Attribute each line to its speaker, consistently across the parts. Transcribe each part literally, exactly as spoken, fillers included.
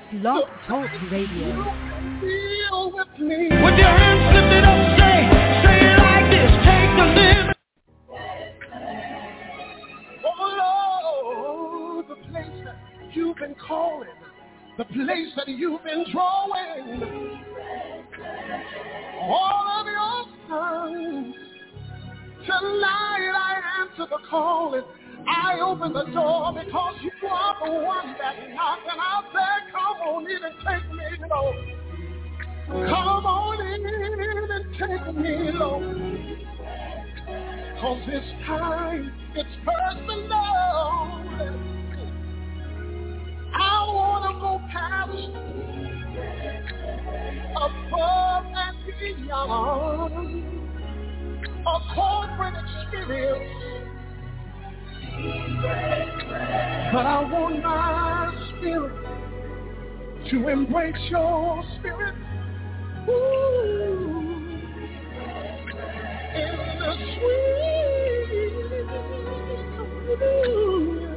Speaker 1: Blog Talk Radio.
Speaker 2: Feel with me. With your hands lifted up, say, say it like this, take the limit. Oh Lord, the place that you've been calling, the place that you've been drawing, all of your sons. Tonight I answer the calling. I open the door because you are the one that knocked, and I said, come on in and take me, Lord. Come on in and take me, Lord. Cause this time it's personal. I want to go past, above and beyond a corporate experience. But I want my spirit to embrace your spirit. Ooh, in the sweet communion.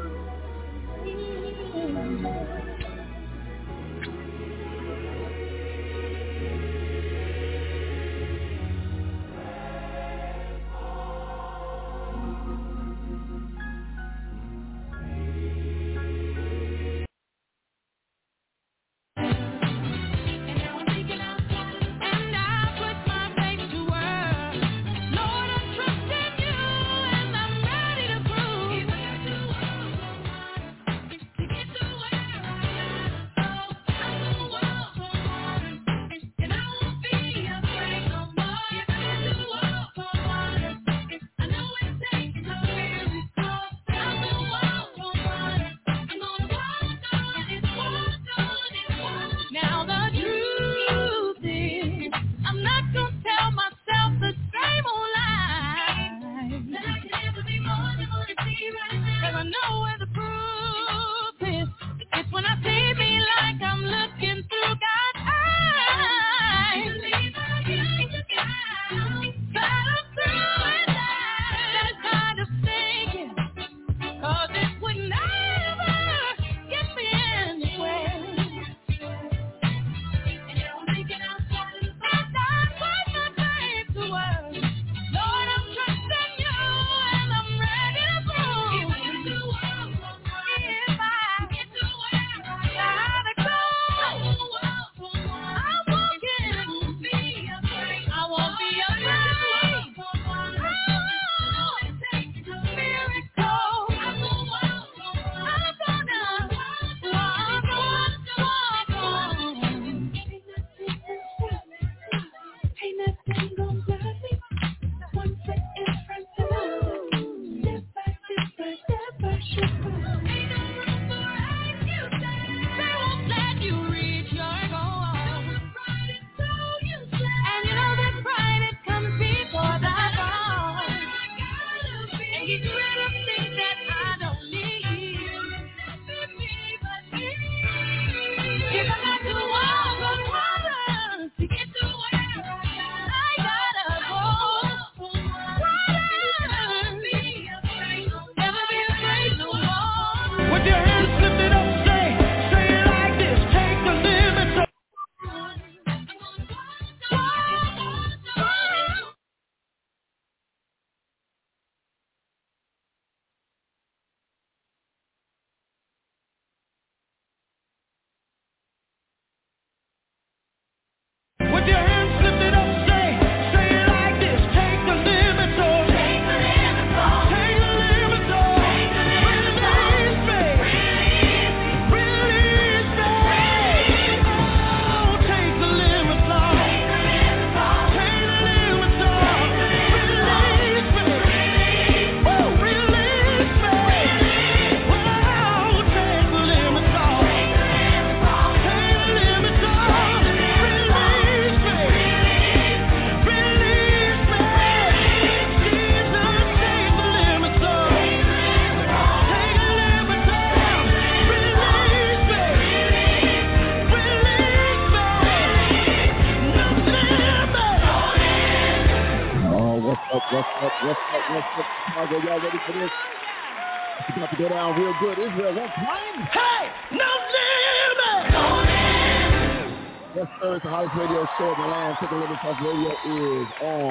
Speaker 3: Chicago, y'all ready for this? It's about to go down real good. Israel, one time. Hey, no limit! No limit!
Speaker 2: Yes, sir. It's the hottest radio show in the land. Chicken Living Talk Radio is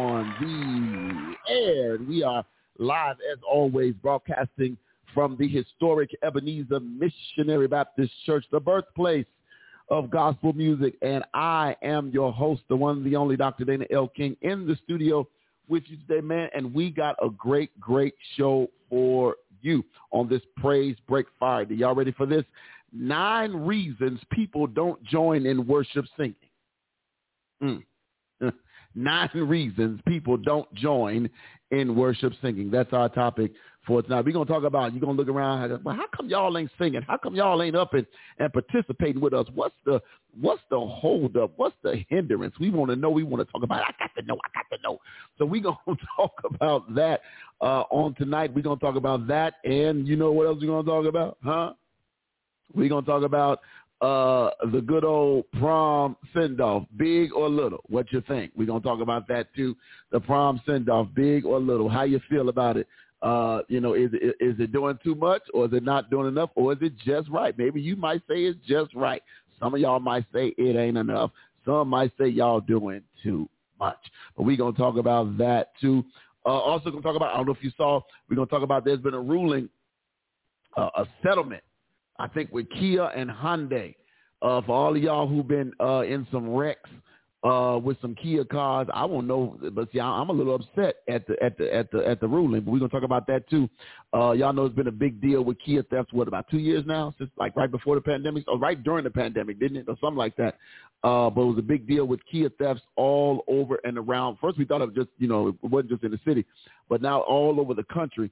Speaker 2: on the air. We are live, as always, broadcasting from the historic Ebenezer Missionary Baptist Church, the birthplace of gospel music. And I am your host, the one, the only Doctor Dana L. King, in the studio with you today, man. And we got a great, great show for you on this Praise Break Friday. Y'all ready for this? Nine reasons people don't join in worship singing. Mm. Nine reasons people don't join in worship singing. That's our topic for tonight. We're going to talk about, you're going to look around, well, how come y'all ain't singing? How come y'all ain't up and, and participating with us? What's the what's the hold up? What's the hindrance? We want to know. We want to talk about it. I got to know. I got to know. So we're going to talk about that uh, on tonight. We're going to talk about that. And you know what else we're going to talk about? Huh? We're going to talk about uh, the good old prom send-off, big or little. What you think? We're going to talk about that, too. The prom send-off, big or little. How you feel about it? Uh, you know, is it, is it doing too much, or is it not doing enough, or is it just right? Maybe you might say it's just right. Some of y'all might say it ain't enough. Some might say y'all doing too much. But we're going to talk about that, too. Uh, also going to talk about, I don't know if you saw, we're going to talk about there's been a ruling, uh, a settlement, I think with Kia and Hyundai, uh, for all of y'all who've been uh, in some wrecks uh, with some Kia cars. I won't know, but see, I'm a little upset at the at the at the at the ruling. But we're gonna talk about that too. Uh, y'all know it's been a big deal with Kia thefts. What, about two years now? Since like right before the pandemic, or right during the pandemic, didn't it, or something like that? Uh, but it was a big deal with Kia thefts all over and around. First, we thought it was just, you know, it wasn't just in the city, but now all over the country.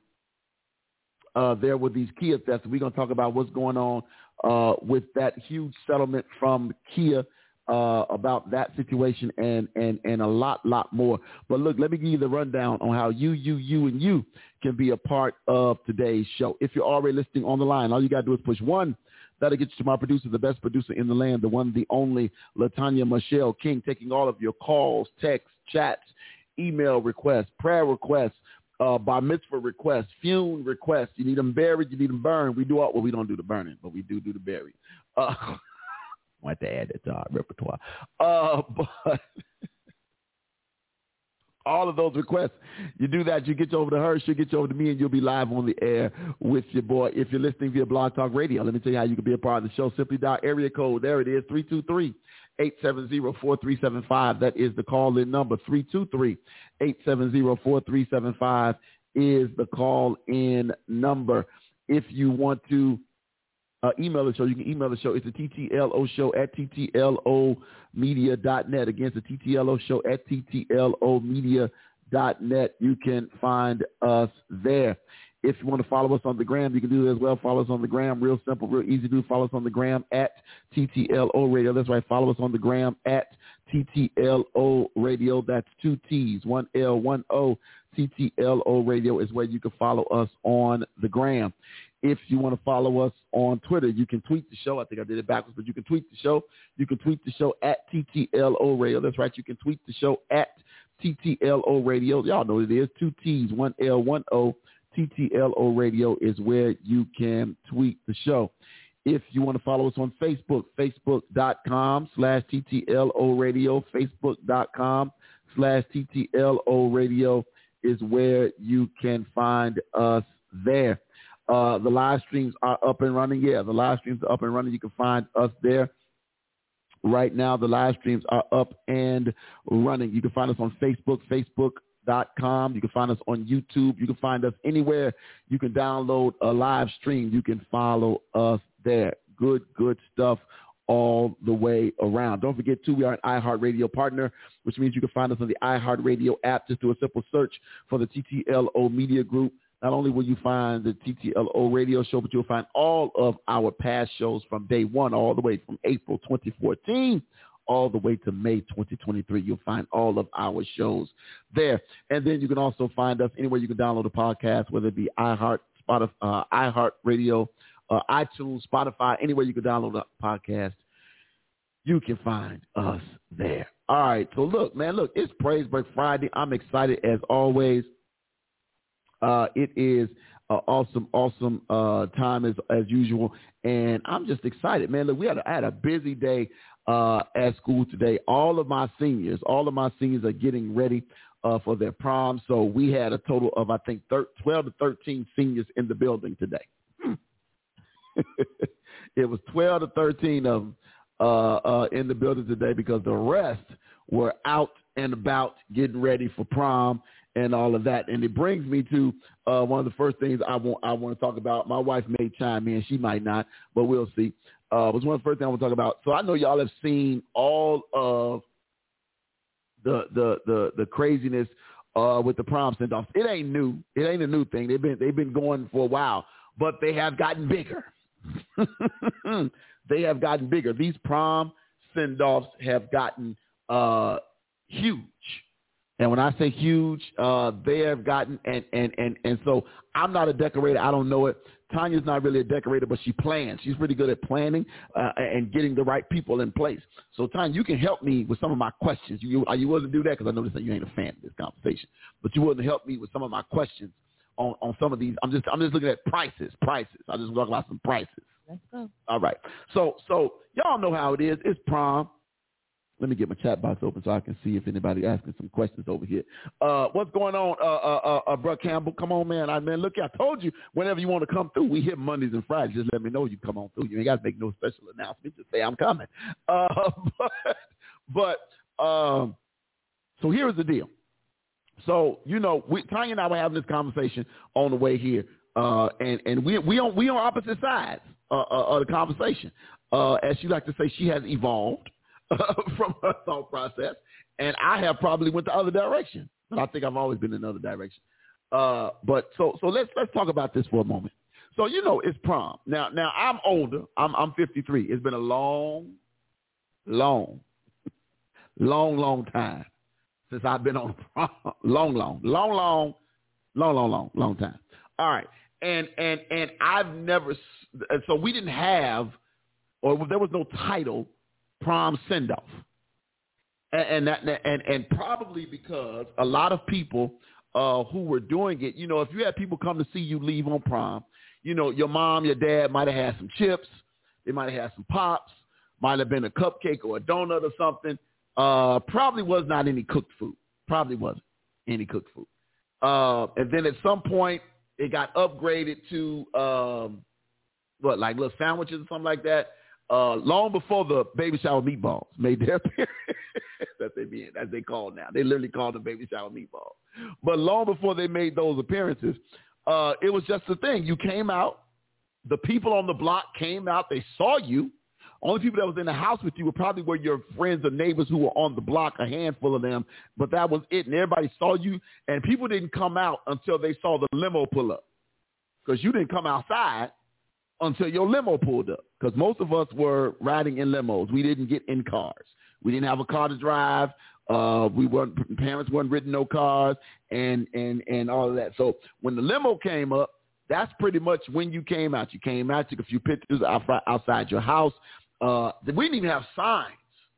Speaker 2: Uh, there were these Kia thefts. We're going to talk about what's going on uh, with that huge settlement from Kia uh, about that situation and, and, and a lot, lot more. But look, let me give you the rundown on how you, you, you, and you can be a part of today's show. If you're already listening on the line, all you got to do is push one. That'll get you to my producer, the best producer in the land, the one, the only, LaTanya Michelle King, taking all of your calls, texts, chats, email requests, prayer requests, Uh, bar mitzvah requests, funeral requests. You need them buried, you need them burned. We do all, well, we don't do the burning, but we do do the burying. Uh, I want to add that to our repertoire. Uh, but all of those requests, you do that, you get you over to her, she'll get you over to me, and you'll be live on the air with your boy. If you're listening via Blog Talk Radio, let me tell you how you can be a part of the show. Simply dial area code. There it is, three two three, eight seven zero, four three seven five. That is the call-in number. three two three, eight seven zero, four three seven five is the call-in number. If you want to uh, email the show, you can email the show. It's the T T L O show at T T L O media dot net. Again, it's the T T L O show at T T L O media dot net. You can find us there. If you want to follow us on the gram, you can do that as well. Follow us on the gram. Real simple, real easy to do. Follow us on the gram at T T L O Radio. That's right. Follow us on the gram at T T L O Radio. That's two T's, one L, one O. T T L O Radio is where you can follow us on the gram. If you want to follow us on Twitter, you can tweet the show. I think I did it backwards, but you can tweet the show. You can tweet the show at T T L O Radio. That's right. You can tweet the show at T T L O Radio. Y'all know what it is. Two T's, one L, one O. T T L O Radio is where you can tweet the show. If you want to follow us on Facebook, facebook.com slash TTLO Radio, facebook.com slash TTLO Radio is where you can find us there. Uh, the live streams are up and running. Yeah, the live streams are up and running. You can find us there. Right now, the live streams are up and running. You can find us on Facebook, Facebook. Dot com. You can find us on YouTube. You can find us anywhere you can download a live stream. You can follow us there. Good, good stuff all the way around. Don't forget, too, we are an iHeartRadio partner, which means you can find us on the iHeartRadio app. Just do a simple search for the T T L O Media Group. Not only will you find the T T L O radio show, but you'll find all of our past shows from day one all the way from April twenty fourteen all the way to May twenty twenty-three. You'll find all of our shows there. And then you can also find us anywhere you can download a podcast, whether it be iHeart, Spotify, uh, iHeartRadio, uh, iTunes, Spotify, anywhere you can download a podcast, you can find us there. All right. So look, man, look, it's Praise Break Friday. I'm excited as always. Uh, it is
Speaker 3: uh, awesome, awesome uh, time as as usual, and I'm just excited, man. Look, we had a, I had a busy day uh, at school today. All of my seniors, all of my seniors are getting ready uh, for their prom. So we had a total of I think twelve to thirteen seniors in the building today. It was twelve to thirteen of them uh, uh, in the building today because the rest were out and about getting ready for prom and all of that. And it brings me to uh, one of the first things I want I want to talk about. My wife may chime in. She might not, but we'll see. Uh, it was one of the first things I want to talk about. So I know y'all have seen all of the the the, the craziness uh, with the prom send-offs. It ain't new. It ain't a new thing. They've been they've been going for a while, but they have gotten bigger. They have gotten bigger. These prom send-offs have gotten uh, huge. And when I say huge, uh, they have gotten, and, and, and, and so I'm not a decorator. I don't know it. Tanya's not really a decorator, but she plans. She's pretty good at planning uh, and getting the right people in place. So, Tanya, you can help me with some of my questions. You, are you willing to do that? Because I noticed that you ain't a fan of this conversation. But you willing to help me with some of my questions on, on some of these? I'm just I'm just looking at prices, prices. I just talk about some prices.
Speaker 1: Let's go.
Speaker 3: All right. So, so y'all know how it is. It's prom. Let me get my chat box open so I can see if anybody asking some questions over here. Uh, what's going on, uh, uh, uh, uh, Bro Campbell? Come on, man. I man, look, I told you whenever you want to come through, we hit Mondays and Fridays. Just let me know you come on through. You ain't got to make no special announcement. Just say I'm coming. Uh, but but um, so here's the deal. So you know, we, Tanya and I were having this conversation on the way here, uh, and and we we on we on opposite sides uh, uh, of the conversation. Uh, as she like to say, she has evolved from her thought process, and I have probably went the other direction. But I think I've always been in another direction. Uh, but so so let's let's talk about this for a moment. So you know it's prom. Now now I'm older. I'm I'm fifty-three. It's been a long, long, long, long time since I've been on prom. Long, long, long, long, long, long, long, long time. All right, and and and I've never. So we didn't have, or there was no title. Prom send-off, and and, that, and and probably because a lot of people uh, who were doing it, you know, if you had people come to see you leave on prom, you know, your mom, your dad might have had some chips, they might have had some pops, might have been a cupcake or a donut or something. Uh, probably was not any cooked food. Probably wasn't any cooked food. Uh, and then at some point, it got upgraded to um, what, like little sandwiches or something like that. Uh, long before the baby shower meatballs made their appearance, that they mean, as they call now. They literally call them baby shower meatballs. But long before they made those appearances, uh, it was just a thing. You came out. The people on the block came out. They saw you. Only people that was in the house with you were probably were your friends or neighbors who were on the block, a handful of them. But that was it. And everybody saw you. And people didn't come out until they saw the limo pull up, because you didn't come outside until your limo pulled up, because most of us were riding in limos. We didn't get in cars. We didn't have a car to drive. Uh, we weren't, parents weren't ridden no cars and, and, and all of that. So when the limo came up, that's pretty much when you came out. You came out, took a few pictures outside your house. Uh, we didn't even have signs.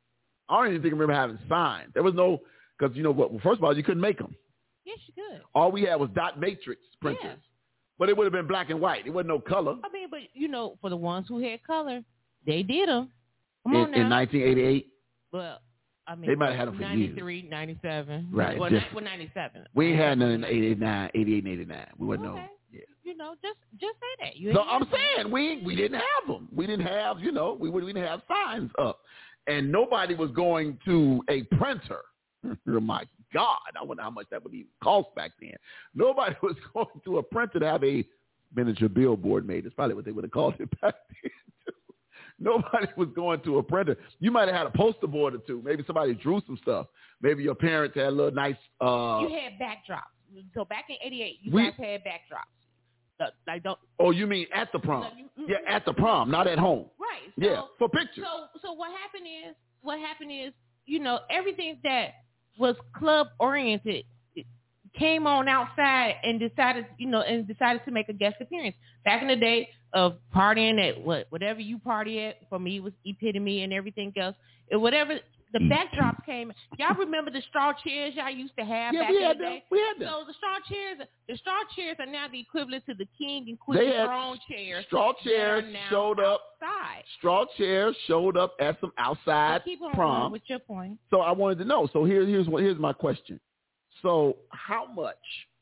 Speaker 3: I don't even think I remember having signs. There was no, because, you know what, well, first of all, you couldn't make them.
Speaker 1: Yes, you could.
Speaker 3: All we had was dot matrix printers. Yeah. But it would have been black and white. It wasn't no color.
Speaker 1: I mean, but, you know, for the ones who had color, they did them. Come
Speaker 3: in,
Speaker 1: on now.
Speaker 3: In nineteen eighty-eight?
Speaker 1: Well, I mean,
Speaker 3: they might have had them for
Speaker 1: ninety-three,
Speaker 3: years.
Speaker 1: ninety-seven.
Speaker 3: Right.
Speaker 1: Well,
Speaker 3: just,
Speaker 1: well ninety-seven.
Speaker 3: We ain't had none in eighty-nine, eighty-eight and eighty-nine. We wouldn't
Speaker 1: okay.
Speaker 3: know. Yeah.
Speaker 1: You know, just just say that. You
Speaker 3: so I'm saying we we didn't have them. We didn't have, you know, we, we didn't have signs up. And nobody was going to a printer. Oh, my God. I wonder how much that would even cost back then. Nobody was going to a printer to have a miniature billboard made. It's probably what they would have called it back then, too. Nobody was going to a printer. You might have had a poster board or two. Maybe somebody drew some stuff. Maybe your parents had a little nice... Uh,
Speaker 1: you had backdrops. So back in eighty-eight, you
Speaker 3: we,
Speaker 1: guys had backdrops. Like don't.
Speaker 3: Oh, you mean at the prom?
Speaker 1: No, you,
Speaker 3: yeah, at the prom, not at home.
Speaker 1: Right. So,
Speaker 3: yeah, for pictures.
Speaker 1: So, so what happened is, what happened is, you know, everything that was club oriented came on outside and decided, you know, and decided to make a guest appearance. Back in the day of partying at what, whatever you party at, for me it was Epitome and everything else. It whatever the backdrops came. Y'all remember the straw chairs y'all used to have
Speaker 3: yeah,
Speaker 1: back
Speaker 3: we
Speaker 1: in
Speaker 3: had
Speaker 1: the
Speaker 3: them.
Speaker 1: day?
Speaker 3: We had them.
Speaker 1: So the straw chairs, the straw chairs are now the equivalent to the king and queen
Speaker 3: They had
Speaker 1: throne chairs.
Speaker 3: straw chairs showed up.
Speaker 1: Outside.
Speaker 3: Straw chairs showed up at some outside
Speaker 1: So keep on
Speaker 3: prom.
Speaker 1: going with your point.
Speaker 3: So I wanted to know. So here, here's what here's my question. So how much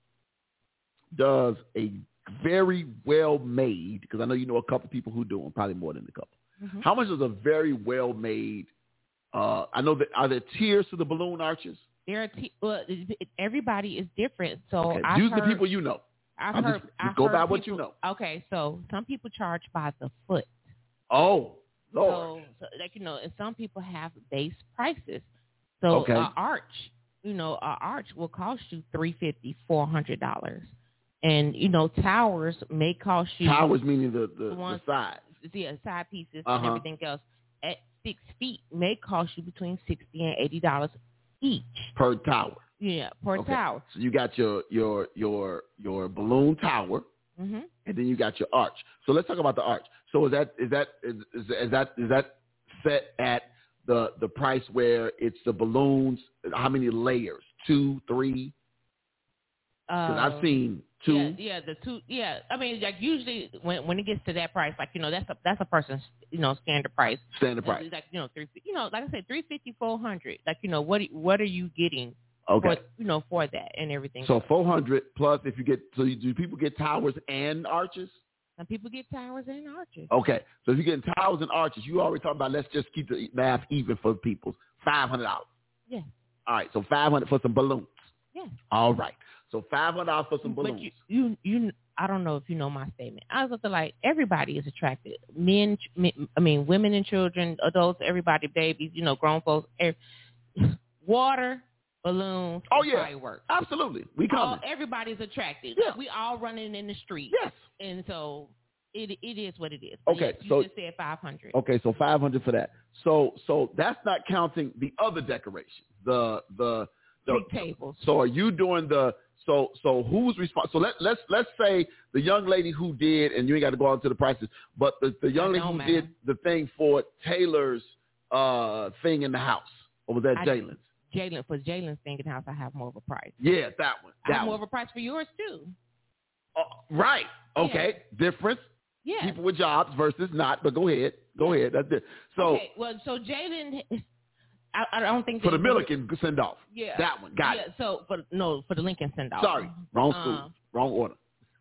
Speaker 3: does a very well made, because I know you know a couple people who do them, probably more than a couple.
Speaker 1: Mm-hmm.
Speaker 3: How much does a very well made? Uh, I know that are there tiers to the balloon arches?
Speaker 1: There are t- well, it, it, everybody is different. So
Speaker 3: Okay.
Speaker 1: I've
Speaker 3: Use
Speaker 1: heard,
Speaker 3: the people you know.
Speaker 1: I've
Speaker 3: I'm
Speaker 1: heard,
Speaker 3: just, just
Speaker 1: I've
Speaker 3: go
Speaker 1: heard
Speaker 3: by
Speaker 1: people,
Speaker 3: what you know.
Speaker 1: Okay, so some people charge by the foot.
Speaker 3: Oh, Lord.
Speaker 1: So, so like you know, and some people have base prices. So
Speaker 3: Okay.
Speaker 1: an arch, you know, an arch will cost you three fifty, four hundred dollars, and you know, towers may cost you
Speaker 3: Towers meaning the the,
Speaker 1: the, ones,
Speaker 3: the side.
Speaker 1: yeah, side pieces
Speaker 3: Uh-huh.
Speaker 1: and everything else at six feet may cost you between sixty and eighty dollars each
Speaker 3: Per tower.
Speaker 1: Yeah, per
Speaker 3: Okay.
Speaker 1: tower.
Speaker 3: So you got your your your your balloon tower,
Speaker 1: Mm-hmm.
Speaker 3: and then you got your arch. So let's talk about the arch. So is that is that is, is, is that is that set at the the price where it's the balloons? How many layers? Two, three? Because
Speaker 1: Uh,
Speaker 3: I've seen two.
Speaker 1: Yeah, yeah, the two. Yeah, I mean, like usually when when it gets to that price, like you know, that's a that's a person's you know standard price.
Speaker 3: Standard price.
Speaker 1: Like you know, three. You know, like I said, three fifty, four hundred. Like you know, what what are you getting?
Speaker 3: Okay.
Speaker 1: For, you know, for that and everything.
Speaker 3: So four hundred plus if you get. So you, do people get towers and arches?
Speaker 1: Some people get towers and arches.
Speaker 3: Okay. So if you're getting towers and arches, you already talking about. Let's just keep the math even for people. Five hundred dollars.
Speaker 1: Yeah.
Speaker 3: All right. So five hundred for some balloons.
Speaker 1: Yeah.
Speaker 3: All right. So five hundred dollars for some
Speaker 1: But
Speaker 3: balloons.
Speaker 1: you, you, you, I don't know if you know my statement. I was like, everybody is attracted. Men, men, I mean, women and children, adults, everybody, babies, you know, grown folks. Every, water, balloons,
Speaker 3: Oh yeah,
Speaker 1: fireworks.
Speaker 3: absolutely. We
Speaker 1: All,
Speaker 3: coming.
Speaker 1: everybody's attracted.
Speaker 3: Yeah.
Speaker 1: We all running in the street.
Speaker 3: Yes.
Speaker 1: And so it it is what it is. But
Speaker 3: Okay,
Speaker 1: yes, you
Speaker 3: so-
Speaker 1: just said five hundred.
Speaker 3: Okay, so five hundred for that. So so that's not counting the other decorations. The the the
Speaker 1: Big tables.
Speaker 3: So are you doing the so so who's responsible? So let let's let's say the young lady who did, and you ain't got to go on to the prices, but the, the young
Speaker 1: I
Speaker 3: lady
Speaker 1: know,
Speaker 3: who
Speaker 1: man.
Speaker 3: did the thing for Taylor's uh thing in the house, or was that
Speaker 1: I-
Speaker 3: Jalen's?
Speaker 1: Jalen, for Jalen's thinking house, I have more of a price.
Speaker 3: Yeah, that one.
Speaker 1: I
Speaker 3: That
Speaker 1: have more
Speaker 3: one.
Speaker 1: of a price for yours too.
Speaker 3: Uh, right. Okay. Difference.
Speaker 1: Yeah.
Speaker 3: People with jobs versus not. But go ahead. Go ahead. That's it. So
Speaker 1: okay, well, so Jalen, I, I don't think
Speaker 3: for the
Speaker 1: they-
Speaker 3: Milliken send off.
Speaker 1: Yeah,
Speaker 3: That one. Got
Speaker 1: yeah,
Speaker 3: it.
Speaker 1: So for no, for the Lincoln send off.
Speaker 3: Sorry. Wrong school.
Speaker 1: Um,
Speaker 3: Wrong order.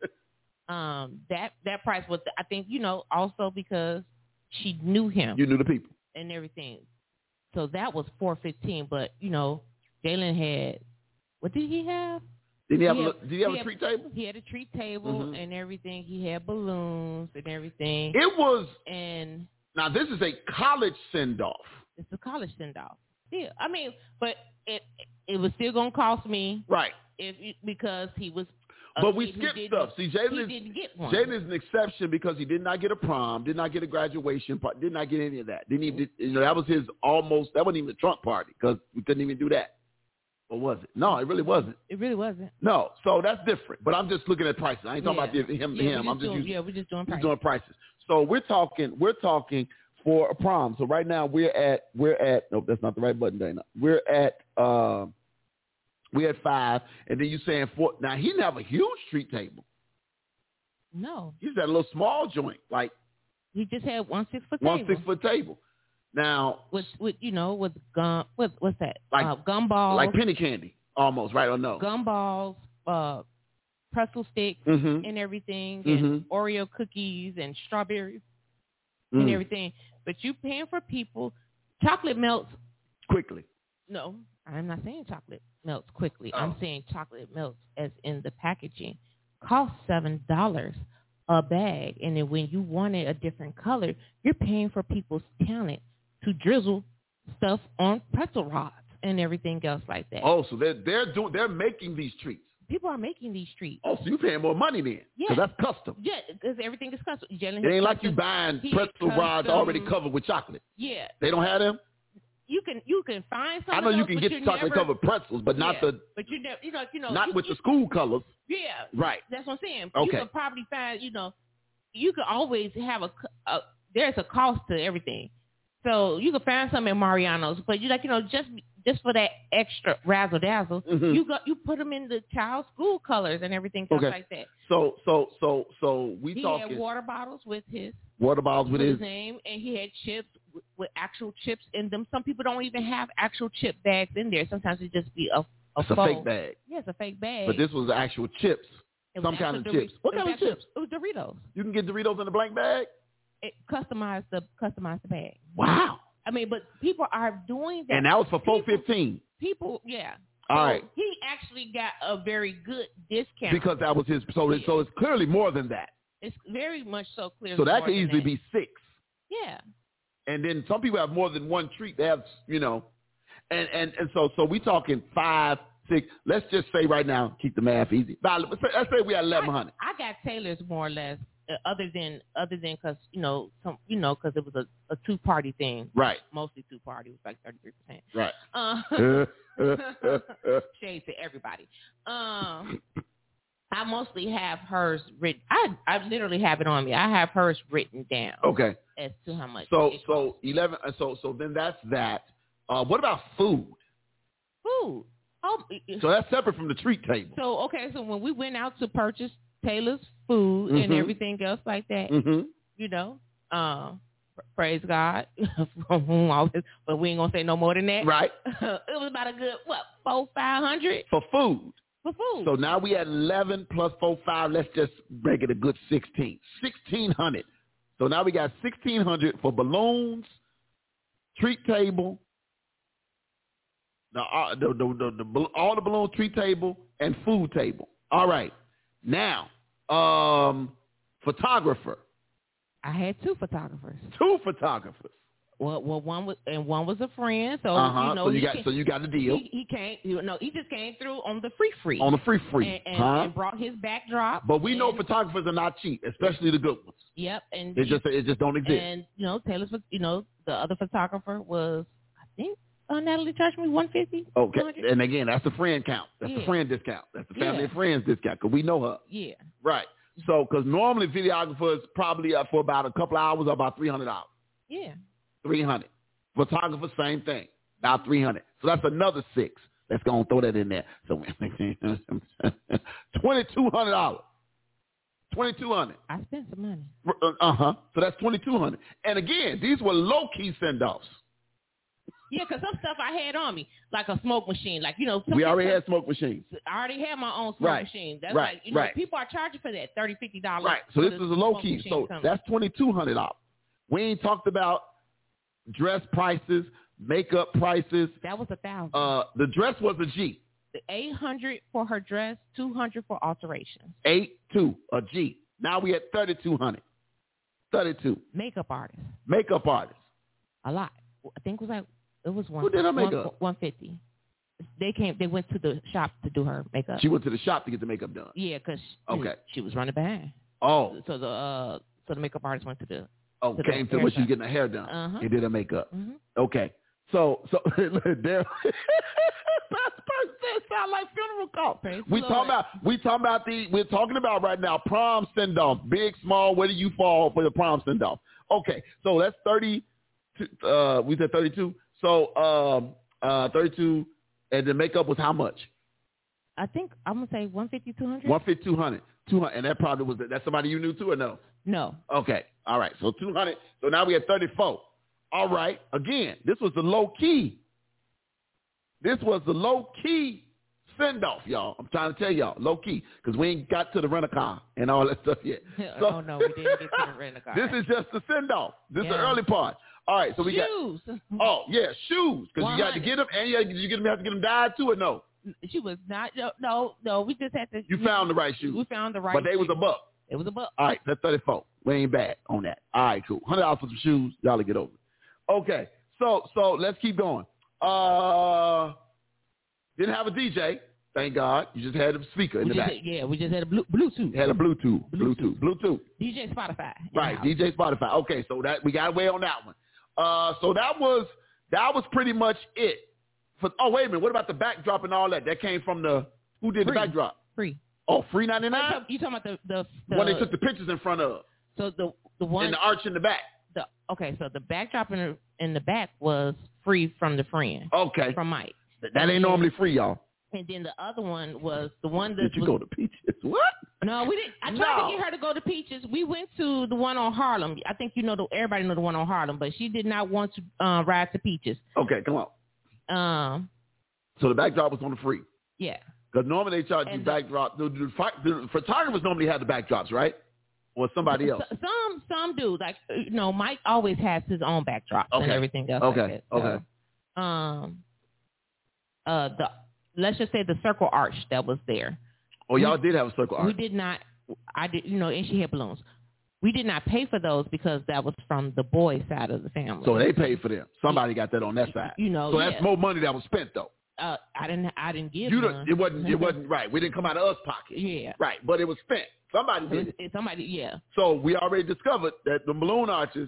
Speaker 1: um, that that price was, I think, you know, also because she knew him
Speaker 3: You knew the people.
Speaker 1: and everything. So that was four fifteen. But you know, Jalen had, what did he have?
Speaker 3: Did he have
Speaker 1: He
Speaker 3: a
Speaker 1: had-
Speaker 3: did he have
Speaker 1: he
Speaker 3: a
Speaker 1: had-
Speaker 3: treat table?
Speaker 1: He had a treat table
Speaker 3: Mhm.
Speaker 1: and everything. He had balloons and everything.
Speaker 3: It was
Speaker 1: And
Speaker 3: now this is a college send off.
Speaker 1: it's a college send off. Yeah, I mean, but it it was still gonna cost me
Speaker 3: Right.
Speaker 1: if because he was. a
Speaker 3: But we
Speaker 1: kid who
Speaker 3: skipped
Speaker 1: didn't-
Speaker 3: stuff. See, Jalen
Speaker 1: He
Speaker 3: is
Speaker 1: didn't get one.
Speaker 3: Jalen is an exception because he did not get a prom, did not get a graduation, part- did not get any of that. Didn't even, you know, that was his almost. That wasn't even a trunk party because we couldn't even do that. Or was it? No, it really wasn't.
Speaker 1: It really wasn't.
Speaker 3: No, so that's different. But I'm just looking at prices. I ain't talking
Speaker 1: Yeah.
Speaker 3: about the, him.
Speaker 1: Yeah,
Speaker 3: him.
Speaker 1: we're
Speaker 3: I'm just
Speaker 1: doing,
Speaker 3: using,
Speaker 1: yeah, we're just doing
Speaker 3: just
Speaker 1: price.
Speaker 3: doing prices. So we're talking. We're talking for a prom. So right now we're at. We're at. Nope, that's not the right button, Dana. We're at. Um, we had five, and then you saying four. Now he didn't have a huge treat table.
Speaker 1: No,
Speaker 3: He just had a little small joint, like
Speaker 1: he just had one six foot
Speaker 3: one
Speaker 1: table
Speaker 3: six foot table. Now,
Speaker 1: with with you know with gum. What what's that?
Speaker 3: Like-
Speaker 1: uh, gumballs,
Speaker 3: like penny candy, almost, right or no?
Speaker 1: gumballs, uh, pretzel sticks
Speaker 3: Mm-hmm.
Speaker 1: and everything,
Speaker 3: Mhm.
Speaker 1: and Oreo cookies and strawberries
Speaker 3: Mm.
Speaker 1: and everything. But you paying for people. Chocolate melts.
Speaker 3: Quickly.
Speaker 1: No, I'm not saying chocolate melts quickly.
Speaker 3: Oh.
Speaker 1: I'm saying chocolate melts as in the packaging costs seven dollars a bag, and then when you wanted a different color, you're paying for people's talent to drizzle stuff on pretzel rods and everything else like that.
Speaker 3: Oh, so they're they're doing they're making these treats.
Speaker 1: People are making these treats.
Speaker 3: Oh, so you paying more money then?
Speaker 1: Yeah.
Speaker 3: Because that's custom.
Speaker 1: Yeah, because everything is custom. Jalen
Speaker 3: It
Speaker 1: has
Speaker 3: ain't like you
Speaker 1: custom-
Speaker 3: buying
Speaker 1: he
Speaker 3: pretzel
Speaker 1: has
Speaker 3: rods
Speaker 1: custom-
Speaker 3: already covered with chocolate.
Speaker 1: Yeah,
Speaker 3: They don't have them.
Speaker 1: you can you can find some.
Speaker 3: I know
Speaker 1: of
Speaker 3: you
Speaker 1: those,
Speaker 3: can
Speaker 1: but
Speaker 3: get
Speaker 1: you
Speaker 3: the chocolate
Speaker 1: never,
Speaker 3: covered pretzels, but not
Speaker 1: yeah,
Speaker 3: the.
Speaker 1: But you never, you know, you know,
Speaker 3: not
Speaker 1: you,
Speaker 3: with
Speaker 1: you,
Speaker 3: the school colors.
Speaker 1: Yeah.
Speaker 3: Right.
Speaker 1: That's what I'm saying.
Speaker 3: Okay.
Speaker 1: You can probably find, you know, you can always have a, a there's a cost to everything. So you can find some in Mariano's, but you like, you know, just just for that extra razzle dazzle, mm-hmm. you got you put them in the child's school colors and everything else
Speaker 3: okay.
Speaker 1: like that.
Speaker 3: So so so so we
Speaker 1: he
Speaker 3: talking.
Speaker 1: He had water bottles with his
Speaker 3: water bottles with, with his,
Speaker 1: his name, and he had chips with, with actual chips in them. Some people don't even have actual chip bags in there. Sometimes it just be a a,
Speaker 3: it's a fake bag.
Speaker 1: Yeah, it's a fake bag.
Speaker 3: But this was actual chips. Some kind of
Speaker 1: Dor-
Speaker 3: chips. What kind of
Speaker 1: actual,
Speaker 3: chips?
Speaker 1: It was Doritos.
Speaker 3: You can get Doritos in a blank bag.
Speaker 1: It customized the customized the bag.
Speaker 3: Wow.
Speaker 1: I mean, but people are doing that.
Speaker 3: And that was for four fifteen.
Speaker 1: People, yeah.
Speaker 3: All
Speaker 1: so
Speaker 3: right.
Speaker 1: He actually got a very good discount
Speaker 3: because that was his. So, yeah. so it's clearly more than that.
Speaker 1: It's very much so clear.
Speaker 3: So that could easily
Speaker 1: that.
Speaker 3: be six.
Speaker 1: Yeah.
Speaker 3: And then some people have more than one treat. They have, you know, and and and so so we talking five, six. Let's just say right now, keep the math easy. Let's say we had eleven hundred.
Speaker 1: I, I got Taylor's more or less. Uh, other than other than because you know some you know because it was a, a two party thing,
Speaker 3: right?
Speaker 1: Mostly two party, it was like thirty three percent,
Speaker 3: right?
Speaker 1: Uh, shade to everybody. Um, I mostly have hers written. I I literally have it on me. I have hers written down.
Speaker 3: Okay.
Speaker 1: As to how much.
Speaker 3: So so eleven. So so then that's that. Uh, what about food?
Speaker 1: Food. Oh.
Speaker 3: So that's separate from the treat table.
Speaker 1: So okay. So when we went out to purchase Taylor's food mm-hmm. and everything else like that,
Speaker 3: mm-hmm.
Speaker 1: you know, uh, praise God, from whom all this, but we ain't gonna say no more than that.
Speaker 3: Right.
Speaker 1: It was about a good what four five hundred
Speaker 3: for food.
Speaker 1: For food.
Speaker 3: So now we had eleven plus four five. Let's just make it a good sixteen. Sixteen hundred. So now we got sixteen hundred for balloons, treat table, the, uh, the, the, the, the all the balloon treat table and food table. All right. Now, um, photographer.
Speaker 1: I had two photographers.
Speaker 3: Two photographers.
Speaker 1: Well, well, one was and one was a friend. So
Speaker 3: uh-huh.
Speaker 1: you know,
Speaker 3: so you got
Speaker 1: came,
Speaker 3: so you got the deal.
Speaker 1: He, he came. You know, he just came through on the free free.
Speaker 3: On the free free.
Speaker 1: And, and,
Speaker 3: huh?
Speaker 1: and brought his backdrop.
Speaker 3: But we
Speaker 1: and,
Speaker 3: know photographers are not cheap, especially the good ones.
Speaker 1: Yep, and
Speaker 3: it just it just don't exist.
Speaker 1: And you know, Taylor's. You know, the other photographer was, I think. Uh, Natalie charged me one fifty.
Speaker 3: Okay, and again, that's the friend count. That's
Speaker 1: yeah.
Speaker 3: the friend discount. That's the family
Speaker 1: yeah.
Speaker 3: and friends discount because we know her.
Speaker 1: Yeah.
Speaker 3: Right. So, because normally videographers probably up for about a couple of hours, about three hundred dollars.
Speaker 1: Yeah.
Speaker 3: Three hundred. Photographer, same thing, about three hundred. So that's another six. Let's go and throw that in there. So twenty two hundred dollars. Twenty two hundred.
Speaker 1: I spent some money.
Speaker 3: Uh huh. So that's twenty two hundred. And again, these were low key send offs.
Speaker 1: Yeah, because some stuff I had on me, like a smoke machine. Like, you know.
Speaker 3: We already had smoke machines.
Speaker 1: I already had my own smoke
Speaker 3: right.
Speaker 1: machine. That's
Speaker 3: right.
Speaker 1: like, you know,
Speaker 3: right.
Speaker 1: people are charging for that, thirty dollars, fifty dollars.
Speaker 3: Right. So this is a low key. So coming. That's twenty-two hundred dollars. We ain't talked about dress prices, makeup prices.
Speaker 1: That was a thousand.
Speaker 3: Uh, the dress was a G.
Speaker 1: The eight hundred for her dress, two hundred for alterations.
Speaker 3: Eight, two, a G. Now we at thirty-two hundred. thirty-two.
Speaker 1: Makeup artist.
Speaker 3: Makeup artist.
Speaker 1: A lot. I think it was like, it was one.
Speaker 3: Who did her makeup?
Speaker 1: one fifty. They came. They went to the shop to do her makeup.
Speaker 3: She went to the shop to get the makeup done.
Speaker 1: Yeah, because
Speaker 3: okay.
Speaker 1: she was running behind.
Speaker 3: Oh.
Speaker 1: So the uh, so the makeup artist went to the.
Speaker 3: Oh,
Speaker 1: to
Speaker 3: came to when she was getting her hair done.
Speaker 1: Uh-huh.
Speaker 3: And did her makeup.
Speaker 1: Mm-hmm.
Speaker 3: Okay. So so there. That sound like funeral call.
Speaker 1: Praise
Speaker 3: we talking about we talking about the we're talking about right now prom send off, big, small. Where do you fall for the prom send off? Okay, so that's thirty. Uh, we said thirty-two. So um, uh, thirty-two, and the makeup was how much?
Speaker 1: I think I'm gonna say one fifty, two hundred.
Speaker 3: one fifty, two hundred, two hundred, and that probably was that somebody you knew too or no?
Speaker 1: No.
Speaker 3: Okay, all right. So two hundred. So now we at thirty-four. All right. Again, this was the low key. This was the low key send off, y'all. I'm trying to tell y'all, low key, because we ain't got to the rent a car and all that stuff yet.
Speaker 1: So, oh no, we didn't get to the rent a car.
Speaker 3: This is just the send off. This
Speaker 1: yeah.
Speaker 3: is the early part. All right, so we
Speaker 1: shoes.
Speaker 3: got. Oh yeah, shoes, because you got to get them, and you, you get them, have to get them dyed too, or no?
Speaker 1: She was not. No, no, no. We just had to.
Speaker 3: You found the right shoes.
Speaker 1: We found the right.
Speaker 3: But they
Speaker 1: shoes.
Speaker 3: was a buck.
Speaker 1: It was a buck.
Speaker 3: All right, that's thirty-four. We ain't bad on that. All right, cool. Hundred dollars for some shoes. Y'all will get over it. Okay, so so let's keep going. Uh. Didn't have a D J, thank God. You just had a speaker in
Speaker 1: we
Speaker 3: the back.
Speaker 1: Had, yeah, we just had a blu- Bluetooth.
Speaker 3: Had a Bluetooth, Bluetooth,
Speaker 1: Bluetooth.
Speaker 3: Bluetooth.
Speaker 1: D J Spotify.
Speaker 3: Right, D J Spotify. Okay, so that we got away on that one. Uh, so that was that was pretty much it. For oh wait a minute, what about the backdrop and all that? That came from the who did
Speaker 1: Free.
Speaker 3: the backdrop?
Speaker 1: Free.
Speaker 3: Oh, free ninety-nine?
Speaker 1: You talking about the the, the
Speaker 3: one they took the pictures in front of.
Speaker 1: So the the one
Speaker 3: and the arch in the back.
Speaker 1: The okay, so the backdrop in the in the back was free from the friend.
Speaker 3: Okay.
Speaker 1: From Mike.
Speaker 3: That, that ain't normally free, y'all.
Speaker 1: And then the other one was the one that
Speaker 3: Did you
Speaker 1: was,
Speaker 3: go to Peaches? What?
Speaker 1: No, we didn't. I tried
Speaker 3: No.
Speaker 1: to get her to go to Peaches. We went to the one on Harlem. I think you know the everybody know the one on Harlem, but she did not want to uh, ride to Peaches.
Speaker 3: Okay, come on.
Speaker 1: Um.
Speaker 3: So the backdrop was on the free.
Speaker 1: Yeah.
Speaker 3: Because normally they charge you
Speaker 1: the
Speaker 3: backdrop. The, the, the photographers normally have the backdrops, right? Or somebody else.
Speaker 1: Some some do. Like you know, Mike always has his own backdrops
Speaker 3: okay.
Speaker 1: and everything else.
Speaker 3: Okay.
Speaker 1: Like that. So,
Speaker 3: okay.
Speaker 1: Um. Uh. The let's just say the circle arch that was there.
Speaker 3: Oh, y'all we, did have a circle arch.
Speaker 1: We did not. I did. You know, and she had balloons. We did not pay for those because that was from the boys' side of the family.
Speaker 3: So they paid for them. Somebody yeah. got that on that side.
Speaker 1: You know.
Speaker 3: So
Speaker 1: yeah.
Speaker 3: that's more money that was spent though.
Speaker 1: Uh, I didn't. I didn't give.
Speaker 3: You
Speaker 1: none.
Speaker 3: It wasn't. It wasn't right. We didn't come out of us pocket.
Speaker 1: Yeah.
Speaker 3: Right, but it was spent. Somebody did.
Speaker 1: It, it, somebody. Yeah.
Speaker 3: So we already discovered that the balloon arches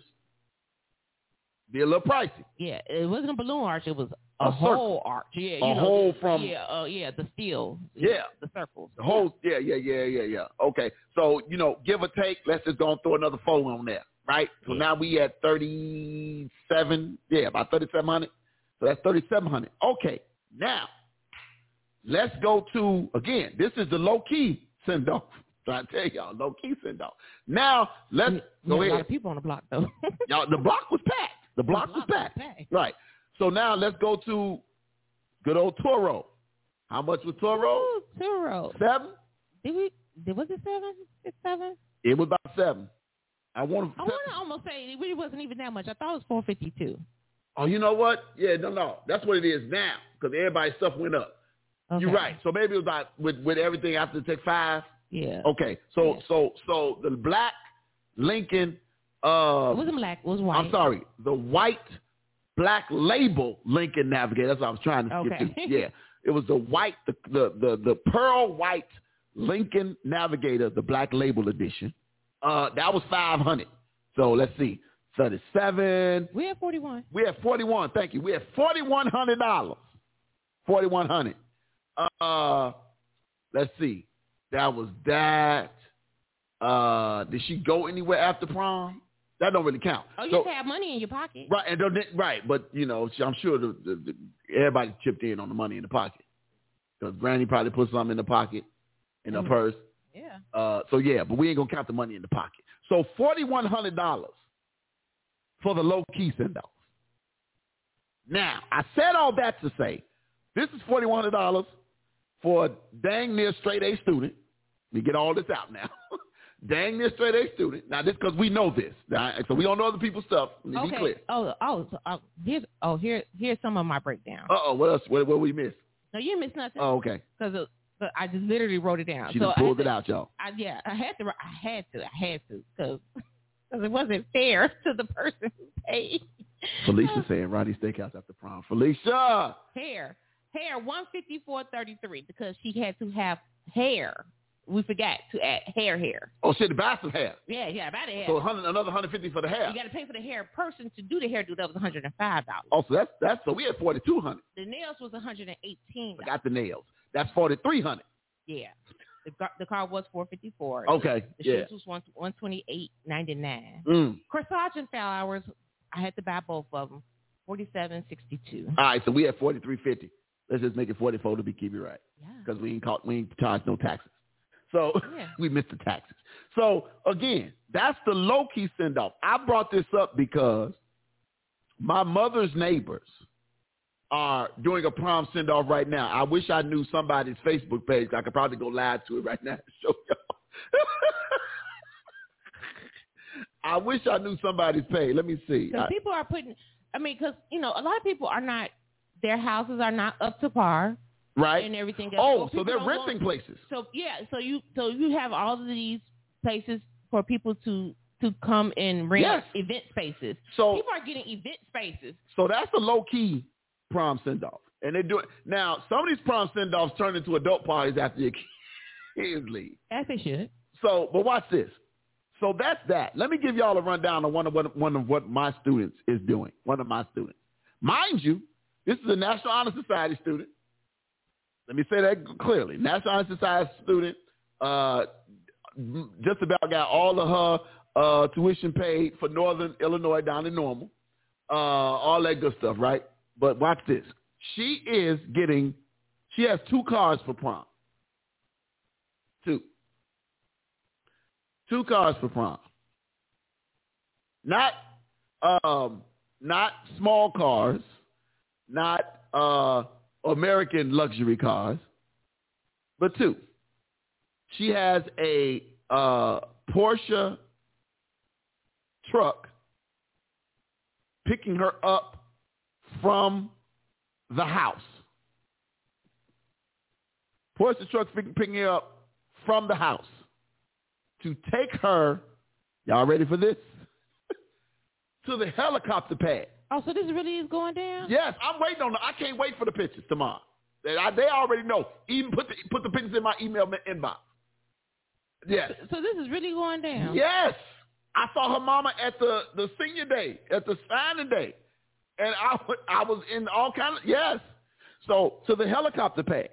Speaker 3: be a little pricey.
Speaker 1: Yeah, it wasn't a balloon arch. It was a,
Speaker 3: a
Speaker 1: whole arch. Yeah. You
Speaker 3: a
Speaker 1: know,
Speaker 3: whole
Speaker 1: the,
Speaker 3: from.
Speaker 1: Yeah. Uh, yeah. The steel.
Speaker 3: Yeah.
Speaker 1: The circles.
Speaker 3: The whole. Yeah. Yeah. Yeah. Yeah. Yeah. Okay. So you know, give or take, let's just go and throw another four on there. Right. So
Speaker 1: yeah.
Speaker 3: now we at thirty-seven. Yeah, about thirty-seven hundred. So that's thirty-seven hundred. Okay. Now. Let's go to, again, this is the low-key send-off. Trying to tell y'all, low-key send-off. Now, let's
Speaker 1: we,
Speaker 3: go
Speaker 1: we
Speaker 3: ahead.
Speaker 1: A lot of people on the block, though.
Speaker 3: Y'all, the block was packed. The block, the block was packed. Was packed. Right. So now let's go to good old Toro. How much was Toro?
Speaker 1: Ooh, Toro.
Speaker 3: Seven?
Speaker 1: Did we, did, was it seven? Six, seven?
Speaker 3: It was about seven. I want to
Speaker 1: I want to almost say it really wasn't even that much. I thought it was four fifty-two.
Speaker 3: Oh, you know what? Yeah, no, no. That's what it is now because everybody's stuff went up. Okay. You're right. So maybe it was about with, with everything after the Tech Five.
Speaker 1: Yeah.
Speaker 3: Okay. So
Speaker 1: yeah.
Speaker 3: so so the black Lincoln. Uh,
Speaker 1: it wasn't black. It was white.
Speaker 3: I'm sorry. The white black label Lincoln Navigator. That's what I was trying to
Speaker 1: okay.
Speaker 3: get to. Yeah. It was the white, the, the the the pearl white Lincoln Navigator, the black label edition. Uh, that was five hundred. So let's see. thirty-seven.
Speaker 1: We had forty-one.
Speaker 3: We had forty-one. Thank you. We had forty-one hundred dollars. Forty-one hundred. Uh, let's see. That was that. Uh, did she go anywhere after prom? That don't really count.
Speaker 1: Oh, you
Speaker 3: so,
Speaker 1: have to have money in your pocket.
Speaker 3: Right, and don't, right, but you know, I'm sure the, the, the, everybody chipped in on the money in the pocket because Granny probably put something in the pocket in her mm-hmm. purse.
Speaker 1: Yeah.
Speaker 3: Uh, so yeah, but we ain't gonna count the money in the pocket. So forty-one hundred dollars for the low key send off. Now, I said all that to say this is forty-one hundred dollars for a dang near straight A student. Let me get all this out now. Dang near straight A student. Now, this because we know this. Now, so we don't know other people's stuff. Let me
Speaker 1: okay.
Speaker 3: be clear.
Speaker 1: Oh, oh, so, uh, here's oh here here's some of my breakdown.
Speaker 3: Uh oh, what else? What what we missed?
Speaker 1: No, you missed nothing.
Speaker 3: Oh, okay.
Speaker 1: Because I just literally wrote it down.
Speaker 3: She
Speaker 1: so
Speaker 3: just pulled
Speaker 1: to,
Speaker 3: it out, y'all.
Speaker 1: I, yeah, I had to. I had to. I had to because it wasn't fair to the person who paid.
Speaker 3: Felicia saying Ronnie Steakhouse after prom. Felicia.
Speaker 1: Hair, hair, one fifty four thirty three because she had to have hair. We forgot to add hair, hair.
Speaker 3: Oh, shit, the bastard hair.
Speaker 1: Yeah, yeah, about the hair.
Speaker 3: So another one hundred fifty for the hair.
Speaker 1: You got to pay for the hair person to do the hairdo. That was one hundred five dollars.
Speaker 3: Oh, so that's that's so we had forty two hundred.
Speaker 1: The nails was one hundred eighteen.
Speaker 3: I got the nails. That's forty three hundred.
Speaker 1: Yeah. The car, the car was four fifty four.
Speaker 3: Okay.
Speaker 1: The
Speaker 3: yeah.
Speaker 1: shoes was one one twenty eight ninety nine.
Speaker 3: Mm.
Speaker 1: Corsage and flowers, I had to buy both of them. Forty seven sixty two.
Speaker 3: All right, so we had forty three fifty. Let's just make it forty four to be keep it right.
Speaker 1: Yeah.
Speaker 3: Because we ain't caught we ain't charged no taxes. So
Speaker 1: yeah.
Speaker 3: we missed the taxes. So again, that's the low key send off. I brought this up because my mother's neighbors are doing a prom send off right now. I wish I knew somebody's Facebook page. I could probably go live to it right now to show y'all. I wish I knew somebody's page. Let me see.
Speaker 1: Because people are putting, I mean, because, you know, a lot of people are not, their houses are not up to par.
Speaker 3: Right.
Speaker 1: And everything else.
Speaker 3: Oh,
Speaker 1: so,
Speaker 3: so they're renting
Speaker 1: want,
Speaker 3: places.
Speaker 1: So, yeah, so you so you have all of these places for people to, to come and rent
Speaker 3: yes.
Speaker 1: event spaces.
Speaker 3: So
Speaker 1: people are getting event spaces.
Speaker 3: So that's a low-key prom send-off. And they're doing – now, some of these prom send-offs turn into adult parties after your kids leave.
Speaker 1: As they should.
Speaker 3: So, but watch this. So that's that. Let me give y'all a rundown of one of what, one of what my students is doing, one of my students. Mind you, this is a National Honor Society student. Let me say that clearly. National Honor Society student, uh, just about got all of her uh, tuition paid for Northern Illinois down in Normal, uh, all that good stuff, right? But watch this. She is getting, she has two cars for prom. Two. Two cars for prom. Not, um, not small cars, not uh, American luxury cars, but two. She has a uh, Porsche truck picking her up from the house. Porsche truck picking her up from the house to take her, y'all ready for this? To the helicopter pad.
Speaker 1: Oh, so this really is going down?
Speaker 3: Yes, I'm waiting on it. I can't wait for the pictures tomorrow. They, I, they already know. Even put the, put the pictures in my email inbox. Yes.
Speaker 1: So this is really going down?
Speaker 3: Yes. I saw her mama at the, the senior day, at the signing day. And I, I was in all kinds of, yes. So, to the helicopter pad.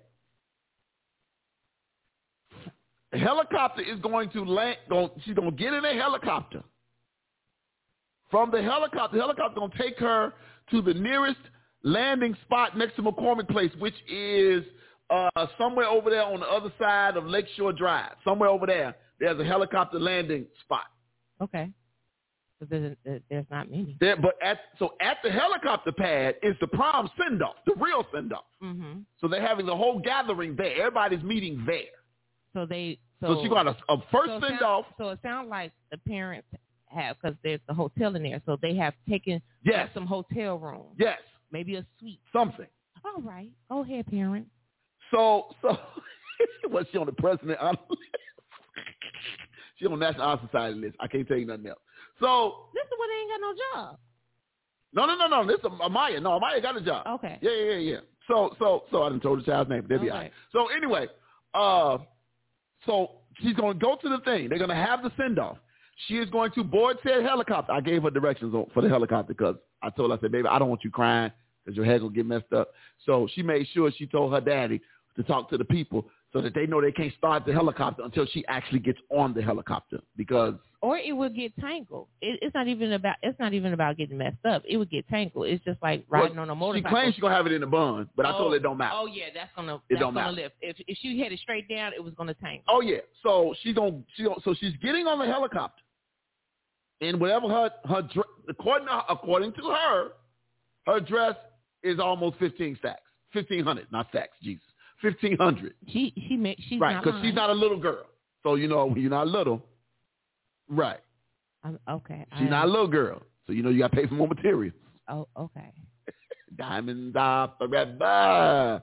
Speaker 3: The helicopter is going to land, going, she's going to get in a helicopter. From the helicopter, the helicopter is going to take her to the nearest landing spot next to McCormick Place, which is uh, somewhere over there on the other side of Lakeshore Drive. Somewhere over there, there's a helicopter landing spot.
Speaker 1: Okay. So there's, there's not many.
Speaker 3: There, but at so at the helicopter pad is the prom send-off, the real send-off.
Speaker 1: Mm-hmm. So
Speaker 3: they're having the whole gathering there. Everybody's meeting there.
Speaker 1: So they
Speaker 3: so, so she got a, a first
Speaker 1: so
Speaker 3: send-off.
Speaker 1: Sound, so it sounds like the parents have, because there's the hotel in there, so they have taken
Speaker 3: yes.
Speaker 1: some hotel room.
Speaker 3: Yes.
Speaker 1: Maybe a suite.
Speaker 3: Something.
Speaker 1: All right. Go ahead, parents.
Speaker 3: So, so was she on the president honor list? She on the National Honor Society list. I can't tell you nothing else. So
Speaker 1: this is when they ain't got no job.
Speaker 3: No, no, no, no. This is Amaya. No, Amaya got a job.
Speaker 1: Okay.
Speaker 3: Yeah, yeah, yeah. So, so, so I didn't told the child's name. But they'll be
Speaker 1: okay.
Speaker 3: all right. So anyway, uh, so she's going to go to the thing. They're going to have the send off. She is going to board said helicopter. I gave her directions for the helicopter because I told her, I said, baby, I don't want you crying because your head going to get messed up. So she made sure she told her daddy to talk to the people so that they know they can't start the helicopter until she actually gets on the helicopter because.
Speaker 1: Or it would get tangled. It, it's not even about. It's not even about getting messed up. It would get tangled. It's just like riding
Speaker 3: well,
Speaker 1: on a motorcycle.
Speaker 3: She claims she's gonna have it in the bun, but
Speaker 1: oh,
Speaker 3: I told her it don't matter.
Speaker 1: Oh yeah, that's gonna.
Speaker 3: It
Speaker 1: that's
Speaker 3: don't
Speaker 1: gonna
Speaker 3: matter.
Speaker 1: lift. If if she headed straight down, it was gonna tangle.
Speaker 3: Oh yeah. So she's gonna. She gonna, so she's getting on the helicopter, and whatever her her according to, according to her, her dress is almost fifteen stacks, fifteen hundred, not stacks. Jesus, fifteen hundred.
Speaker 1: She she makes she's
Speaker 3: right because she's not a little girl. So you know when you're not little, right.
Speaker 1: Um, okay.
Speaker 3: She's
Speaker 1: I,
Speaker 3: not a little girl, so you know you got to pay for more materials.
Speaker 1: Oh, okay.
Speaker 3: Diamonds are forever.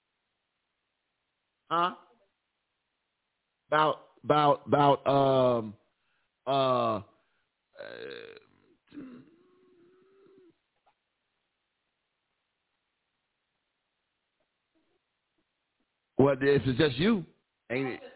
Speaker 3: Huh? About, about, about, um, uh, uh what if it's just you? Ain't it?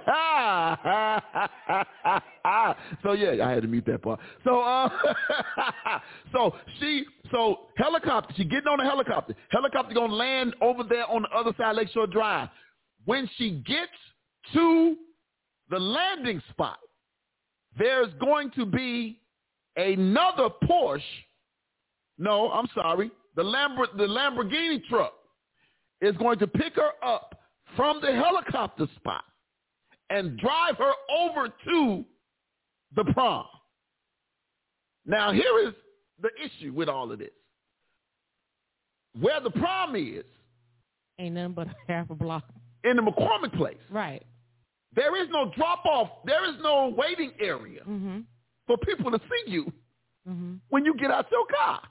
Speaker 3: So yeah, I had to mute that part. So uh, so she so helicopter. She getting on a helicopter. Helicopter gonna land over there on the other side of Lakeshore Drive. When she gets to the landing spot, there's going to be another Porsche. No, I'm sorry. The Lambert the Lamborghini truck is going to pick her up from the helicopter spot and drive her over to the prom. Now, here is the issue with all of this. Where the prom is,
Speaker 1: ain't nothing but half a block.
Speaker 3: In the McCormick Place.
Speaker 1: Right.
Speaker 3: There is no drop-off. There is no waiting area
Speaker 1: mm-hmm.
Speaker 3: for people to see you
Speaker 1: mm-hmm.
Speaker 3: when you get out your car.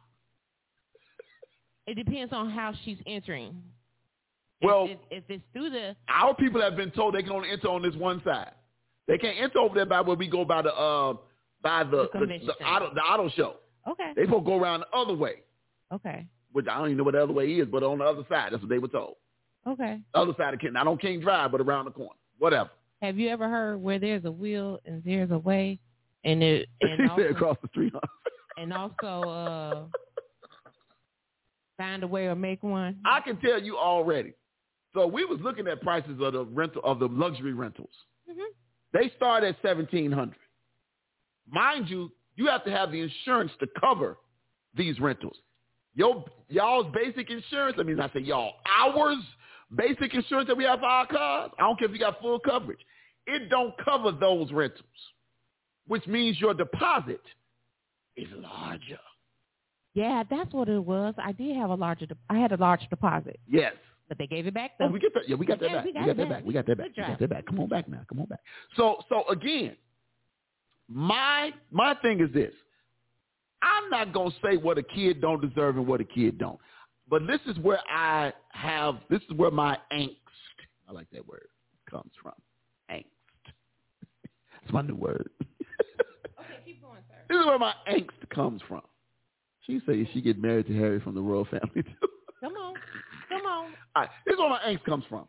Speaker 1: It depends on how she's entering.
Speaker 3: Well,
Speaker 1: if, if, if it's through the...
Speaker 3: Our people have been told they can only enter on this one side. They can't enter over there by where we go by the uh, by the
Speaker 1: the,
Speaker 3: the, the, auto, the auto show.
Speaker 1: Okay.
Speaker 3: They supposed to go around the other way.
Speaker 1: Okay.
Speaker 3: Which I don't even know what the other way is, but on the other side. That's what they were told.
Speaker 1: Okay.
Speaker 3: The other side of King. Not on King Drive, but around the corner. Whatever.
Speaker 1: Have you ever heard where there's a will and there's a way? And it and also,
Speaker 3: across the street.
Speaker 1: and also uh, Find a way or make one.
Speaker 3: I can tell you already. So we was looking at prices of the rental of the luxury rentals.
Speaker 1: Mm-hmm.
Speaker 3: They start at seventeen hundred. Mind you, you have to have the insurance to cover these rentals. Your y'all's basic insurance. Let me not say y'all. Ours basic insurance that we have for our cars. I don't care if you got full coverage. It don't cover those rentals, which means your deposit is larger.
Speaker 1: Yeah, that's what it was. I did have a larger. De- I had a large deposit.
Speaker 3: Yes.
Speaker 1: But they gave it back though.
Speaker 3: Oh, we get that. Yeah, we got that
Speaker 1: yeah,
Speaker 3: back.
Speaker 1: We got,
Speaker 3: we got that
Speaker 1: back.
Speaker 3: back. We got that back. We got that back. Come on back now. Come on back. So, so again, my my thing is this. I'm not gonna say what a kid don't deserve and what a kid don't, but this is where I have. This is where my angst. I like that word. Comes from angst. It's my new word.
Speaker 1: Okay, keep going, sir.
Speaker 3: This is where my angst comes from. She says she get married to Harry from the royal family too.
Speaker 1: Come on. Come on.
Speaker 3: All right, this is where my angst comes from.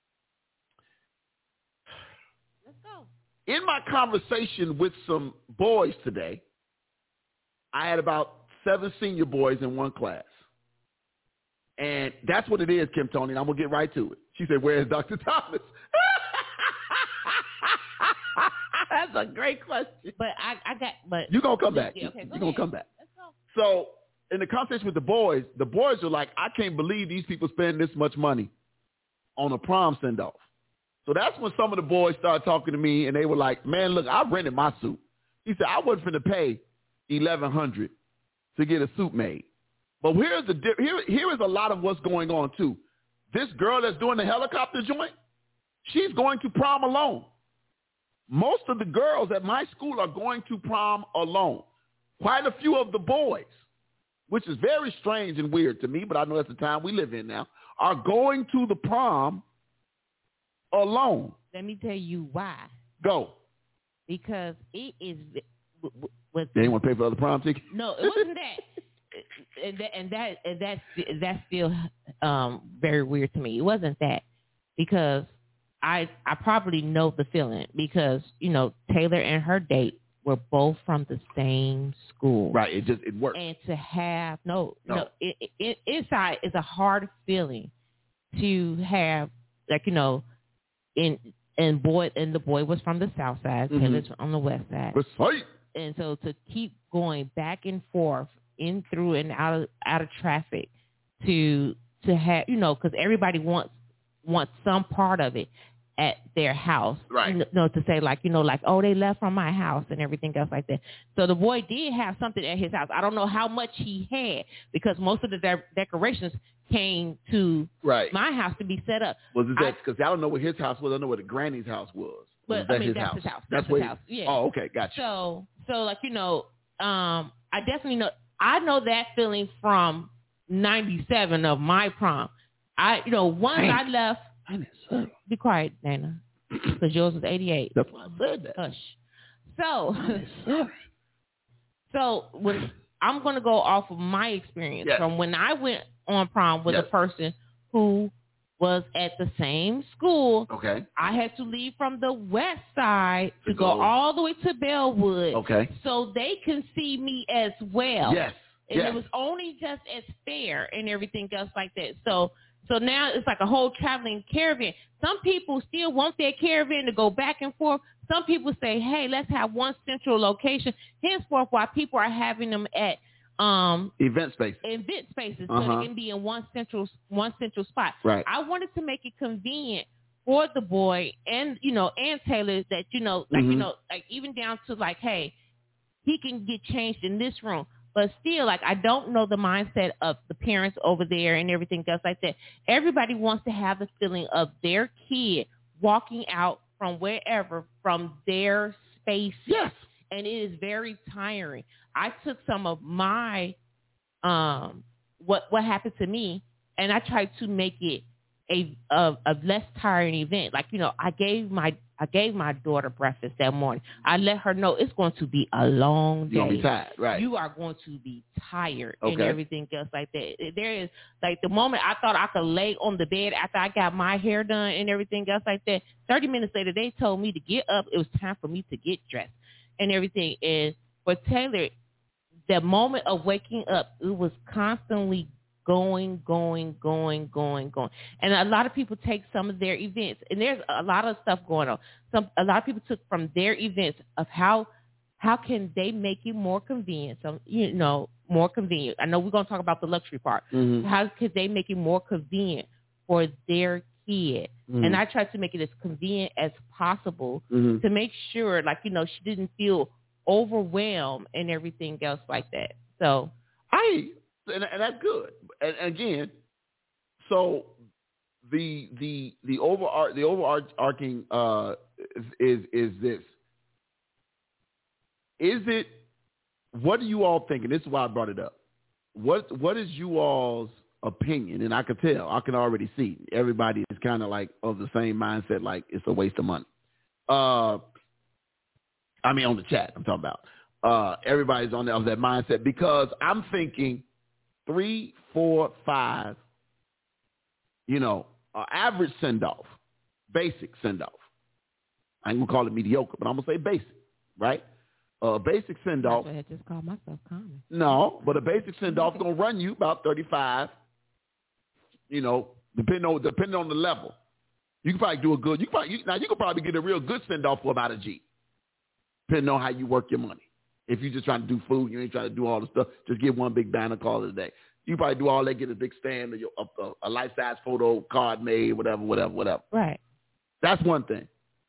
Speaker 1: Let's go.
Speaker 3: In my conversation with some boys today, I had about seven senior boys in one class. And that's what it is, Kim Tony, and I'm going to get right to it. She said, where's Doctor Thomas? That's a great question.
Speaker 1: But I, I got, but.
Speaker 3: You're going to come back.
Speaker 1: Yeah, okay,
Speaker 3: You're
Speaker 1: go
Speaker 3: going to come back.
Speaker 1: Let's go.
Speaker 3: So in the conversation with the boys, the boys are like, I can't believe these people spend this much money on a prom send-off. So that's when some of the boys started talking to me, and they were like, man, look, I rented my suit. He said, I wasn't finna pay eleven hundred dollars to get a suit made. But here's the here, here is a lot of what's going on, too. This girl that's doing the helicopter joint, she's going to prom alone. Most of the girls at my school are going to prom alone. Quite a few of the boys, which is very strange and weird to me, but I know that's the time we live in now, are going to the prom alone.
Speaker 1: Let me tell you why.
Speaker 3: Go.
Speaker 1: Because it is. With,
Speaker 3: they didn't want to pay for the prom ticket?
Speaker 1: No, it wasn't that. and that and that and that's that's still um, very weird to me. It wasn't that because I I probably know the feeling because you know Taylor and her date were both from the same school.
Speaker 3: Right. It just it worked.
Speaker 1: And to have no no,
Speaker 3: no
Speaker 1: it, it, inside is a hard feeling to have like you know in and boy and the boy was from the south side, mm-hmm. Taylor's on the west side.
Speaker 3: West side.
Speaker 1: And so to keep going back and forth in through and out of out of traffic to to have you know because everybody wants wants some part of it at their house,
Speaker 3: right?
Speaker 1: You know, to say like you know like oh they left from my house and everything else like that. So the boy did have something at his house. I don't know how much he had because most of the de- decorations came to
Speaker 3: right.
Speaker 1: my house to be set up.
Speaker 3: Was it that because I, I don't know what his house was. I don't know what the granny's house was.
Speaker 1: But
Speaker 3: was
Speaker 1: I mean
Speaker 3: his
Speaker 1: that's
Speaker 3: house?
Speaker 1: his house.
Speaker 3: That's,
Speaker 1: that's
Speaker 3: his
Speaker 1: house. Yeah.
Speaker 3: Oh, okay, gotcha.
Speaker 1: So so like you know, um, I definitely know. I know that feeling from ninety-seven of my prom. I you know once
Speaker 3: Dang.
Speaker 1: I left.
Speaker 3: I
Speaker 1: be quiet, Dana, because yours was eighty-eight.
Speaker 3: That's why I said that.
Speaker 1: Hush. So so when I'm going to go off of my experience
Speaker 3: yes.
Speaker 1: from when I went on prom with
Speaker 3: yes.
Speaker 1: a person who was at the same school.
Speaker 3: Okay.
Speaker 1: I had to leave from the west side to, to go. go all the way to Bellwood.
Speaker 3: Okay.
Speaker 1: So they can see me as well.
Speaker 3: Yes.
Speaker 1: And
Speaker 3: yes.
Speaker 1: it was only just as fair and everything else like that. So so now it's like a whole traveling caravan. Some people still want their caravan to go back and forth. Some people say, hey, let's have one central location. Henceforth, why people are having them at um
Speaker 3: event spaces
Speaker 1: event spaces
Speaker 3: uh-huh.
Speaker 1: so they can be in one central one central spot.
Speaker 3: Right.
Speaker 1: I wanted to make it convenient for the boy and you know and Taylor that you know like
Speaker 3: mm-hmm.
Speaker 1: you know like even down to like hey he can get changed in this room, but still like I don't know the mindset of the parents over there and everything else like that. Everybody wants to have the feeling of their kid walking out from wherever from their space.
Speaker 3: Yes.
Speaker 1: And it is very tiring. I took some of my, um, what what happened to me, and I tried to make it a, a a less tiring event. Like you know, I gave my I gave my daughter breakfast that morning. I let her know it's going to be a long day.
Speaker 3: You're gonna be tired, right?
Speaker 1: You are going to be tired
Speaker 3: okay.
Speaker 1: and everything else like that. There is like the moment I thought I could lay on the bed after I got my hair done and everything else like that. Thirty minutes later, they told me to get up. It was time for me to get dressed and everything. And for Taylor, the moment of waking up, it was constantly going, going, going, going, going. And a lot of people take some of their events, and there's a lot of stuff going on. Some a lot of people took from their events of how how can they make it more convenient. So you know, more convenient. I know we're gonna talk about the luxury part.
Speaker 3: Mm-hmm.
Speaker 1: How could they make it more convenient for their kid?
Speaker 3: Mm-hmm.
Speaker 1: And I tried to make it as convenient as possible
Speaker 3: mm-hmm.
Speaker 1: to make sure, like, you know, she didn't feel overwhelmed and everything else like that. So
Speaker 3: I and, and that's good. And, and again, so the the the over the overarching uh, is is this. Is it? What do you all think? And this is why I brought it up. What what is you all's opinion? And I can tell, I can already see everybody is kind of like of the same mindset, like it's a waste of money. Uh, I mean, on the chat, I'm talking about. Uh, everybody's on the, of that mindset because I'm thinking three, four, five. You know, uh, average send off, basic send off. I ain't gonna call it mediocre, but I'm gonna say basic, right? A uh, basic send off.
Speaker 1: I just called myself common.
Speaker 3: No, but a basic send off is gonna run you about thirty-five. You know, depending on depending on the level, you can probably do a good. You can probably, you, now you can probably get a real good send off for about a G, depending on how you work your money. If you're just trying to do food, you ain't trying to do all the stuff. Just get one big banner, call it a day. You probably do all that, get a big stand, a, a, a life size photo card made, whatever, whatever, whatever.
Speaker 1: Right.
Speaker 3: That's one thing.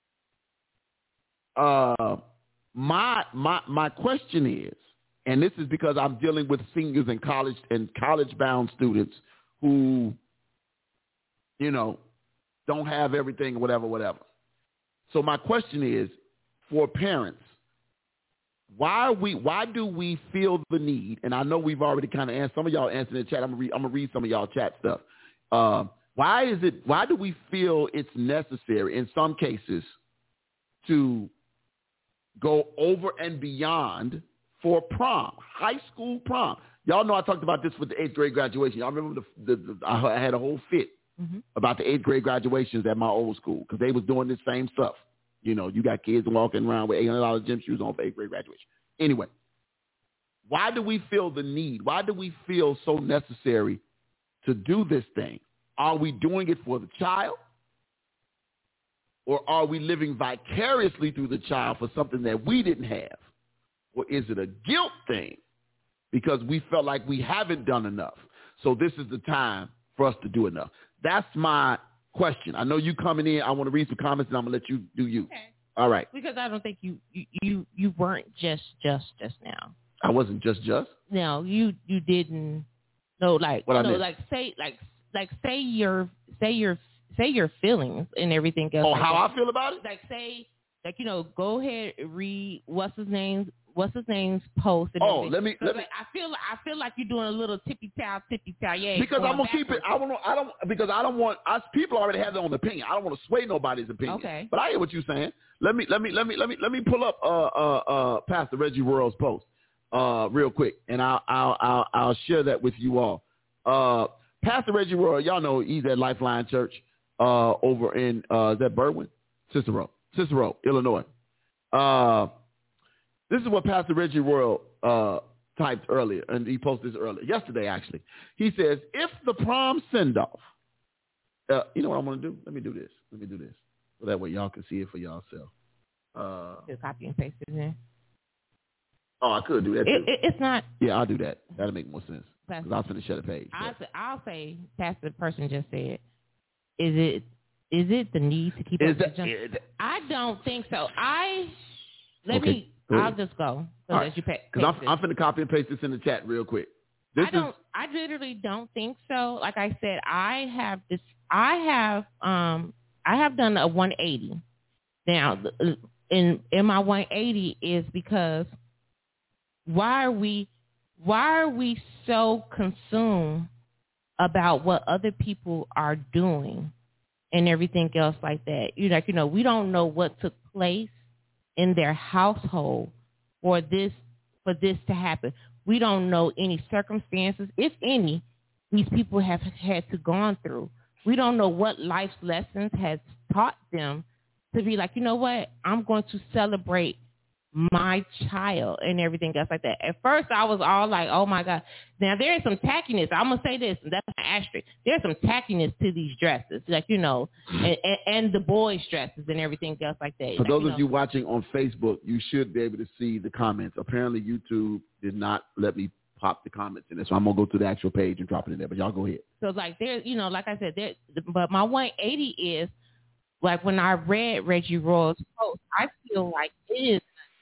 Speaker 3: Uh, my my my question is, and this is because I'm dealing with seniors and college and college bound students who, you know, don't have everything, whatever, whatever. So my question is, for parents, why are we? Why do we feel the need? And I know we've already kind of answered. Some of y'all answered in the chat. I'm gonna read, I'm gonna read some of y'all chat stuff. Uh, why is it? Why do we feel it's necessary in some cases to go over and beyond for prom, high school prom? Y'all know I talked about this with the eighth grade graduation. Y'all remember the, the, the I had a whole fit mm-hmm. about the eighth grade graduations at my old school because they was doing this same stuff. You know, you got kids walking around with eight hundred dollars gym shoes on for eighth grade graduation. Anyway, why do we feel the need? Why do we feel so necessary to do this thing? Are we doing it for the child? Or are we living vicariously through the child for something that we didn't have? Or is it a guilt thing because we felt like we haven't done enough? So this is the time for us to do enough. That's my question. I know you coming in. I want to read some comments, and I'm gonna let you do you.
Speaker 1: Okay.
Speaker 3: All right.
Speaker 1: Because I don't think you you you, you weren't just just just now.
Speaker 3: I wasn't just just.
Speaker 1: No, you you didn't. No, like
Speaker 3: what I
Speaker 1: no,
Speaker 3: missed?
Speaker 1: like say like like say your say your say your feelings and everything else.
Speaker 3: Oh,
Speaker 1: like
Speaker 3: how
Speaker 1: that.
Speaker 3: I feel about it?
Speaker 1: Like say like you know, go ahead and read what's his name. What's his name's post? And
Speaker 3: oh,
Speaker 1: everything.
Speaker 3: let me. Let
Speaker 1: like,
Speaker 3: me.
Speaker 1: I feel I feel like you're doing a little tippy toe, tippy toe, yeah.
Speaker 3: Because I'm gonna keep it. I don't. I don't. Because I don't want. Us people already have their own opinion. I don't want to sway nobody's opinion.
Speaker 1: Okay.
Speaker 3: But I hear what you're saying. Let me. Let me. Let me. Let me. Let me pull up. Uh. Uh. Uh. Pastor Reggie World's post. Uh. Real quick, and I'll. I'll. I'll. I'll share that with you all. Uh. Pastor Reggie World. Y'all know he's at Lifeline Church. Uh. Over in. Uh. Is that Berwyn? Cicero. Cicero, Illinois. Uh. This is what Pastor Reggie World uh, typed earlier, and he posted this earlier, yesterday actually. He says, if the prom send-off, uh, you know what I'm going to do? Let me do this. Let me do this. So that way y'all can see it for yourself. Uh,
Speaker 1: Just copy and paste it in there.
Speaker 3: Oh, I could do that too.
Speaker 1: It, it, it's not.
Speaker 3: Yeah, I'll do that. That'll make more sense. Because
Speaker 1: Pastor,
Speaker 3: I'll finish shut the page.
Speaker 1: I'll say, I'll say, Pastor person just said, is it is it the need to keep
Speaker 3: is
Speaker 1: up
Speaker 3: that,
Speaker 1: the
Speaker 3: is that,
Speaker 1: I don't think so. I, let
Speaker 3: okay.
Speaker 1: me, I'll just go. So
Speaker 3: right.
Speaker 1: that you pay,
Speaker 3: Because I'm, I'm going to copy and paste this in the chat real quick. This
Speaker 1: I don't,
Speaker 3: is,
Speaker 1: I literally don't think so. Like I said, I have this, I have, um, I have done a one eighty. Now, in, in my one eighty is because why are we, why are we so consumed about what other people are doing and everything else like that? You like, you know, we don't know what took place in their household for this, for this to happen. We don't know any circumstances, if any, these people have had to gone through. We don't know what life's lessons has taught them to be like, you know what, I'm going to celebrate my child and everything else like that. At first, I was all like, oh, my God. Now, there is some tackiness. I'm going to say this, and that's an asterisk. There's some tackiness to these dresses, like, you know, and, and, and the boys' dresses and everything else like that.
Speaker 3: For
Speaker 1: like,
Speaker 3: those
Speaker 1: you
Speaker 3: of
Speaker 1: know.
Speaker 3: you watching on Facebook, you should be able to see the comments. Apparently, YouTube did not let me pop the comments in there, so I'm going to go to the actual page and drop it in there, but y'all go ahead.
Speaker 1: So, like, there, you know, like I said, there, but my one eighty is, like, when I read Reggie Royal's post, I feel like it is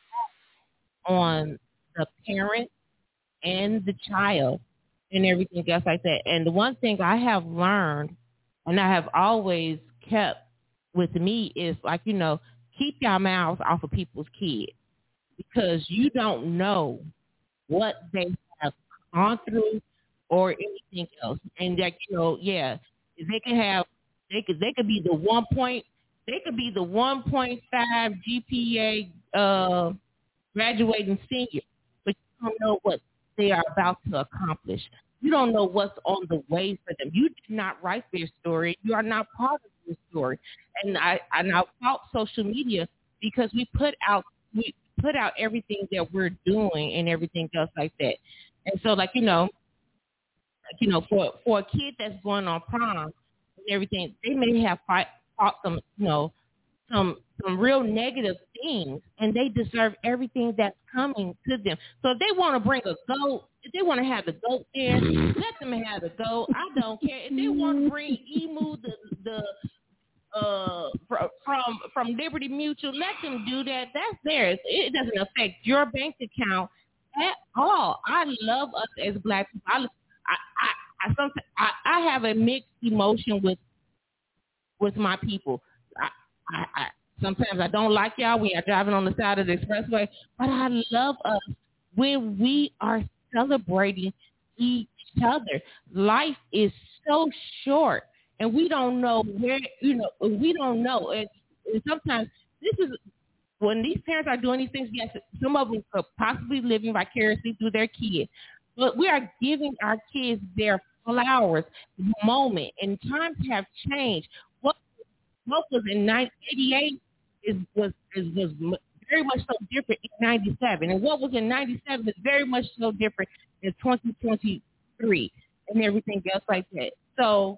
Speaker 1: on the parent and the child and everything else like that. And the one thing I have learned and I have always kept with me is, like, you know, keep your mouths off of people's kids, because you don't know what they have gone through or anything else. And, like, you know, yeah, they can have, they could, they could be the one point, they could be the one point five G P A uh, graduating senior, but you don't know what they are about to accomplish. You don't know what's on the way for them. You did not write their story. You are not part of their story. And I, and I fault social media because we put out, we put out everything that we're doing and everything else like that. And so, like, you know, like, you know, for, for a kid that's going on prom and everything, they may have fought, fought some, you know, some some real negative things, and they deserve everything that's coming to them. So if they want to bring a goat, if they want to have the goat there, let them have the goat. I don't care. If they want to bring Emu, the the uh from from Liberty Mutual, let them do that. That's theirs. It doesn't affect your bank account at all. I love us as Black people. I I I, I sometimes I, I have a mixed emotion with with my people. I, I, I sometimes I don't like y'all when you're driving on the side of the expressway, but I love us when we are celebrating each other. Life is so short, and we don't know where, you know, we don't know. And, and sometimes this is when these parents are doing these things. Yes, some of them are possibly living vicariously through their kids, but we are giving our kids their flowers, moment, and times have changed. What What was in nineteen eighty-eight is was is, was very much so different in ninety-seven, and what was in ninety-seven is very much so different in twenty twenty-three, and everything else like that. So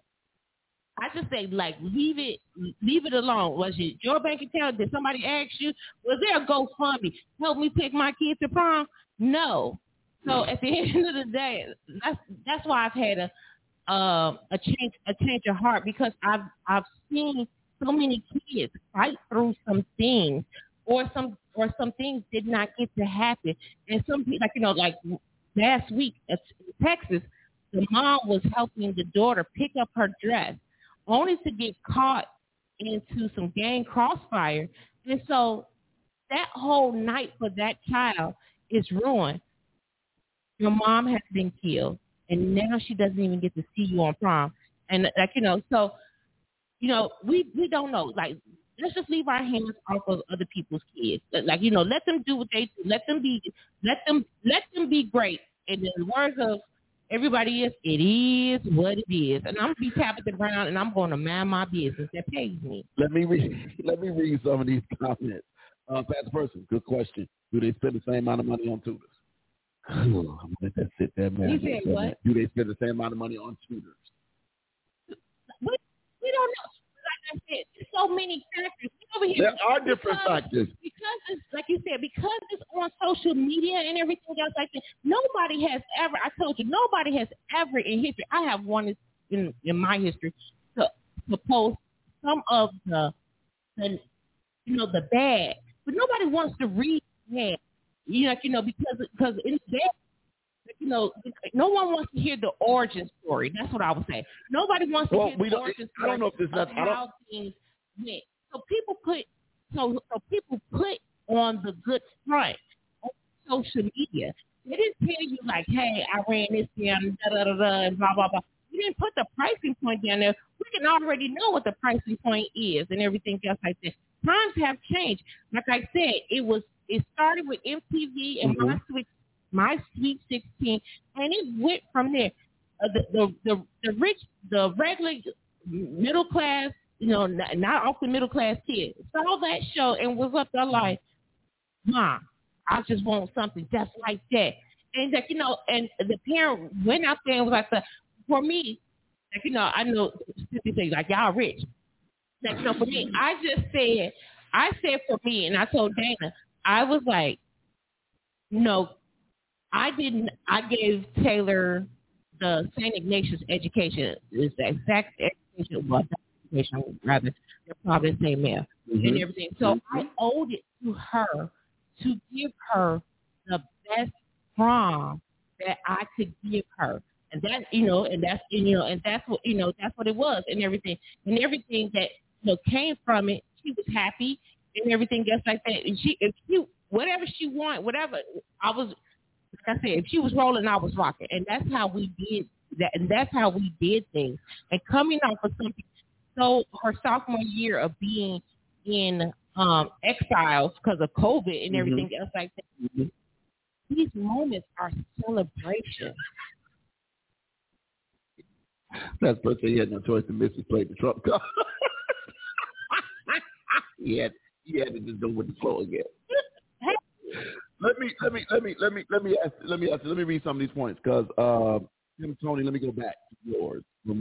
Speaker 1: I just say, like, leave it, leave it alone. Was it your bank account? Did somebody ask you? Was there a GoFundMe? Help me pick my kid to prom? No. So at the end of the day, that's that's why I've had a uh, a change a change of heart, because I've I've seen so many kids fight through some things, or some or some things did not get to happen. And some people, like, you know, like last week in Texas, the mom was helping the daughter pick up her dress, only to get caught into some gang crossfire. And so that whole night for that child is ruined. Your mom has been killed, and now she doesn't even get to see you on prom. And, like, you know, so, you know, we, we don't know. Like, let's just leave our hands off of other people's kids. Like, you know, let them do what they do. Let them be, let them, let them be great. And in the words of everybody is, it is what it is. And I'm going to be tapping around, and I'm going to mind my business. That pays me.
Speaker 3: Let me read, let me read some of these comments. Uh, Fast person, good question. Do they spend the same amount of money on tutors? I'm going to let that sit there, man.
Speaker 1: You said what?
Speaker 3: Do they spend the same amount of money on tutors?
Speaker 1: We, we don't know. Like I said, there's so many factors. Over here,
Speaker 3: there are different
Speaker 1: because,
Speaker 3: factors.
Speaker 1: Because it's, like you said, because it's on social media and everything else like that, nobody has ever, I told you, nobody has ever in history, I have wanted in, in my history to, to post some of the, the, you know, the bad, but nobody wants to read bad. You know, you know, because because in that, you know, no one wants to hear the origin story. That's what I would say. Nobody wants to
Speaker 3: well,
Speaker 1: hear
Speaker 3: we
Speaker 1: the
Speaker 3: don't,
Speaker 1: origin
Speaker 3: I don't know
Speaker 1: story
Speaker 3: if there's
Speaker 1: of
Speaker 3: not,
Speaker 1: how things went. So people put so so people put on the good front on social media. They didn't tell you like, hey, I ran this down, da da da da, and blah blah blah. You didn't put the pricing point down there. We can already know what the pricing point is and everything else like that. Times have changed. Like I said, it was. It started with M T V and mm-hmm. my sweet, my Sweet sixteen, and it went from there. Uh, the, the the the rich, the regular middle class, you know, not, not off the middle class kids saw that show and was up there like, Mom, I just want something just like that. And that, you know, and the parent went out there and was like, for me, like, you know, I know Cynthia say like y'all rich. Like, you know, for me, I just said, I said for me, and I told Dana, I was like, no, I didn't. I gave Taylor the Saint Ignatius education. It's the exact education, well, education rather. They're probably the same math mm-hmm. and everything. So mm-hmm. I owed it to her to give her the best prom that I could give her. And that, you know, and that's, you know, and that's what, you know, that's what it was and everything. And everything that, you know, came from it, she was happy and everything else like that. And she, if she, whatever she wanted, whatever, I was, like I said, if she was rolling, I was rocking. And that's how we did that. And that's how we did things. And coming off of something, so her sophomore year of being in um, exiles because of COVID and everything mm-hmm. else like that, mm-hmm. these moments are celebration.
Speaker 3: That's the person he had no choice to miss his play the Trump card. he had he had to just go with the flow again. let me let me let me let me let me ask let me ask let me read some of these points because uh, Tim Tony, let me go back to yours. Let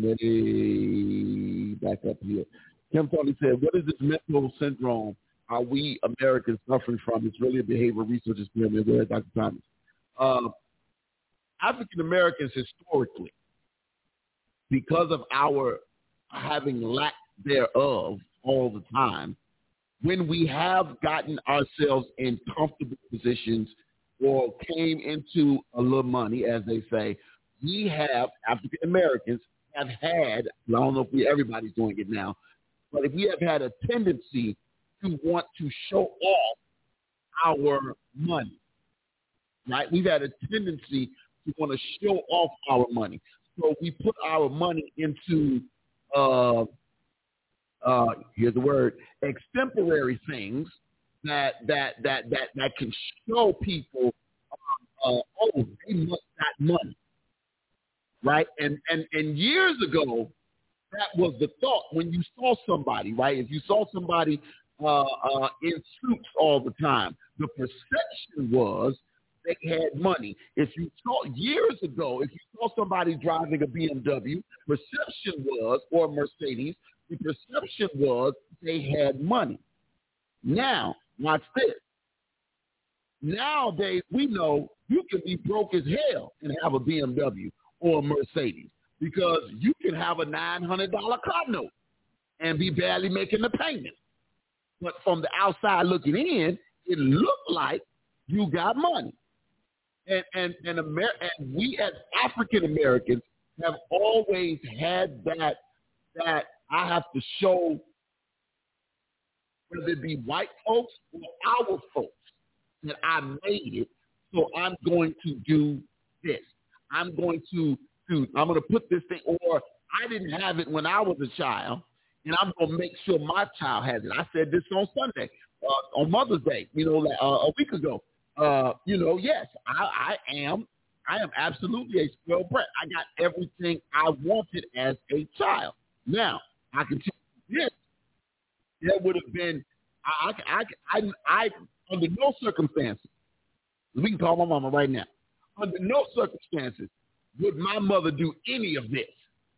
Speaker 3: me back up here. Tim Tony said, "What is this mental syndrome? Are we Americans suffering from? It's really a behavioral research experiment." Go ahead, Doctor Thomas. Uh, African Americans historically, because of our having lack thereof all the time, when we have gotten ourselves in comfortable positions or came into a little money, as they say, we have, African Americans have had, I don't know if we, everybody's doing it now, but if we have had a tendency to want to show off our money, right? We've had a tendency to want to show off our money. So we put our money into, uh, uh, here's the word, extemporary things that that that that that can show people, uh, uh, oh, they must got money, right? And and and years ago, that was the thought when you saw somebody, right? If you saw somebody uh, uh, in suits all the time, the perception was they had money. If you saw years ago, if you saw somebody driving a B M W, perception was, or a Mercedes, the perception was they had money. Now, watch this. Nowadays, we know you can be broke as hell and have a B M W or a Mercedes because you can have a nine hundred dollars car note and be barely making the payment. But from the outside looking in, it looked like you got money. And and and, Amer- and we as African Americans have always had that that I have to show, whether it be white folks or our folks, that I made it. So I'm going to do this. I'm going to do. I'm going to put this thing. Or I didn't have it when I was a child, and I'm going to make sure my child has it. I said this on Sunday, uh, on Mother's Day. You know, uh, a week ago. Uh, you know, yes, I, I am. I am absolutely a spoiled brat. I got everything I wanted as a child. Now, I can tell you this: there would have been, I, I, I, I, under no circumstances, we can call my mama right now. Under no circumstances would my mother do any of this,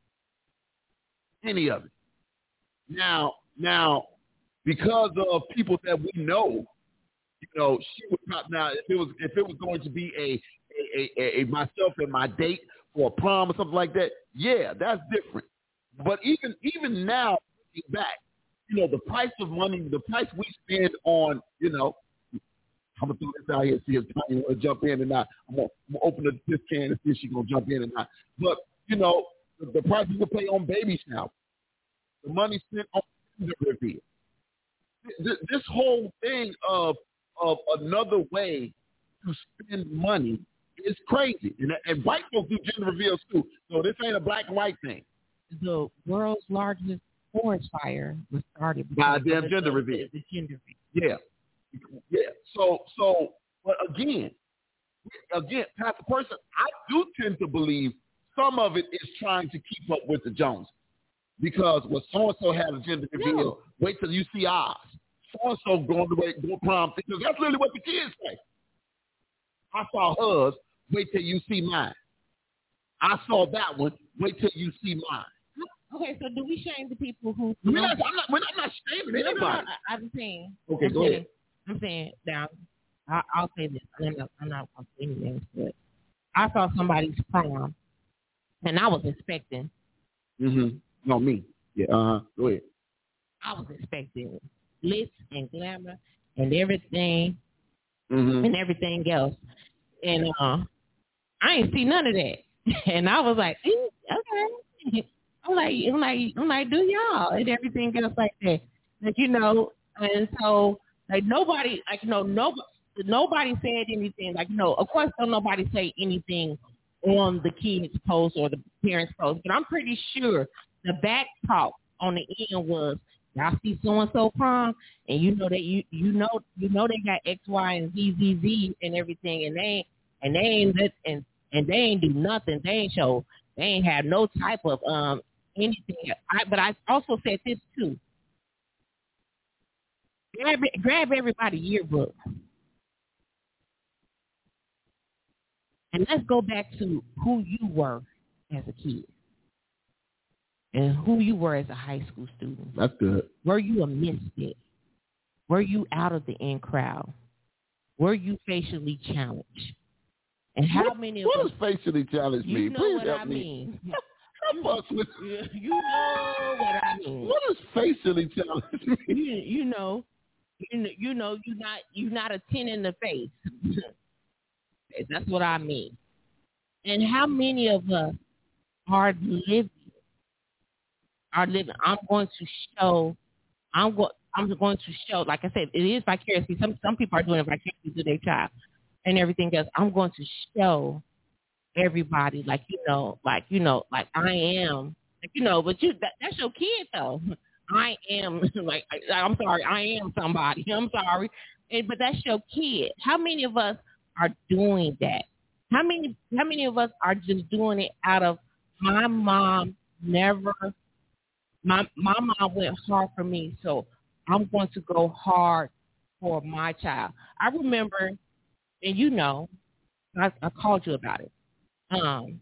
Speaker 3: any of it. Now, now, because of people that we know. You know, she would not, now if it was if it was going to be a a, a a myself and my date for a prom or something like that, yeah, that's different. But even even now, looking back, you know, the price of money, the price we spend on, you know, I'm gonna throw this out here, see if Tanya want to jump in or not. I'm gonna, I'm gonna open this can and see if she's gonna jump in or not. But you know, the, the price we pay on baby shower, the money spent on the reveal, this, this whole thing of of another way to spend money is crazy. And, and white folks do gender reveals too. So this ain't a black and white thing.
Speaker 1: The world's largest forest fire was started
Speaker 3: by a damn gender reveal.
Speaker 1: The gender
Speaker 3: reveal. Yeah. Yeah. So, so, but again, again, Pastor Person, I do tend to believe some of it is trying to keep up with the Joneses. Because when so-and-so had a gender reveal, no. Wait till you see ours. So-and-so going to wait, go prom, because that's really what the kids say. I saw hers. Wait till you see mine. I saw that one. Wait till you see mine.
Speaker 1: Okay, so do we shame the people who?
Speaker 3: We're not, I'm not. We're not, I'm not shaming
Speaker 1: no,
Speaker 3: anybody.
Speaker 1: No, no, I, I'm saying.
Speaker 3: Okay,
Speaker 1: I'm
Speaker 3: go
Speaker 1: saying,
Speaker 3: ahead.
Speaker 1: I'm saying now. I, I'll say this. I'm not. I'm not going to say anything, but I saw somebody's prom, and I was expecting.
Speaker 3: Mm-hmm. No, me. Yeah. Uh huh. Go ahead.
Speaker 1: I was expecting glitz and glamour and everything,
Speaker 3: mm-hmm.
Speaker 1: and everything else, and uh, I ain't see none of that. And I was like, okay. I'm like, I'm like, I'm like, do y'all and everything else like that, like you know. And so, like nobody, like you know, nobody, nobody said anything. Like you know, of course, don't nobody say anything on the kids' post or the parents' post. But I'm pretty sure the back talk on the end was, y'all see so and so prom, and you know that you you know you know they got X, Y, and Z, Z, Z, and everything, and they ain't, and they ain't that and. And they ain't do nothing. They ain't show. They ain't have no type of um anything. I, but I also said this too. Grab, grab everybody yearbook, and let's go back to who you were as a kid, and who you were as a high school student.
Speaker 3: That's good.
Speaker 1: Were you a misfit? Were you out of the in crowd? Were you facially challenged? And how
Speaker 3: what,
Speaker 1: many of
Speaker 3: what
Speaker 1: us,
Speaker 3: does facially challenge
Speaker 1: you
Speaker 3: me?
Speaker 1: know
Speaker 3: Please
Speaker 1: what
Speaker 3: help
Speaker 1: I
Speaker 3: me.
Speaker 1: mean.
Speaker 3: Help us with.
Speaker 1: You know what I mean.
Speaker 3: What does facially challenge me?
Speaker 1: You, you know, you know, you know, you not you not a ten in the face. That's what I mean. And how many of us are living? Are living? I'm going to show. I'm going. I'm going to show. Like I said, it is vicariously. Some some people are doing it vicariously to their child and everything else. I'm going to show everybody, like you know, like you know, like I am, like you know, but you that, that's your kid though. I am like I, I'm sorry, I am somebody. I'm sorry, and, but that's your kid. How many of us are doing that? How many? How many of us are just doing it out of my mom never? My my mom went hard for me, so I'm going to go hard for my child. I remember, and you know, I, I called you about it. Um,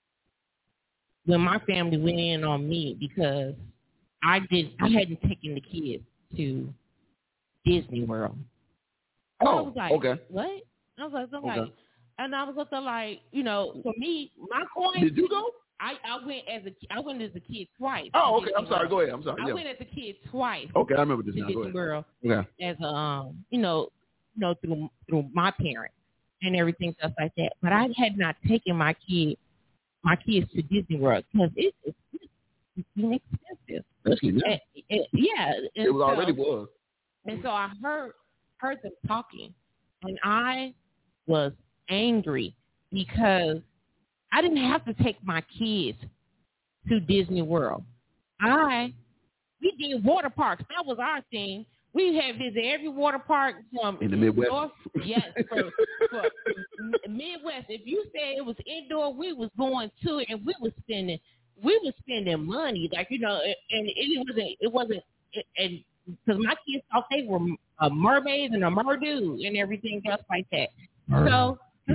Speaker 1: when my family went in on me because I did, I hadn't taken the kids to Disney World.
Speaker 3: Oh,
Speaker 1: I was like,
Speaker 3: okay.
Speaker 1: What? I was like, I'm
Speaker 3: Okay.
Speaker 1: like, and I was up there like, you know, for me, my coin.
Speaker 3: Did you go?
Speaker 1: I, I went as a I went as a kid twice.
Speaker 3: Oh, okay.
Speaker 1: Disney
Speaker 3: I'm sorry.
Speaker 1: World.
Speaker 3: Go ahead. I'm sorry.
Speaker 1: I
Speaker 3: Yeah.
Speaker 1: went as a kid twice.
Speaker 3: Okay, I remember this
Speaker 1: to
Speaker 3: now. Go
Speaker 1: Disney
Speaker 3: ahead.
Speaker 1: World.
Speaker 3: Okay.
Speaker 1: As a, um, you know, you know, through through my parents and everything else like that. But I had not taken my kid, my kids to Disney World because it, it, it's inexpensive.
Speaker 3: Especially now.
Speaker 1: And, and, yeah, and
Speaker 3: It was
Speaker 1: so,
Speaker 3: already was.
Speaker 1: And so I heard heard them talking, and I was angry because I didn't have to take my kids to Disney World. I we did water parks. That was our thing. We had visited every water park from
Speaker 3: in the Midwest.
Speaker 1: North, yes, for, for Midwest. If you said it was indoor, we was going to it, and we was spending we was spending money, like you know, and it wasn't it wasn't and because my kids thought they were a mermaids and a merdu and everything else like that. So,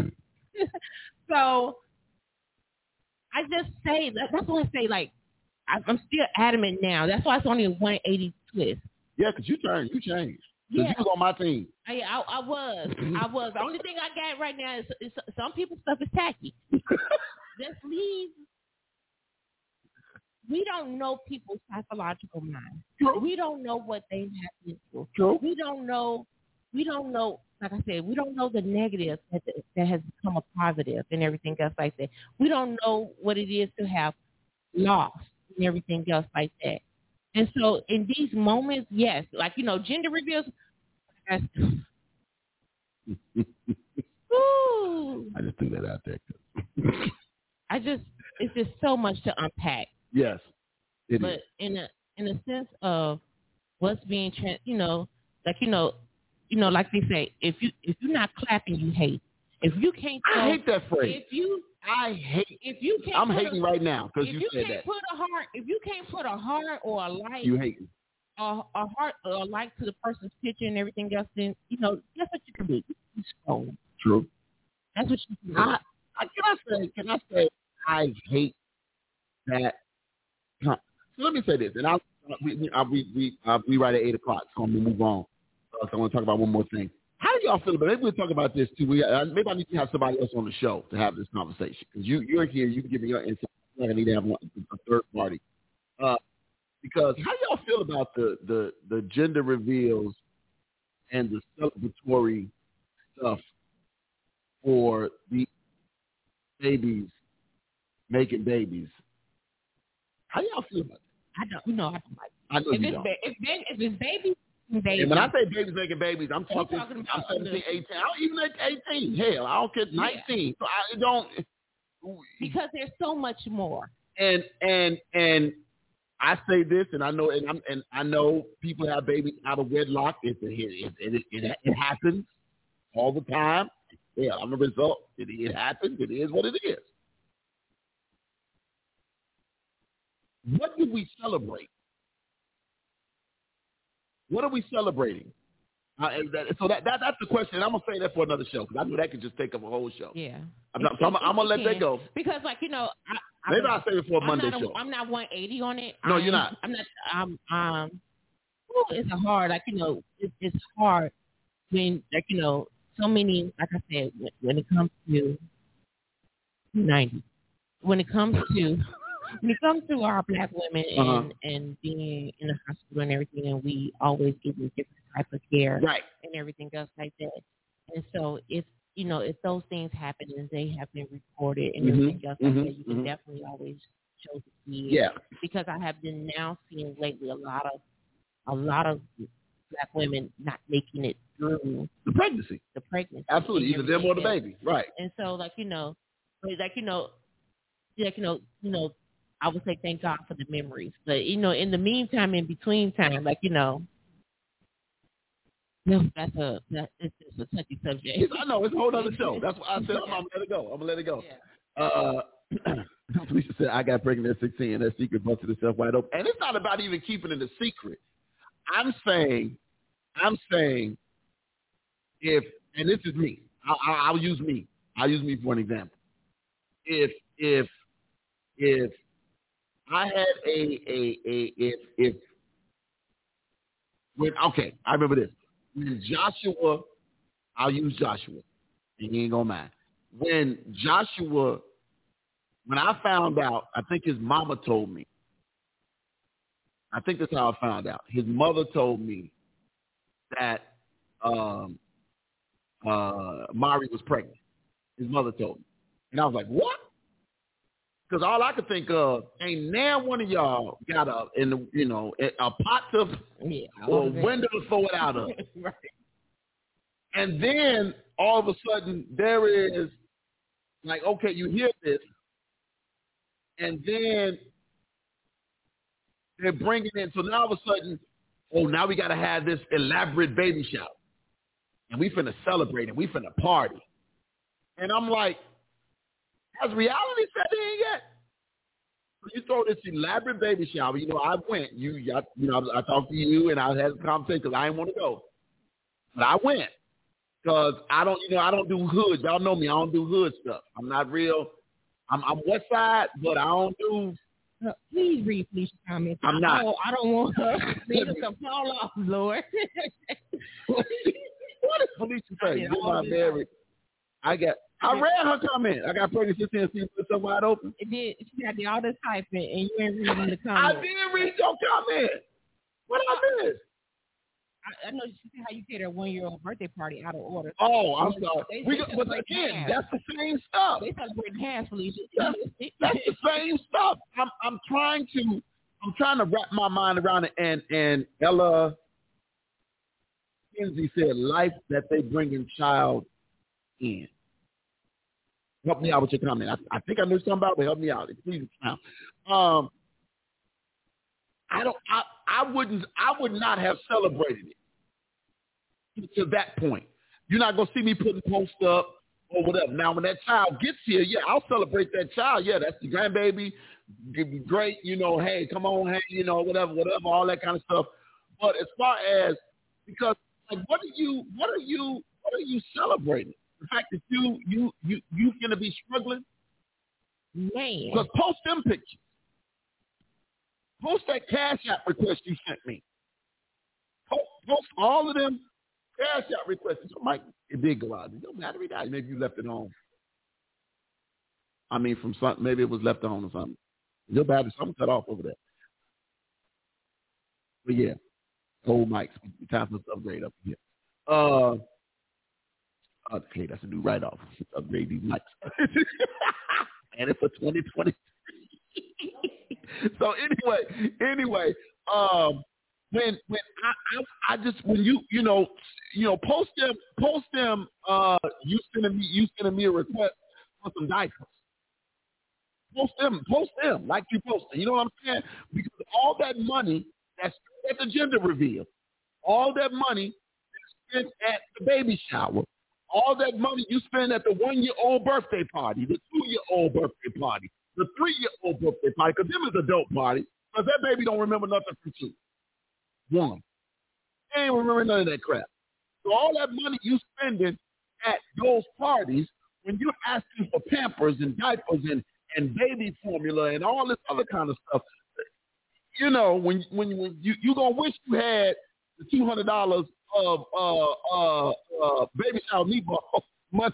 Speaker 1: so I just say that, that's why I say like I, I'm still adamant now. That's why it's only a one eighty twist.
Speaker 3: Yeah, because you turned, you changed. Because
Speaker 1: Yeah.
Speaker 3: you was on my team.
Speaker 1: I, I, I was. I was. The only thing I got right now is, is some people's stuff is tacky. Let's leave. We don't know people's psychological mind.
Speaker 3: True.
Speaker 1: We don't know what they have been through.
Speaker 3: True.
Speaker 1: We don't know. We don't know. Like I said, we don't know the negative that, that has become a positive and everything else like that. We don't know what it is to have lost and everything else like that. And so in these moments, yes, like, you know, gender reveals. Ooh,
Speaker 3: I just threw that out there.
Speaker 1: I just, it's just so much to unpack.
Speaker 3: Yes, it
Speaker 1: but
Speaker 3: is.
Speaker 1: in a in a sense of what's being, trans, you know, like, you know, you know, like they say, if you if you're not clapping, you hate. If you can't,
Speaker 3: I
Speaker 1: tell,
Speaker 3: hate that phrase.
Speaker 1: If you,
Speaker 3: I hate.
Speaker 1: If you can't,
Speaker 3: I'm
Speaker 1: put
Speaker 3: hating
Speaker 1: a,
Speaker 3: right now because
Speaker 1: if
Speaker 3: you,
Speaker 1: you
Speaker 3: said
Speaker 1: can't
Speaker 3: that.
Speaker 1: Put a heart, if you can't put a heart or a like,
Speaker 3: You hating.
Speaker 1: A, a heart or a like to the person's picture and everything else, then you know that's what you can do. You scroll.
Speaker 3: True.
Speaker 1: That's what you do.
Speaker 3: I, I, can I say, can I say, I hate that. So let me say this, and I we we I, we we, uh, we right at eight o'clock, so I'm gonna move on. Uh, so I want to talk about one more thing. How do y'all feel about? Maybe we'll talk about this too. We uh, maybe I need to have somebody else on the show to have this conversation because you you're here. You can give me your insight. I need to have one, a third party. Uh, because how do y'all feel about the, the the gender reveals and the celebratory stuff for the babies making babies? How do y'all feel about that?
Speaker 1: I don't. You know, I don't like.
Speaker 3: I know
Speaker 1: if
Speaker 3: you
Speaker 1: it's
Speaker 3: don't.
Speaker 1: Ba- if, if it's babies, babies.
Speaker 3: And when I say babies making babies, I'm talking,
Speaker 1: talking
Speaker 3: I'm
Speaker 1: about
Speaker 3: seventeen,
Speaker 1: the,
Speaker 3: eighteen, I don't even at eighteen. Hell, I don't care, nineteen.
Speaker 1: Yeah.
Speaker 3: So I don't.
Speaker 1: Because there's so much more.
Speaker 3: And and and I say this, and I know, and I'm, and I know people have babies out of wedlock. It it it, it, it, it happens all the time. Yeah, I'm a result. It, it happens. It is what it is. What do we celebrate? What are we celebrating? Uh, that, so that, that that's the question. And I'm gonna say that for another show because I know that could just take up a whole show.
Speaker 1: Yeah.
Speaker 3: I'm, not, so I'm, I'm gonna let
Speaker 1: can.
Speaker 3: that go.
Speaker 1: Because, like you know, I, I
Speaker 3: maybe I'll save it for a
Speaker 1: I'm
Speaker 3: Monday
Speaker 1: not a,
Speaker 3: show.
Speaker 1: I'm not one eighty on it.
Speaker 3: No,
Speaker 1: I'm,
Speaker 3: you're not.
Speaker 1: I'm not. Um. Um. Ooh, it's a hard. Like you know, it, it's hard when like you know so many. Like I said, when, when it comes to ninety, when it comes to when it comes to our black women and
Speaker 3: uh-huh.
Speaker 1: and being in the hospital and everything, and we always give them different type of care,
Speaker 3: right,
Speaker 1: and everything else like that. And so if you know if those things happen and they have been recorded and
Speaker 3: mm-hmm.
Speaker 1: everything else like
Speaker 3: mm-hmm.
Speaker 1: that, you can
Speaker 3: mm-hmm.
Speaker 1: definitely always show the kids.
Speaker 3: Yeah,
Speaker 1: because I have been now seeing lately a lot of a lot of black women not making it through
Speaker 3: the pregnancy.
Speaker 1: The pregnancy,
Speaker 3: absolutely, either them or the baby, right?
Speaker 1: And so, like you know, like you know, like you know, you know, I would say thank God for the memories, but you know, in the meantime, in between time, like you know. No, that's a that, it's, it's a touchy subject.
Speaker 3: It's, I know it's a whole other show. That's why I said I'm, I'm gonna let it go. I'm gonna let it go. Yeah. Uh, Felicia said I got pregnant at sixteen, and that secret busted itself wide open. And it's not about even keeping it a secret. I'm saying, I'm saying, if and this is me. I'll, I'll, I'll use me. I'll use me for an example. If if if I had a a a if if when okay, I remember this. When Joshua, I'll use Joshua, and he ain't gonna mind. When Joshua, when I found out, I think his mama told me. I think that's how I found out. His mother told me that um, uh, Mari was pregnant. His mother told me, and I was like, "What?" Because all I could think of ain't now one of y'all got a in the you know a pot to
Speaker 1: yeah,
Speaker 3: or a window to throw it out of.
Speaker 1: Right. And
Speaker 3: then all of a sudden there is like, okay, you hear this, and then they're bringing in. So now all of a sudden, oh, now we got to have this elaborate baby shower, and we finna celebrate and we finna party. And I'm like, has reality set in yet? So you throw this elaborate baby shower. You know, I went. You, you know, I talked to you, and I had a conversation because I didn't want to go, but I went because I don't, you know, I don't do hood. Y'all know me. I don't do hood stuff. I'm not real. I'm, I'm West Side, but I don't do.
Speaker 1: Uh, please read Felicia's comments.
Speaker 3: I'm not.
Speaker 1: I don't, I don't want her to fall off, Lord.
Speaker 3: What is Felicia saying? You're not married. I got. I read her comment. I got pregnant sixteen and see myself wide open.
Speaker 1: It did. She got the all this typing, and you ain't reading the
Speaker 3: I
Speaker 1: comments.
Speaker 3: did read your comment. What did I miss?
Speaker 1: I, I know she said how you did her one-year-old birthday party out of order.
Speaker 3: Oh, I'm
Speaker 1: they,
Speaker 3: sorry.
Speaker 1: They,
Speaker 3: we
Speaker 1: they
Speaker 3: got, but again, that's the same stuff.
Speaker 1: They celebrating half, Felicia.
Speaker 3: That's, that's the same stuff. I'm I'm trying to I'm trying to wrap my mind around it. And and Ella Kinsey said, "Life that they bring in child in." Help me out with your comment. I, I think I knew something about it, but help me out. Please now. Um, I don't. I, I wouldn't. I would not have celebrated it to that point. You're not gonna see me putting posts up or whatever. Now, when that child gets here, yeah, I'll celebrate that child. Yeah, that's the grandbaby. Great, you know. Hey, come on, hey, you know, whatever, whatever, all that kind of stuff. But as far as because, like, what are you? What are you? What are you celebrating? the fact that you you you you gonna be struggling?
Speaker 1: Man.
Speaker 3: Because post them pictures. Post that Cash App request you sent me. Post, post all of them Cash App requests. So Mike, it did go out. It don't matter. Maybe you left it on. I mean, from something. Maybe it was left on or something. Your battery, something cut off over there. But yeah, old mics. Time for us to upgrade up here. Uh, okay, that's a new write-off. Upgrade these mics. And it's for twenty twenty. So anyway, anyway, um, when when I, I I just when you you know you know post them post them uh you sending me you sending me a request for some diapers. Post them, post them like you posted. You know what I'm saying? Because all that money that's at the gender reveal, all that money that's spent at the baby shower, all that money you spend at the one-year-old birthday party, the two-year-old birthday party, the three-year-old birthday party, because them is adult party, because that baby don't remember nothing from two. One. They ain't remember none of that crap. So all that money you spending at those parties, when you're asking for Pampers and diapers and and baby formula and all this other kind of stuff, you know, when when when you you gonna wish you had the two hundred dollars of uh uh uh baby shower meatball money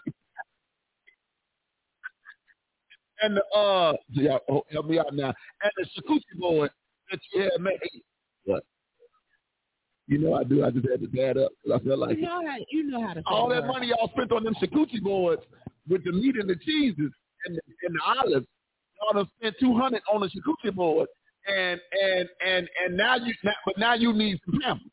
Speaker 3: and the uh yeah, oh, help me out now, and the charcuterie board that you had made. What? You know I do. I just had to add up because I felt like
Speaker 1: you know how you know how to
Speaker 3: all that money y'all spent on them charcuterie boards with the meat and the cheeses and the, and the olives. Y'all done spent two hundred on the charcuterie board, and and and and now you now, but now you need some Pampers.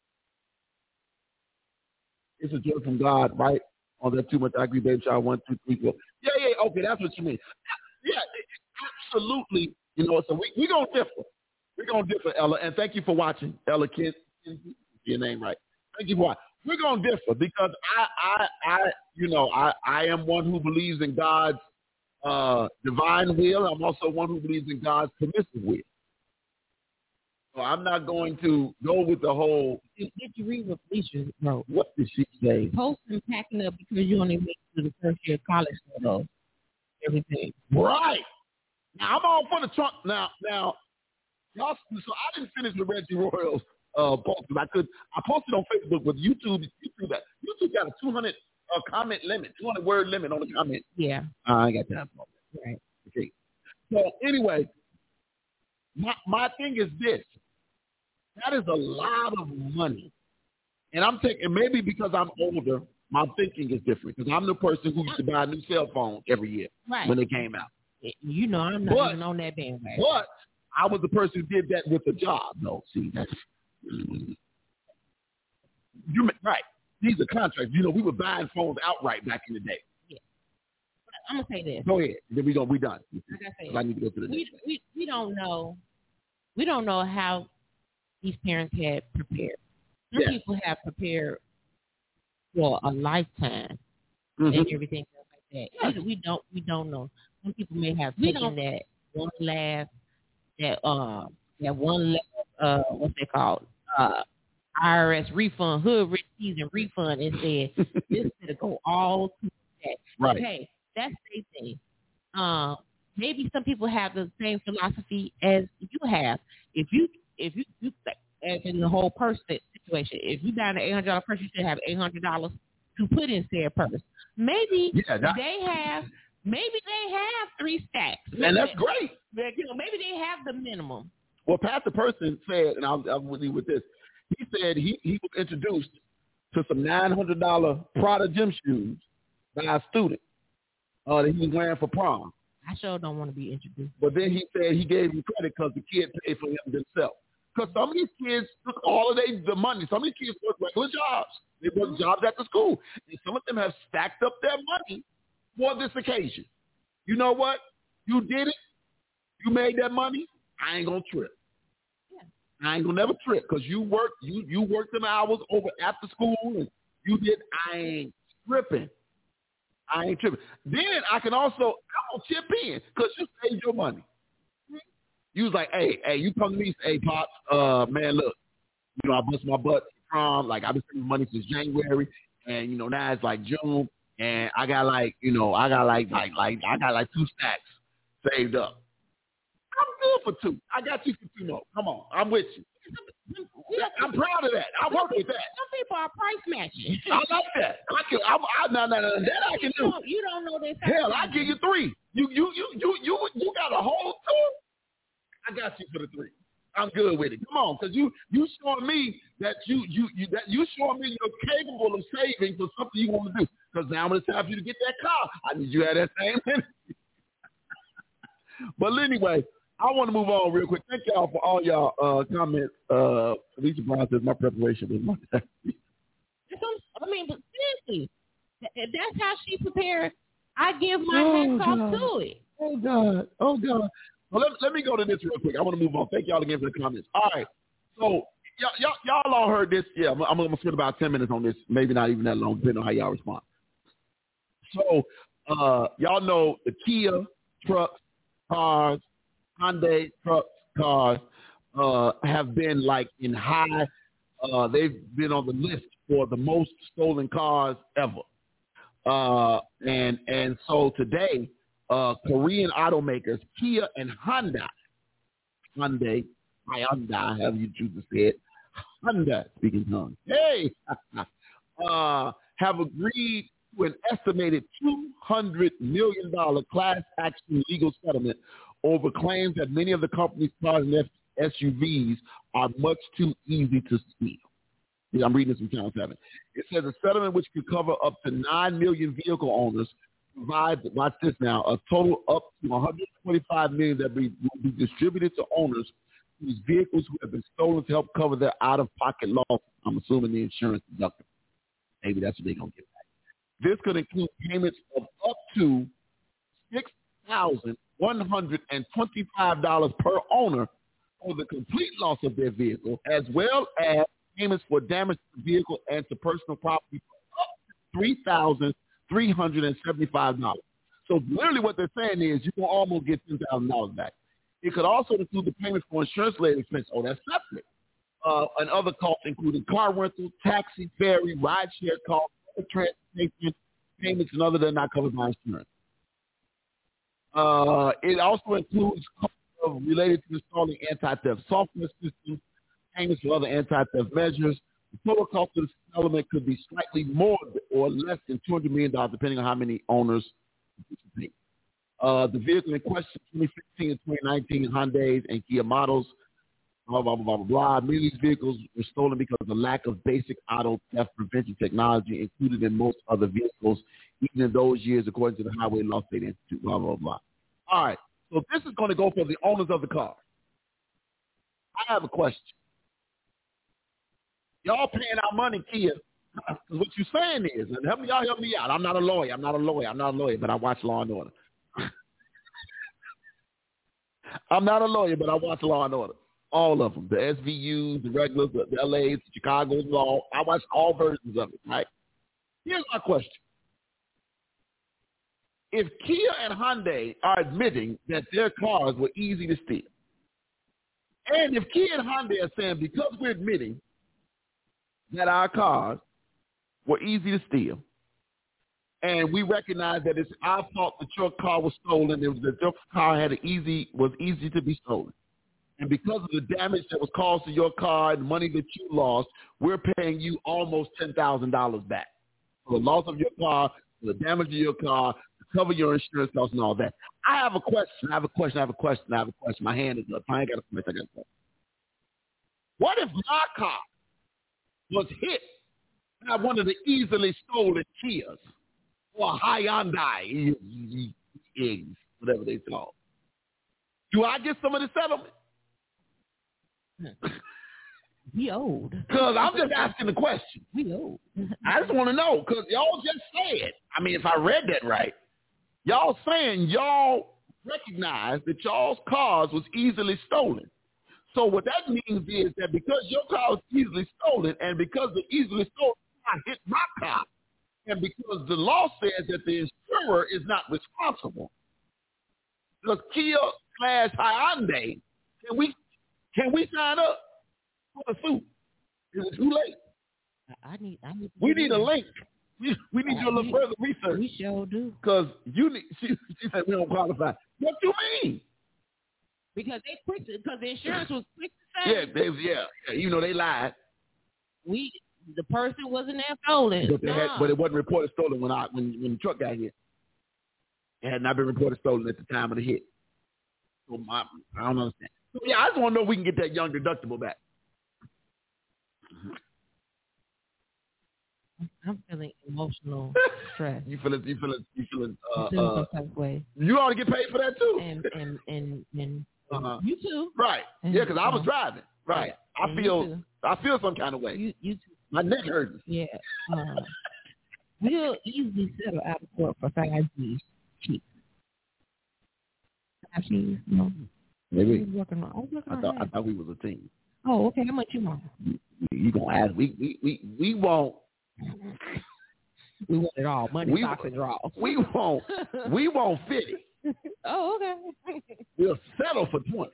Speaker 3: It's a joke from God, right? On that too much I agree, baby shower one, two, three, four. Yeah, yeah, okay, that's what you mean. Yeah, absolutely. You know, so we we gonna differ. We're gonna differ, Ella, and thank you for watching, Ella Kid. Your name right. Thank you for watching. We're gonna differ because I I I you know I I am one who believes in God's uh, divine will. I'm also one who believes in God's permissive will. So I'm not going to go with the whole.
Speaker 1: Did you read what Felicia wrote?
Speaker 3: What did she say?
Speaker 1: Post and packing up because you only make it to the first year of college for those. Everything.
Speaker 3: Right. Now I'm all for the Trump. Now, now, y'all. So I didn't finish with Reggie Royals uh, post because I could. I posted on Facebook, but YouTube, YouTube, that YouTube got a two hundred uh, comment limit, two hundred word limit on the comment.
Speaker 1: Yeah.
Speaker 3: Uh, I ain't got time for that.
Speaker 1: Right.
Speaker 3: Okay. So anyway, my my thing is this. That is a lot of money, and I'm taking maybe because I'm older, my thinking is different because I'm the person who used to buy a new cell phone every year
Speaker 1: right.
Speaker 3: when it came out.
Speaker 1: You know, I'm not
Speaker 3: but,
Speaker 1: even on that bandwagon.
Speaker 3: But I was the person who did that with a job. No, see, that's you right. These are contracts. You know, we were buying phones outright back in the day.
Speaker 1: Yeah. I'm gonna say this.
Speaker 3: Go ahead. Then we go. We done.
Speaker 1: Like I, said,
Speaker 3: I need to go to the
Speaker 1: we,
Speaker 3: next.
Speaker 1: We we don't know. We don't know how these parents had prepared. Some
Speaker 3: yeah.
Speaker 1: people have prepared for a lifetime
Speaker 3: mm-hmm.
Speaker 1: and everything else like that. Yeah. We, we don't. We don't know. Some people may have we taken that one last that uh that one last uh what's it called uh I R S refund hood rich season refund and said this is gonna go all to that.
Speaker 3: Right.
Speaker 1: Hey, that's their thing. Um, maybe some people have the same philosophy as you have. If you if you, you as in the whole purse situation, if you buy an eight hundred dollar purse, you should have eight hundred dollars to put in said purse. Maybe yeah, that, they have. Maybe they have three stacks. Maybe
Speaker 3: and that's
Speaker 1: they,
Speaker 3: great.
Speaker 1: You know, maybe they have the minimum.
Speaker 3: Well, Pastor Person said, and I'll, I'll with you with this. He said he, he was introduced to some nine hundred dollar Prada gym shoes by a student uh, that he was wearing for prom.
Speaker 1: I sure don't want to be introduced.
Speaker 3: But then he said he gave him credit because the kid paid for him themselves. Because some of these kids took all of they, the money. Some of these kids work regular jobs. They work mm-hmm. jobs at the school. And some of them have stacked up their money for this occasion. You know what? You did it. You made that money. I ain't going to trip. Yeah. I ain't going to never trip because you worked you, you worked them hours over after school and you did. I ain't tripping. I ain't tripping. Then I can also, I'm going to chip in because you saved your money. Mm-hmm. You was like, hey, hey, you come to me, hey, Pops, uh, man, look, you know, I bust my butt from prom. Like, I've been saving money since January. And, you know, now it's like June. and I got like, you know, I got like, like, like, I got like two stacks saved up. I'm good for two. I got you for two more. Come on, I'm with you. I'm proud of that. I work with that.
Speaker 1: Some people are price matching.
Speaker 3: I like that. I can. I'm, I, no, no, no, that I can do.
Speaker 1: You don't know this.
Speaker 3: Hell, I give you three. You, you, you, you, you, you got a whole two. I got you for the three. I'm good with it. Come on, because you, you showing me that you, you, you, that you showing me you're capable of saving for something you want to do. Because now when it's time for you to get that car, I need you to have that same energy. But anyway, I want to move on real quick. Thank y'all for all y'all uh, comments. Uh, Alicia Brown says my preparation was my best.
Speaker 1: I mean, but seriously, if that's how she prepared, I give my
Speaker 3: oh,
Speaker 1: hats off to it.
Speaker 3: Oh, God. Oh, God. Well, let, let me go to this real quick. I want to move on. Thank y'all again for the comments. All right. So, y'all, y'all, y'all all heard this. Yeah, I'm, I'm going to spend about ten minutes on this. Maybe not even that long, depending on how y'all respond. So, uh, y'all know the Kia trucks, cars, Hyundai trucks, cars uh, have been like in high. Uh, they've been on the list for the most stolen cars ever. Uh, and and so today, uh, Korean automakers Kia and Honda, Hyundai, Hyundai, however you choose to say it, Honda, speaking tongue, hey, uh, have agreed to an estimated two hundred million dollars class action legal settlement over claims that many of the company's cars and S U Vs are much too easy to steal. Yeah, I'm reading this from Channel seven. It says a settlement which could cover up to nine million vehicle owners provides, watch this now, a total up to one hundred twenty-five million dollars that be, will be distributed to owners whose vehicles who have been stolen to help cover their out-of-pocket losses. I'm assuming the insurance deductible. Maybe that's what they're going to get back. This could include payments of up to six thousand one hundred twenty-five dollars per owner for the complete loss of their vehicle, as well as payments for damage to the vehicle and to personal property for up to three thousand three hundred seventy-five dollars. So literally what they're saying is you can almost get ten thousand dollars back. It could also include the payments for insurance-related expenses. Oh, that's separate. Uh, and other costs including car rental, taxi, ferry, rideshare costs, transportation, payments, and other that are not covered by insurance. Uh, it also includes costs related to installing anti-theft software systems, payments for other anti-theft measures. The total cost of the settlement could be slightly more or less than two hundred million dollars, depending on how many owners participate. Uh, the vehicle in question, twenty fifteen and twenty nineteen Hyundais and Kia models, blah, blah, blah, blah, blah. Many of these vehicles were stolen because of the lack of basic auto theft prevention technology included in most other vehicles, even in those years, according to the Highway Law State Institute, blah, blah, blah. All right, so this is going to go for the owners of the car. I have a question. Y'all paying our money, Kia. What you're saying is, and help me, y'all help me out. I'm not a lawyer. I'm not a lawyer. I'm not a lawyer, but I watch Law and Order. I'm not a lawyer, but I watch Law and Order. All of them. The S V Us, the regulars, the, the L A's, the Chicago's Law. I watch all versions of it, right? Here's my question. If Kia and Hyundai are admitting that their cars were easy to steal, and if Kia and Hyundai are saying because we're admitting that our cars were easy to steal, and we recognize that it's our fault that your car was stolen, it was that your car had an easy was easy to be stolen, and because of the damage that was caused to your car and money that you lost, we're paying you almost ten thousand dollars back for the loss of your car, for the damage of your car, to cover your insurance costs and all that. I have a question. I have a question. I have a question. I have a question. My hand is up. I ain't got a question. I got a question. What if my car was hit by one of the easily stolen Kias or Hyundai, eggs, whatever they call? Do I get some of the settlement?
Speaker 1: We old.
Speaker 3: Because I'm just asking the question.
Speaker 1: We old.
Speaker 3: I just want to know, because y'all just said, I mean, if I read that right, y'all saying y'all recognize that y'all's cars was easily stolen. So what that means is that because your car was easily stolen, and because the easily stolen car hit my car, and because the law says that the insurer is not responsible, because Kia slash Hyundai, can we can we sign up for the suit? Is it too late?
Speaker 1: I need. I need.
Speaker 3: We need a link. We, we need you a little
Speaker 1: we,
Speaker 3: further research.
Speaker 1: We sure do.
Speaker 3: Because you need, she, she said we don't qualify. What you mean?
Speaker 1: Because they quick because the insurance was quick to say.
Speaker 3: Yeah, they, yeah, yeah, even though they lied.
Speaker 1: We the person wasn't there stolen.
Speaker 3: But, they
Speaker 1: no.
Speaker 3: had, but it wasn't reported stolen when I when when the truck got hit. It had not been reported stolen at the time of the hit. So my, I don't understand. So yeah, I just want to know if we can get that young deductible back.
Speaker 1: I'm feeling emotional stress.
Speaker 3: you feeling? You feeling? You feeling? Uh,
Speaker 1: I'm feeling
Speaker 3: uh,
Speaker 1: some type of way.
Speaker 3: You ought to get paid for that too.
Speaker 1: And and and, and
Speaker 3: uh-huh.
Speaker 1: you too.
Speaker 3: Right.
Speaker 1: And,
Speaker 3: yeah, because I was driving. Right.
Speaker 1: Yeah.
Speaker 3: I feel. I feel some kind of way.
Speaker 1: You you too.
Speaker 3: My neck hurts.
Speaker 1: Yeah. Uh, we'll easily settle out of court for five G's cheap. Five G's, no.
Speaker 3: Maybe.
Speaker 1: I, working on, I, was working
Speaker 3: I
Speaker 1: on
Speaker 3: thought.
Speaker 1: that.
Speaker 3: I thought we was a team.
Speaker 1: Oh, okay. How much you want?
Speaker 3: You, you gonna ask? We we we we won't.
Speaker 1: We want it all. Money,
Speaker 3: we,
Speaker 1: stocks, and draws.
Speaker 3: We won't. We won't fifty.
Speaker 1: Oh, okay.
Speaker 3: We'll settle for twenty.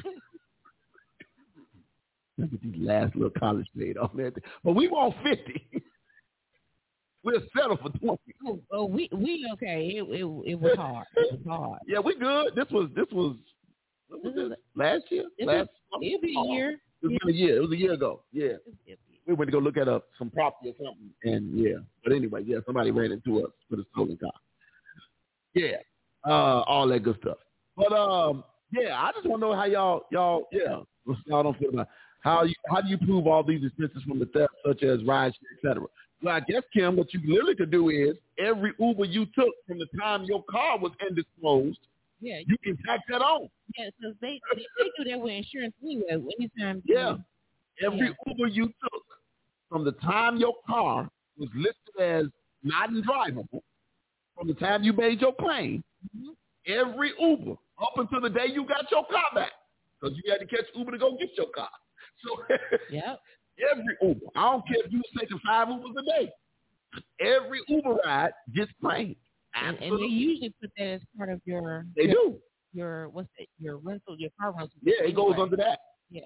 Speaker 3: Look at these last little college paid off there. But we want fifty. We'll settle for twenty.
Speaker 1: Oh, oh we we okay. It, it it was hard. It was hard.
Speaker 3: Yeah, we good. This was this was, what was this? Last year.
Speaker 1: It
Speaker 3: last
Speaker 1: was, it'll be a year.
Speaker 3: It was a year. It was a year ago. Yeah. We went to go look at a, some property or something, and yeah. But anyway, yeah, somebody ran into us with a stolen car. Yeah, uh, all that good stuff. But um, yeah, I just want to know how y'all, y'all, yeah, y'all don't feel about how you, how do you prove all these expenses from the theft, such as rides, et cetera. Well, I guess Kim, what you literally could do is every Uber you took from the time your car was indisposed,
Speaker 1: yeah,
Speaker 3: you can tack that on.
Speaker 1: Yeah, because they, they they do that with insurance anyway. Anytime.
Speaker 3: Yeah, every
Speaker 1: yeah.
Speaker 3: Uber you took from the time your car was listed as not drivable, from the time you made your claim, mm-hmm. every Uber up until the day you got your car back, because you had to catch Uber to go get your car. So
Speaker 1: yep.
Speaker 3: every Uber, I don't care if you were taking five Ubers a day, every Uber ride gets claimed.
Speaker 1: And, and they usually put that as part of your.
Speaker 3: They
Speaker 1: your,
Speaker 3: do.
Speaker 1: Your what's it? Your rental, your car rental.
Speaker 3: Yeah, it
Speaker 1: anyway.
Speaker 3: goes under that.
Speaker 1: Yeah.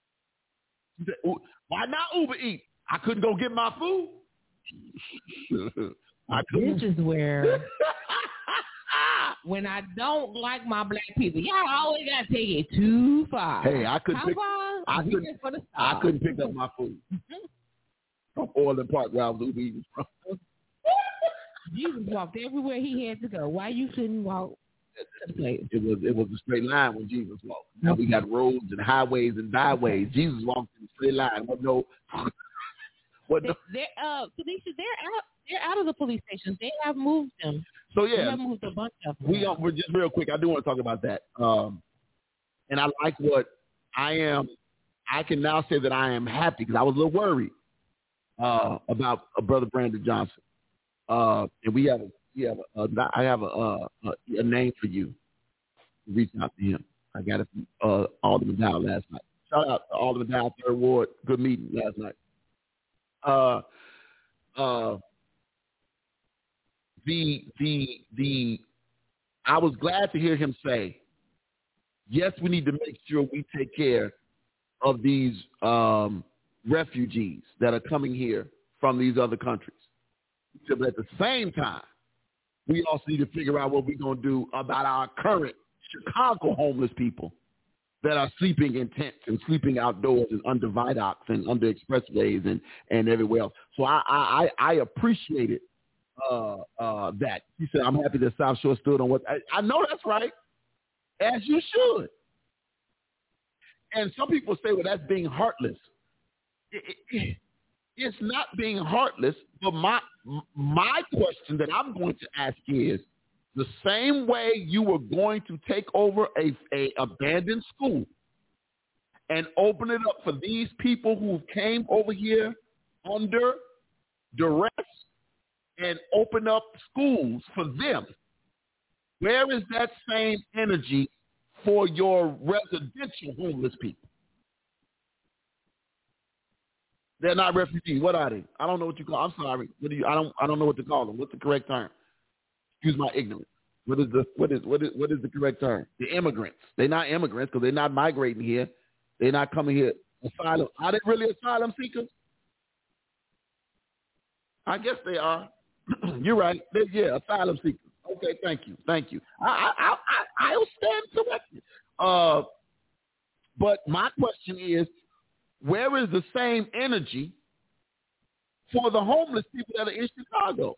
Speaker 3: Why not Uber Eats? I couldn't go get my food. I couldn't.
Speaker 1: This is where when I don't like my black people, y'all always gotta take it too far.
Speaker 3: Hey, I couldn't. Pick, I couldn't.
Speaker 1: For the
Speaker 3: I couldn't pick up my food from Orland Park where I was Uber Eating from.
Speaker 1: Jesus walked everywhere he had to go. Why you couldn't walk?
Speaker 3: It was it was a straight line when Jesus walked. Now we got roads and highways and byways. Jesus walked in a straight line. What no? What no?
Speaker 1: They're uh, Felicia, they're out. They're out of the police stations. They have moved them.
Speaker 3: So yeah,
Speaker 1: they have moved a bunch of them.
Speaker 3: We are, we're just real quick. I do want to talk about that. Um, and I like what I am. I can now say that I am happy because I was a little worried uh, about uh, Brother Brandon Johnson. Uh, and we have a We have a, a, I have a, a, a name for you. Reach out to him. I got it from uh, Alderman Dow last night. Shout out to Alderman Dow, Third Ward. Good meeting last night. Uh, uh, the the the. I was glad to hear him say, "Yes, we need to make sure we take care of these um, refugees that are coming here from these other countries." But at the same time, we also need to figure out what we're going to do about our current Chicago homeless people that are sleeping in tents and sleeping outdoors and under viaducts and under expressways and, and everywhere else. So I I, I appreciated uh, uh, that. He said, I'm happy that South Shore stood on what I, I know that's right, as you should. And some people say, well, that's being heartless. It, it, It's not being heartless, but my my question that I'm going to ask is, the same way you were going to take over a, a abandoned school and open it up for these people who came over here under duress and open up schools for them, where is that same energy for your residential homeless people? They're not refugees. What are they? I don't know what you call. I'm sorry. What do you? I don't. I don't know what to call them. What's the correct term? Excuse my ignorance. What is the? What is? What is? What is the correct term? The immigrants. They're not immigrants because they're not migrating here. They're not coming here. Asylum. Are they really asylum seekers? I guess they are. You're right. Yeah, asylum seekers. Okay, thank you, thank you. I I I I'll stand corrected. Uh, but my question is, where is the same energy for the homeless people that are in Chicago?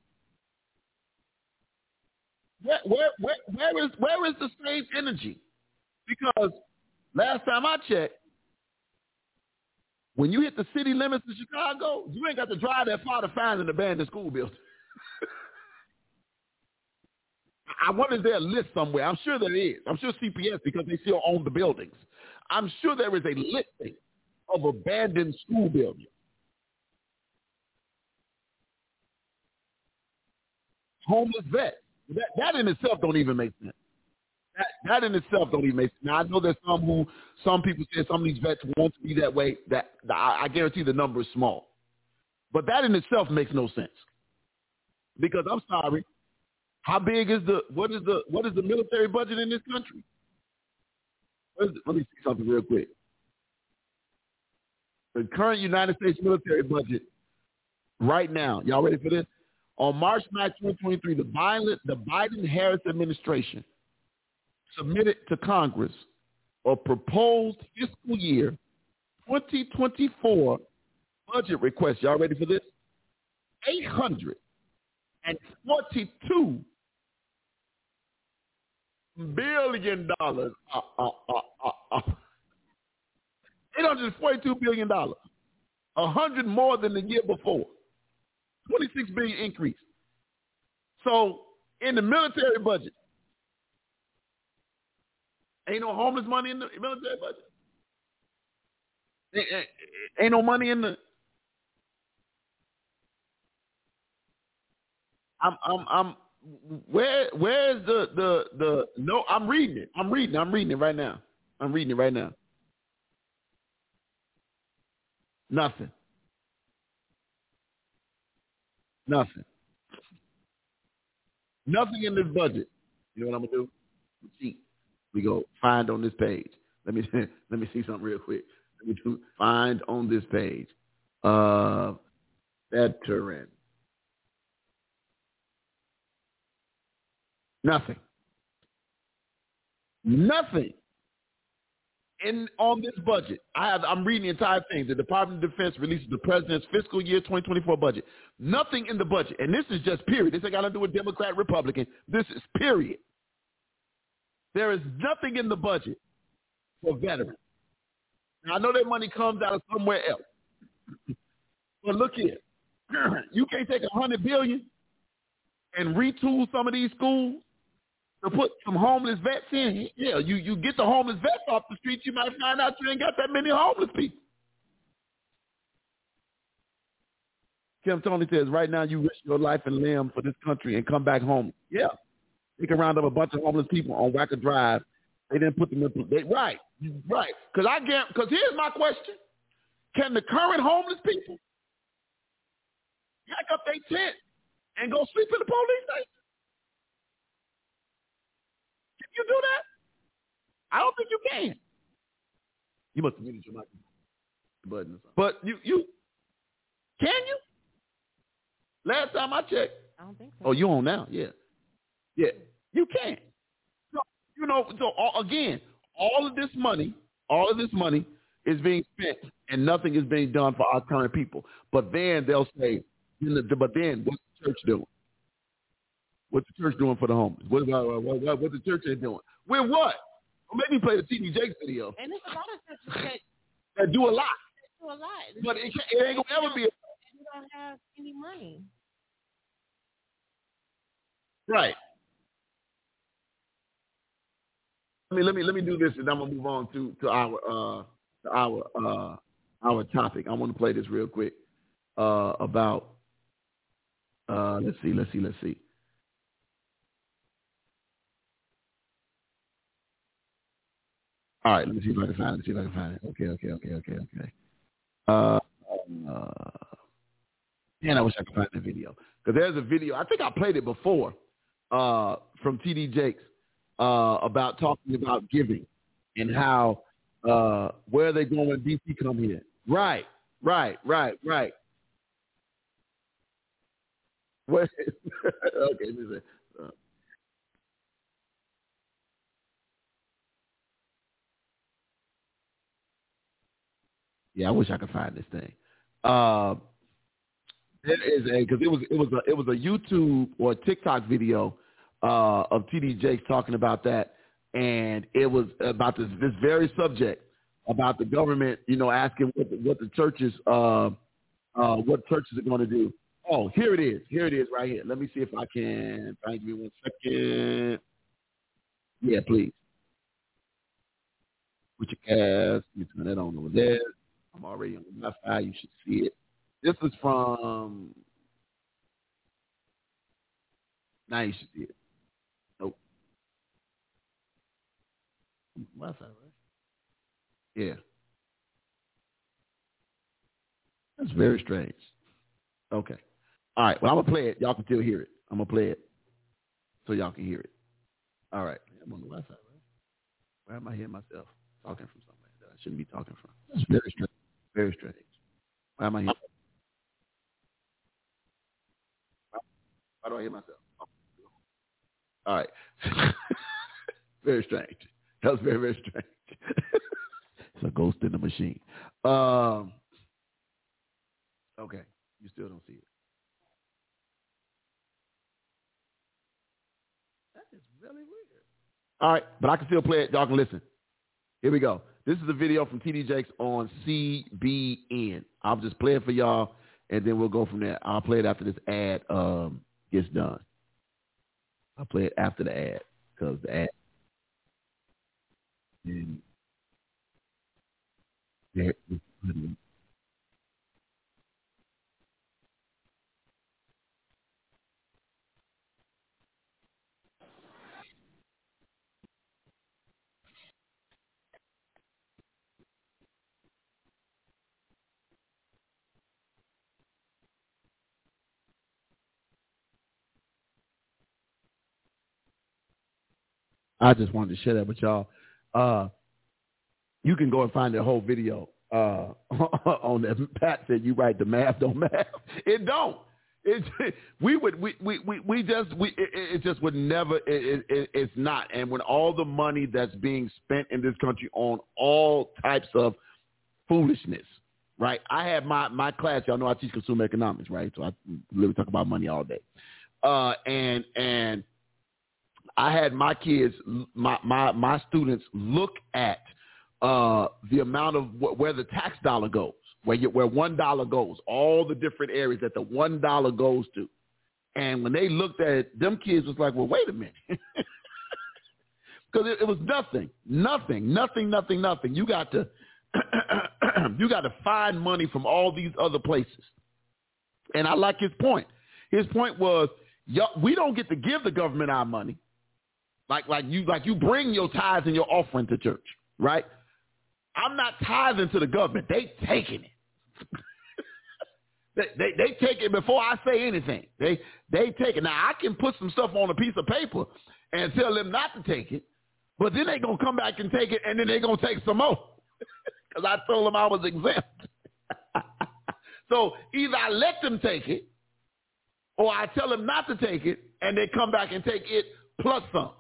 Speaker 3: Where where where, where is where is the same energy? Because last time I checked, when you hit the city limits of Chicago, you ain't got to drive that far to find an abandoned school building. I wonder if there's a list somewhere. I'm sure there is. I'm sure C P S, because they still own the buildings. I'm sure there is a listing of abandoned school buildings. Homeless vets. That, that in itself don't even make sense. That, that in itself don't even make sense. Now, I know there's some who, some people say some of these vets want to be that way. That I, I guarantee the number is small. But that in itself makes no sense. Because I'm sorry, how big is the what is the what is the military budget in this country? Let me see something real quick. The current United States military budget right now, y'all ready for this? On March ninth, twenty twenty-three, the Biden, the Biden-Harris administration submitted to Congress a proposed fiscal year twenty twenty-four budget request. Y'all ready for this? eight hundred forty-two billion dollars. Uh, uh, uh, uh, uh. eight hundred forty-two billion dollars. one hundred more than the year before. twenty-six billion dollars increase. So in the military budget, ain't no homeless money in the military budget. Ain't, ain't, ain't no money in the. I'm I'm I'm where where is the the the no? I'm reading it. I'm reading. I'm reading it right now. I'm reading it right now. Nothing. Nothing. Nothing in this budget. You know what I'm gonna do? See, we go find on this page. Let me let me see something real quick. Let me do find on this page. Uh, veteran. Nothing. Nothing. In on this budget, I have. I'm reading the entire thing. The Department of Defense releases the president's fiscal year twenty twenty-four budget. Nothing in the budget, and this is just period. This ain't got to do with Democrat, Republican. This is period. There is nothing in the budget for veterans. Now, I know that money comes out of somewhere else, but look here. You can't take a hundred billion and retool some of these schools to put some homeless vets in. Yeah, you, you get the homeless vets off the street, you might find out you ain't got that many homeless people. Kim Tony says, right now you risk your life and limb for this country and come back home. Yeah. They can round up a bunch of homeless people on Wacker Drive. They didn't put them in. They, right, right. Because I get. Because here's my question: can the current homeless people pack up their tent and go sleep in the police station? Can you do that? I don't think you can. You must have muted your mic button or something. But you, you can you? Last time I checked.
Speaker 1: I don't think so.
Speaker 3: Oh, you on now? Yeah, yeah. You can. So, you know. So uh, again, all of this money, all of this money is being spent, and nothing is being done for our current people. But then they'll say, "But then what's the church doing? What's the church doing for the homeless? What about what, what, what the church ain't doing? With what? Well, maybe play the T D Jakes video.
Speaker 1: And there's a lot of churches that,
Speaker 3: that do a lot.
Speaker 1: that do a lot.
Speaker 3: But it, it ain't gonna ever be. A,
Speaker 1: you don't have any money.
Speaker 3: Right. Let me let me let me do this, and I'm gonna move on to to our uh to our uh our topic. I want to play this real quick uh about uh let's see let's see let's see. All right, let me see if I can find it. Let's see if I can find it. Okay, okay, okay, okay, okay. Uh, uh man, I wish I could find the video because there's a video. I think I played it before uh from T D Jakes. Uh, about talking about giving and how uh, where are they going when D C come here? Right, right, right, right. What? Okay, let me see. Uh, yeah, I wish I could find this thing. Uh, there is a because it was it was a it was a YouTube or a TikTok video uh, of T D Jakes talking about that, and it was about this this very subject about the government, you know, asking what the, what the churches uh, uh, what churches are going to do. Oh, here it is. Here it is right here. Let me see if I can. Thank you. One second. Yeah, please. Put your cast. You turn that on over there. I'm already on the Wi-Fi. You should see it. This is from. Now you should see it. Nope. Wi-Fi, right? Yeah. That's very strange. Okay. All right. Well, I'm gonna play it. Y'all can still hear it. I'm gonna play it so y'all can hear it. All right. I'm on the Wi-Fi, right? Where am I hearing myself talking from somewhere that I shouldn't be talking from? That's very strange. Very strange. Why am I here? Why do I hear myself? All right. Very strange. That was very, very strange. It's a ghost in the machine. Um, okay. You still don't see it. That is really weird. All right. But I can still play it. Y'all can listen. Here we go. This is a video from T D Jakes on C B N. I'll just play it for y'all, and then we'll go from there. I'll play it after this ad um, gets done. I'll play it after the ad because the ad. And there, I just wanted to share that with y'all. Uh, you can go and find the whole video uh, on that. Pat said, "You right, the math don't math. It don't. It we would we we we, we just we it, it just would never. It, it, it's not. And when all the money that's being spent in this country on all types of foolishness, right? I had my my class. Y'all know I teach consumer economics, right? So I literally talk about money all day. Uh, and and I had my kids, my my my students look at uh, the amount of wh- where the tax dollar goes, where you, where one dollar goes, all the different areas that the one dollar goes to. And when they looked at it, them kids was like, well, wait a minute. Because it, it was nothing, nothing, nothing, nothing, nothing. You got to you got to find money from all these other places. And I like his point. His point was, we don't get to give the government our money. Like like you like you bring your tithes and your offering to church, right? I'm not tithing to the government. They taking it. they, they they take it before I say anything. They they take it. Now I can put some stuff on a piece of paper and tell them not to take it, but then they gonna come back and take it, and then they gonna take some more because I told them I was exempt. So either I let them take it, or I tell them not to take it, and they come back and take it plus some.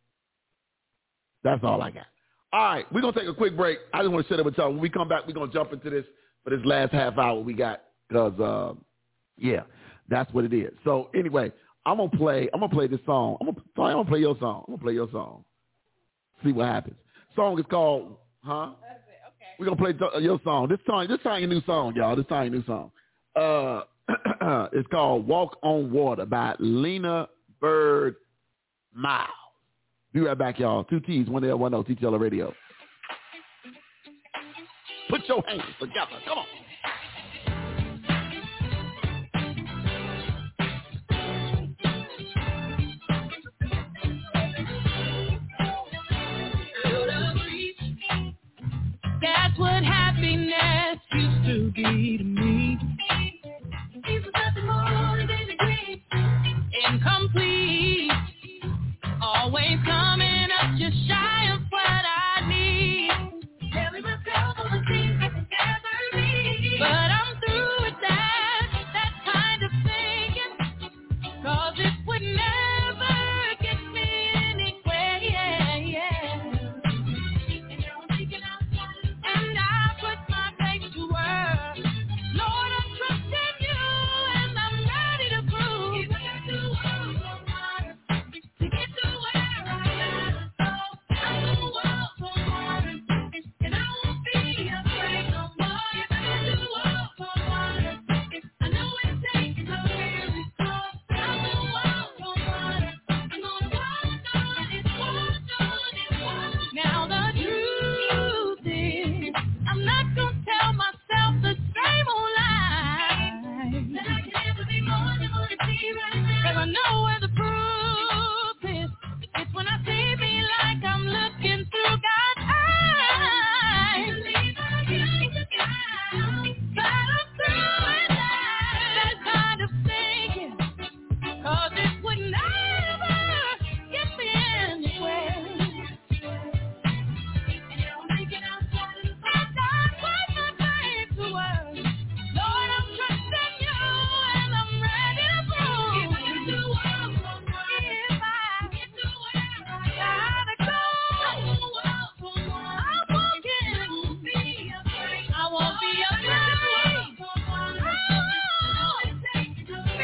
Speaker 3: That's all I got. All right, we're going to take a quick break. I just want to share that with y'all. When we come back, we're going to jump into this for this last half hour we got because, uh, yeah, that's what it is. So, anyway, I'm going to play I'm gonna play this song. I'm going I'm gonna play your song. I'm going to play your song. See what happens. Song is called, huh? That's it. Okay. We're going to play your song. This song, this song, a new song, y'all. This song, a new song. Uh, it's called Walk on Water by Lena Bird Miles. Be right back, y'all. Two T's, one L, one O, T T L Radio. Put your hands together. Come on.
Speaker 4: That's what happiness used to be to me. It's nothing more than a dream. Incomplete. Always coming up just shy of what I need. Telling myself all the things that can never be.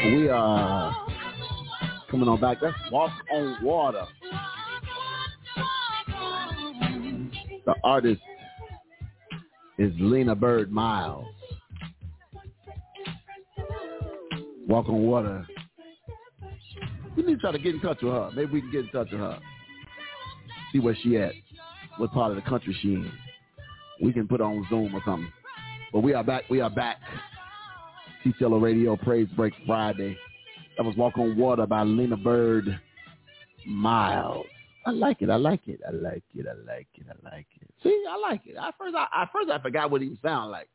Speaker 3: We are coming on back. Let's Walk on Water. The artist is Lena Bird Miles. Walk on Water. We need to try to get in touch with her. Maybe we can get in touch with her. See where she at. What part of the country she in. We can put her on Zoom or something. But we are back. We are back. T T L O Radio Praise Break Friday. That was Walk on Water by Lena Bird Miles. I like it. I like it. I like it. I like it. I like it. See, I like it. At first, I, at first I forgot what he sounded like.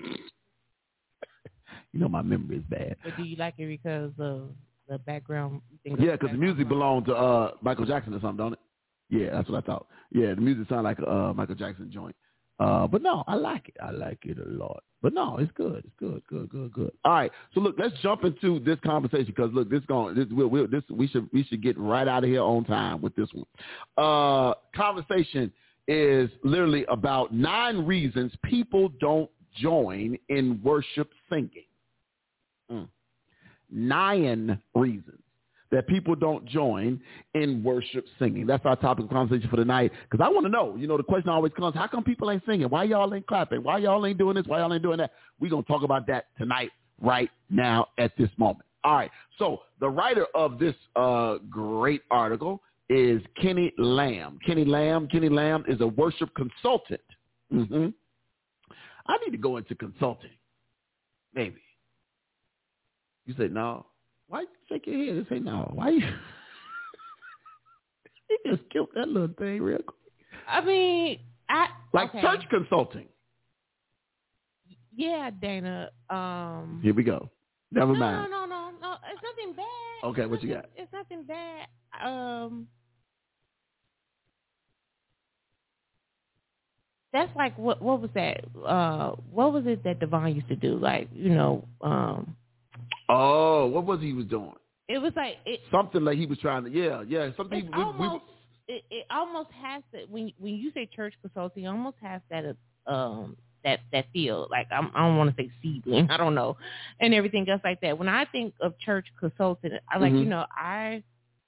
Speaker 3: You know, my memory is bad.
Speaker 1: But do you like it because of the background?
Speaker 3: Yeah, because the music belonged to uh, Michael Jackson or something, don't it? Yeah, that's what I thought. Yeah, the music sounded like a uh, Michael Jackson joint. Uh, but no, I like it. I like it a lot. But no, it's good. It's good, good, good, good. All right. So look, let's jump into this conversation because look, this going this we'll, we'll, this we should we should get right out of here on time with this one. Uh, conversation is literally about nine reasons people don't join in worship singing. Mm. Nine reasons that people don't join in worship singing. That's our topic of conversation for tonight. Because I want to know, you know, the question always comes, how come people ain't singing? Why y'all ain't clapping? Why y'all ain't doing this? Why y'all ain't doing that? We're going to talk about that tonight, right now, at this moment. All right. So the writer of this uh, great article is Kenny Lamb. Kenny Lamb. Kenny Lamb is a worship consultant. Mm-hmm. I need to go into consulting. Maybe. You say, no. Why you shake your head and say no? Why you? He just killed that little thing real quick.
Speaker 1: I mean, I
Speaker 3: like
Speaker 1: okay.
Speaker 3: church consulting.
Speaker 1: Yeah, Dana. Um,
Speaker 3: Here we go. Never
Speaker 1: no,
Speaker 3: mind.
Speaker 1: No, no, no, no. It's nothing bad.
Speaker 3: Okay,
Speaker 1: it's
Speaker 3: what
Speaker 1: nothing,
Speaker 3: you got?
Speaker 1: It's nothing bad. Um, that's like what? What was that? Uh, what was it that Devon used to do? Like, you know, um.
Speaker 3: Oh, what was he was doing?
Speaker 1: It was like it,
Speaker 3: something like he was trying to. Yeah, yeah. Something.
Speaker 1: It's
Speaker 3: we,
Speaker 1: almost,
Speaker 3: we,
Speaker 1: it, it almost has to. When when you say church consulting, it almost has that um that that feel. Like I'm, I don't want to say seedling. I don't know, and everything else like that. When I think of church consultant, I like mm-hmm. you know I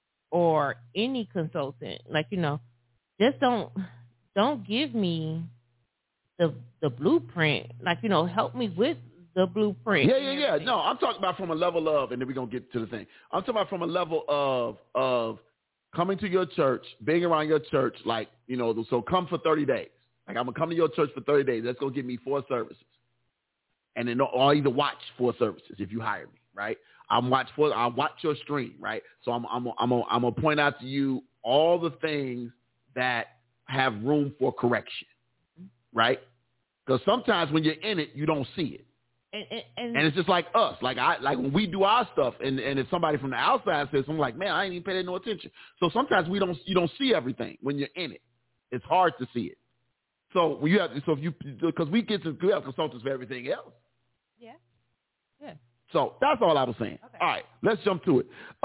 Speaker 1: or any consultant, like you know, just don't don't give me the the blueprint. Like you know, help me with the blueprint.
Speaker 3: Yeah, yeah, yeah. No, I'm talking about from a level of, and then we're going to get to the thing. I'm talking about from a level of of coming to your church, being around your church, like, you know, so come for thirty days. Like, I'm going to come to your church for thirty days. That's going to give me four services. And then I'll either watch four services if you hire me, right? I'm watch for I'll watch your stream, right? So I'm I'm I'm gonna, I'm going to point out to you all the things that have room for correction, right? Because sometimes when you're in it, you don't see it.
Speaker 1: And, and,
Speaker 3: and it's just like us, like I, like when we do our stuff, and, and if somebody from the outside says, I'm like, man, I ain't even paying no attention. So sometimes we don't, you don't see everything when you're in it. It's hard to see it. So when you have, so if you, because we get to, we have consultants for everything else.
Speaker 1: Yeah. Yeah.
Speaker 3: So that's all I was saying. Okay. All right, let's jump to it.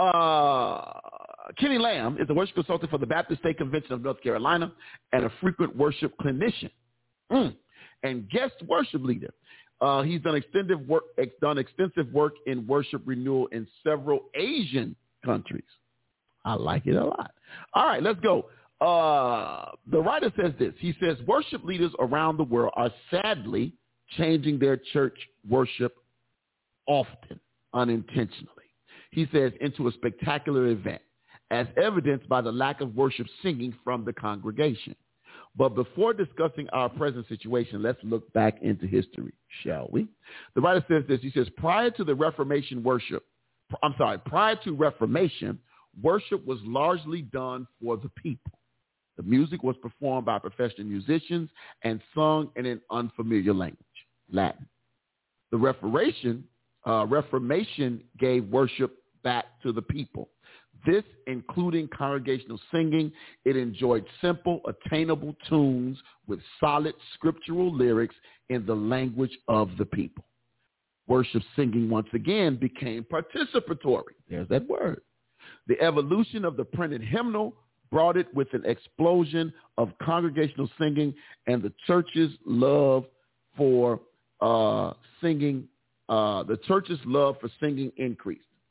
Speaker 3: Uh, Kenny Lamb is a worship consultant for the Baptist State Convention of North Carolina and a frequent worship clinician mm. and guest worship leader. Uh, he's done extensive work, ex- done extensive work in worship renewal in several Asian countries. I like it a lot. All right, let's go. Uh, the writer says this. He says worship leaders around the world are sadly changing their church worship often, unintentionally. He says into a spectacular event, as evidenced by the lack of worship singing from the congregation. But before discussing our present situation, let's look back into history, shall we? The writer says this. He says, prior to the Reformation worship, I'm sorry, prior to Reformation, worship was largely done for the people. The music was performed by professional musicians and sung in an unfamiliar language, Latin. The Reformation, uh, Reformation gave worship back to the people. This, including congregational singing, it enjoyed simple, attainable tunes with solid scriptural lyrics in the language of the people. Worship singing once again became participatory. There's that word. The evolution of the printed hymnal brought it with an explosion of congregational singing, and the church's love for uh, singing, uh, the church's love for singing increased.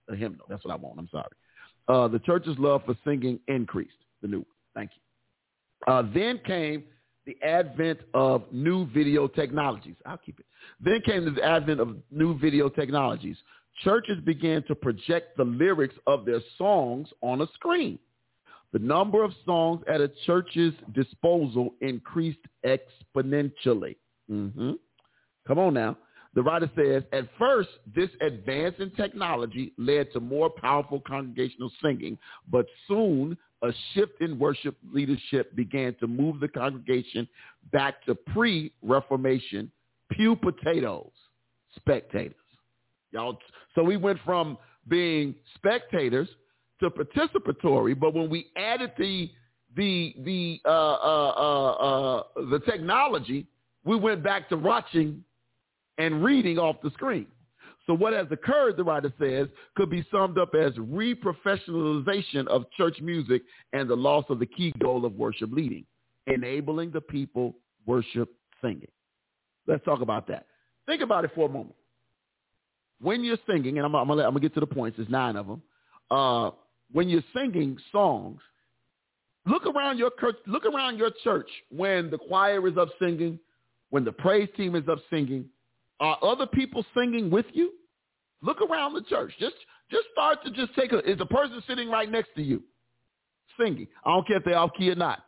Speaker 3: a hymnal. That's what I want. I'm sorry. Uh, the church's love for singing increased. The new one. Thank you. Uh, then came the advent of new video technologies. I'll keep it. Then came the advent of new video technologies. Churches began to project the lyrics of their songs on a screen. The number of songs at a church's disposal increased exponentially. Mm-hmm. Come on now. The writer says, at first, this advance in technology led to more powerful congregational singing, but soon a shift in worship leadership began to move the congregation back to pre-Reformation pew potatoes, spectators. Y'all, so we went from being spectators to participatory, but when we added the the the uh, uh, uh, uh, the technology, we went back to watching and reading off the screen. So what has occurred, the writer says, could be summed up as reprofessionalization of church music and the loss of the key goal of worship leading, enabling the people worship singing. Let's talk about that. Think about it for a moment. When you're singing, and I'm, I'm going to get to the points, there's nine of them. Uh, when you're singing songs, look around your look around your church when the choir is up singing, when the praise team is up singing. Are other people singing with you? Look around the church. Just just start to just take a, is a person sitting right next to you singing? I don't care if they're off key or not.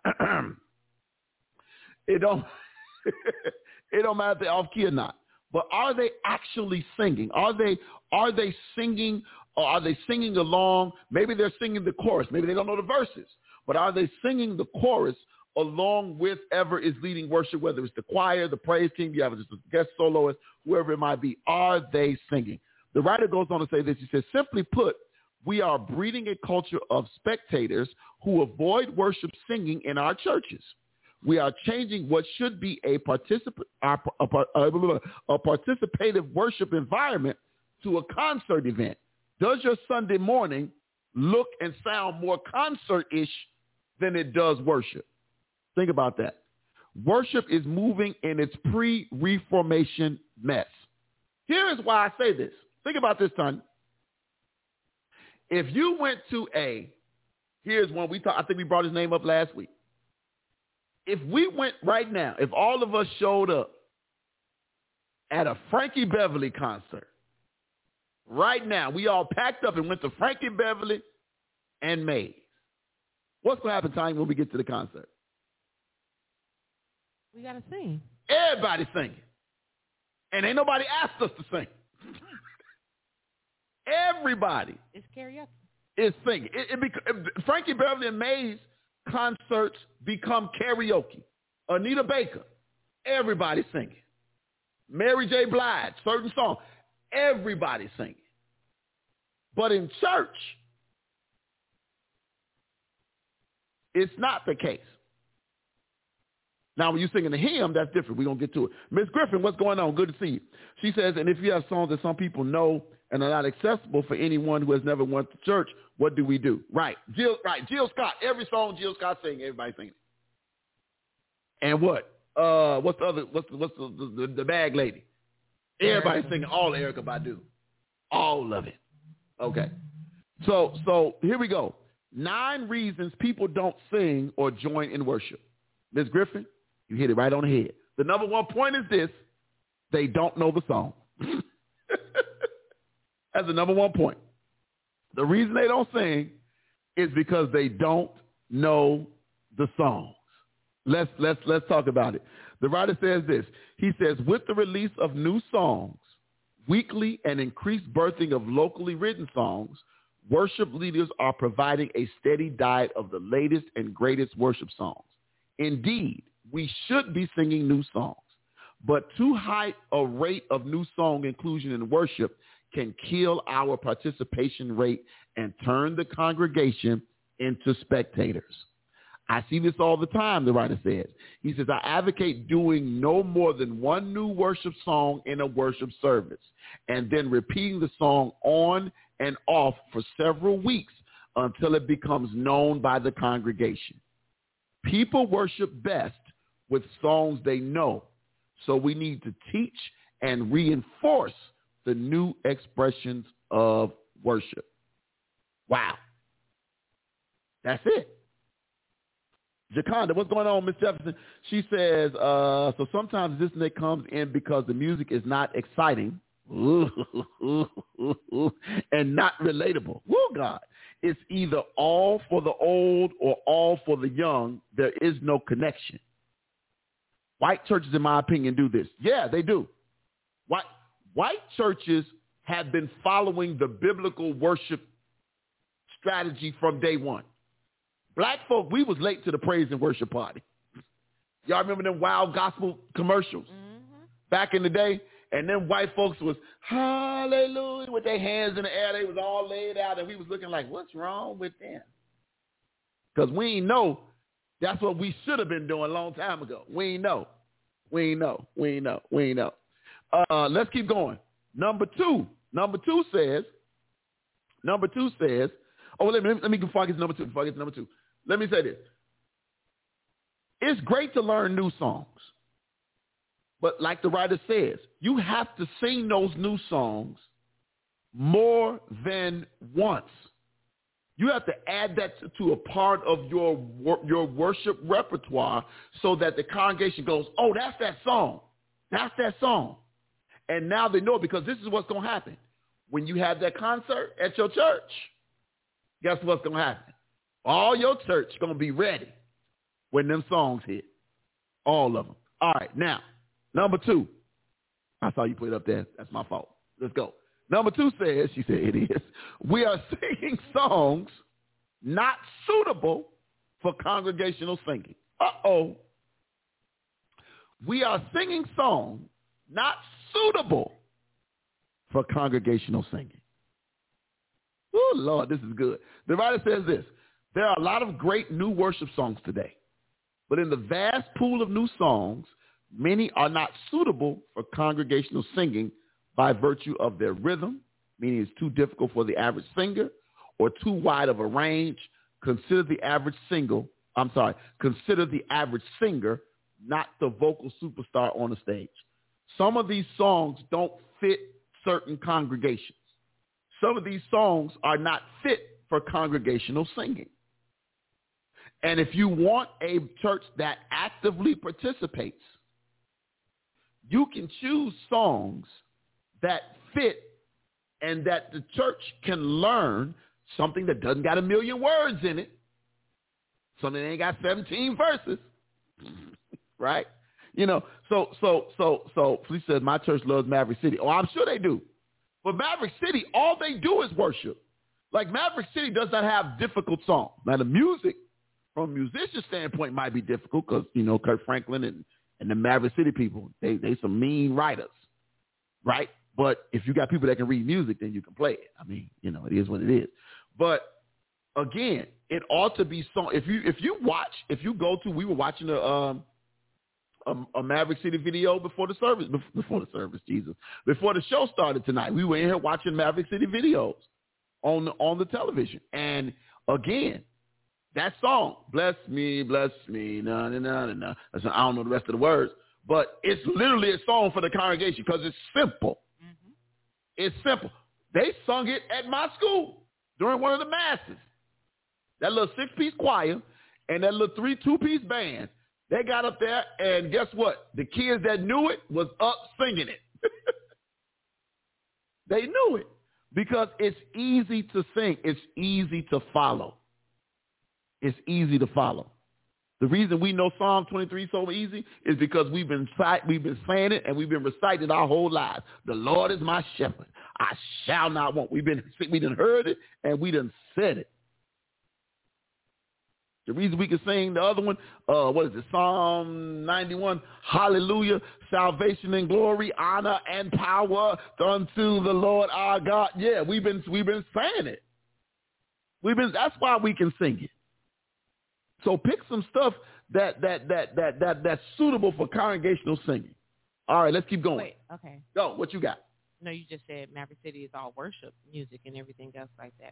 Speaker 3: it don't it don't matter if they're off key or not. But are they actually singing? Are they are they singing or are they singing along? Maybe they're singing the chorus. Maybe they don't know the verses. But are they singing the chorus along with whoever is leading worship, whether it's the choir, the praise team, you have just a guest soloist, whoever it might be? Are they singing? The writer goes on to say this. He says, simply put, we are breeding a culture of spectators who avoid worship singing in our churches. We are changing what should be a, particip- a, a, a participative worship environment to a concert event. Does your Sunday morning look and sound more concert-ish than it does worship? Think about that. Worship is moving in its pre-Reformation mess. Here is why I say this. Think about this, Tanya. If you went to a, here's one we talked, I think we brought his name up last week. If we went right now, if all of us showed up at a Frankie Beverly concert, right now, we all packed up and went to Frankie Beverly and Mays, what's going to happen, Tanya, when we get to the concert?
Speaker 1: We got to sing.
Speaker 3: Everybody singing. And ain't nobody asked us to sing. Everybody.
Speaker 1: It's karaoke.
Speaker 3: Is singing. It, it bec- Frankie Beverly and Mays concerts become karaoke. Anita Baker, everybody singing. Mary J. Blige, certain songs, everybody singing. But in church, it's not the case. Now, when you're singing a hymn, that's different. We're going to get to it. Miss Griffin, what's going on? Good to see you. She says, and if you have songs that some people know and are not accessible for anyone who has never went to church, what do we do? Right. Jill, right. Jill Scott. Every song Jill Scott sings, everybody singing. And what? Uh, what's the other? What's the, what's the, the, the bag lady? Everybody singing all Erykah Badu. All of it. Okay. So, so here we go. Nine reasons people don't sing or join in worship. Miss Griffin, you hit it right on the head. The number one point is this: they don't know the song. That's the number one point. The reason they don't sing is because they don't know the songs. Let's let's let's talk about it. The writer says this. He says, with the release of new songs, weekly and increased birthing of locally written songs, worship leaders are providing a steady diet of the latest and greatest worship songs. Indeed, we should be singing new songs, but too high a rate of new song inclusion in worship can kill our participation rate and turn the congregation into spectators. I see this all the time, the writer says. He says, I advocate doing no more than one new worship song in a worship service and then repeating the song on and off for several weeks until it becomes known by the congregation. People worship best with songs they know, so we need to teach and reinforce the new expressions of worship. Wow. That's it. Jaconda, what's going on, Miss Jefferson? She says, uh, so sometimes this nick comes in because the music is not exciting and not relatable. Woo, God. It's either all for the old or all for the young. There is no connection. White churches, in my opinion, do this. Yeah, they do. White, white churches have been following the biblical worship strategy from day one. Black folk, we was late to the praise and worship party. Y'all remember them wild gospel commercials mm-hmm. back in the day? And then white folks was, hallelujah, with their hands in the air. They was all laid out, and we was looking like, what's wrong with them? Because we ain't know that's what we should have been doing a long time ago. We ain't know. We ain't know. We ain't know. We ain't know. Uh, let's keep going. Number two. Number two says, number two says, oh, let me, let me before I get to number two, before I get to number two. Let me say this. It's great to learn new songs. But like the writer says, you have to sing those new songs more than once. You have to add that to, to a part of your your worship repertoire so that the congregation goes, oh, that's that song. That's that song. And now they know it, because this is what's going to happen. When you have that concert at your church, guess what's going to happen? All your church going to be ready when them songs hit. All of them. All right, now, number two. I saw you put it up there. That's my fault. Let's go. Number two says, she said it is, we are singing songs not suitable for congregational singing. Uh-oh. We are singing songs not suitable for congregational singing. Oh, Lord, this is good. The writer says this. There are a lot of great new worship songs today, but in the vast pool of new songs, many are not suitable for congregational singing by virtue of their rhythm, meaning it's too difficult for the average singer, or too wide of a range. Consider the average single, I'm sorry, consider the average singer, not the vocal superstar on the stage. Some of these songs don't fit certain congregations. Some of these songs are not fit for congregational singing. And if you want a church that actively participates, you can choose songs that fit and that the church can learn, something that doesn't got a million words in it, something that ain't got seventeen verses, right? You know, so, so, so, so, Felicia says, my church loves Maverick City. Oh, I'm sure they do. But Maverick City, all they do is worship. Like, Maverick City does not have difficult songs. Now, the music, from a musician standpoint, might be difficult because, you know, Kirk Franklin and, and the Maverick City people, they they some mean writers, right? But if you got people that can read music, then you can play it. I mean, you know, it is what it is. But, again, it ought to be song. If you if you watch, if you go to, we were watching a, um, a, a Maverick City video before the service, before the service, Jesus, before the show started tonight. We were in here watching Maverick City videos on the, on the television. And, again, that song, bless me, bless me, na na na na na. I don't know the rest of the words, but it's literally a song for the congregation because it's simple. Mm-hmm. It's simple. They sung it at my school during one of the masses. That little six-piece choir and that little three two-piece band, they got up there, and guess what? The kids that knew it was up singing it. They knew it because it's easy to sing. It's easy to follow. It's easy to follow. The reason we know Psalm twenty-three so easy is because we've been we've been saying it and we've been reciting it our whole lives. The Lord is my shepherd; I shall not want. We've been we done heard it and we done said it. The reason we can sing the other one, uh, what is it? Psalm ninety-one. Hallelujah, salvation and glory, honor and power unto the Lord our God. Yeah, we've been we've been saying it. We've been. That's why we can sing it. So pick some stuff that that that that that that's suitable for congregational singing. All right, let's keep going.
Speaker 1: Wait, okay.
Speaker 3: Go. What you got?
Speaker 1: No, you just said Maverick City is all worship music and everything else like that.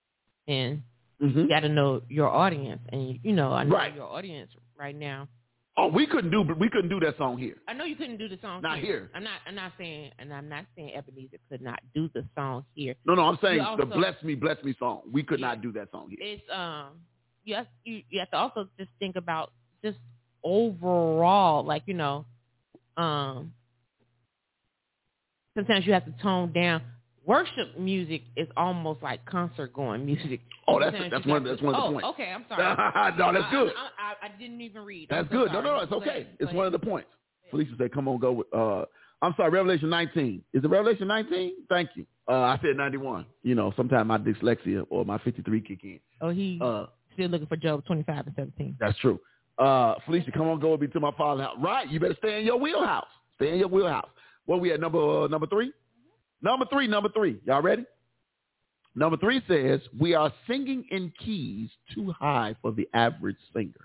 Speaker 1: And mm-hmm. you got to know your audience, and you know I know
Speaker 3: right.
Speaker 1: your audience right now
Speaker 3: Oh, we couldn't do, we couldn't do that song here.
Speaker 1: I know you couldn't do the song
Speaker 3: Not
Speaker 1: here.
Speaker 3: here.
Speaker 1: I'm not. I'm not saying, and I'm not saying Ebenezer could not do the song here.
Speaker 3: No, no, I'm saying
Speaker 1: also,
Speaker 3: the "Bless Me, Bless Me" song. We could
Speaker 1: yeah,
Speaker 3: not do that song here.
Speaker 1: It's um, you have, you you have to also just think about just overall, like you know, um, sometimes you have to tone down. Worship music is almost like concert going music.
Speaker 3: Oh, that's that's one, that's one of the
Speaker 1: oh,
Speaker 3: points.
Speaker 1: okay, I'm sorry.
Speaker 3: No, that's good.
Speaker 1: I, I, I didn't even read.
Speaker 3: That's
Speaker 1: so
Speaker 3: good.
Speaker 1: Sorry.
Speaker 3: No, no, it's
Speaker 1: Go
Speaker 3: okay.
Speaker 1: ahead.
Speaker 3: It's
Speaker 1: Go
Speaker 3: one of the points. Felicia said, come on, go with, uh, I'm sorry, Revelation nineteen. Is it Revelation nineteen? Thank you. Uh, I said ninety-one. You know, sometimes my dyslexia or my fifty-three kick in.
Speaker 1: Oh, he uh, still looking for Job twenty-five and seventeen.
Speaker 3: That's true. Uh, Felicia, come on, go with me to my father's house. Right. You better stay in your wheelhouse. Stay in your wheelhouse. What we at, number uh, number three? Mm-hmm. Number three, number three. Y'all ready? Number three says, we are singing in keys too high for the average singer.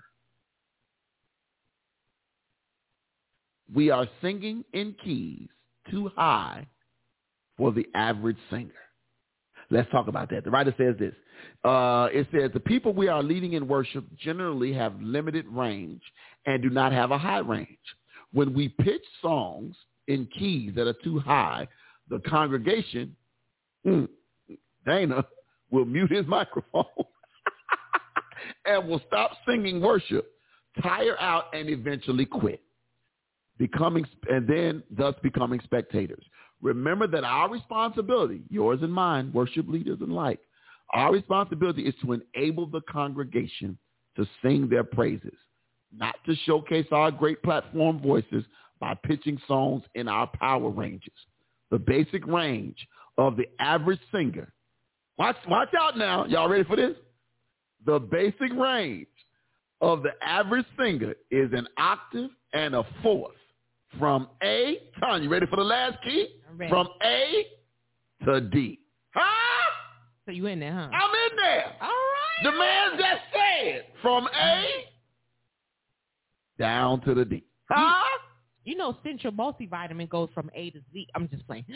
Speaker 3: We are singing in keys too high for the average singer. Let's talk about that. The writer says this. Uh, it says, the people we are leading in worship generally have limited range and do not have a high range. When we pitch songs in keys that are too high, the congregation, mm, Dana, will mute his microphone and will stop singing worship, tire out, and eventually quit, becoming and then thus becoming spectators. Remember that our responsibility, yours and mine, worship leaders and like, our responsibility is to enable the congregation to sing their praises, not to showcase our great platform voices by pitching songs in our power ranges. The basic range of the average singer. Watch, watch out now. Y'all ready for this? The basic range of the average singer is an octave and a fourth. From A, Tanya, you ready for the last key? From A to D. Huh?
Speaker 1: So you in there, huh?
Speaker 3: I'm in there.
Speaker 1: All right.
Speaker 3: The man just said from A down to the D. Huh?
Speaker 1: You, you know Central multivitamin goes from A to Z. I'm just playing.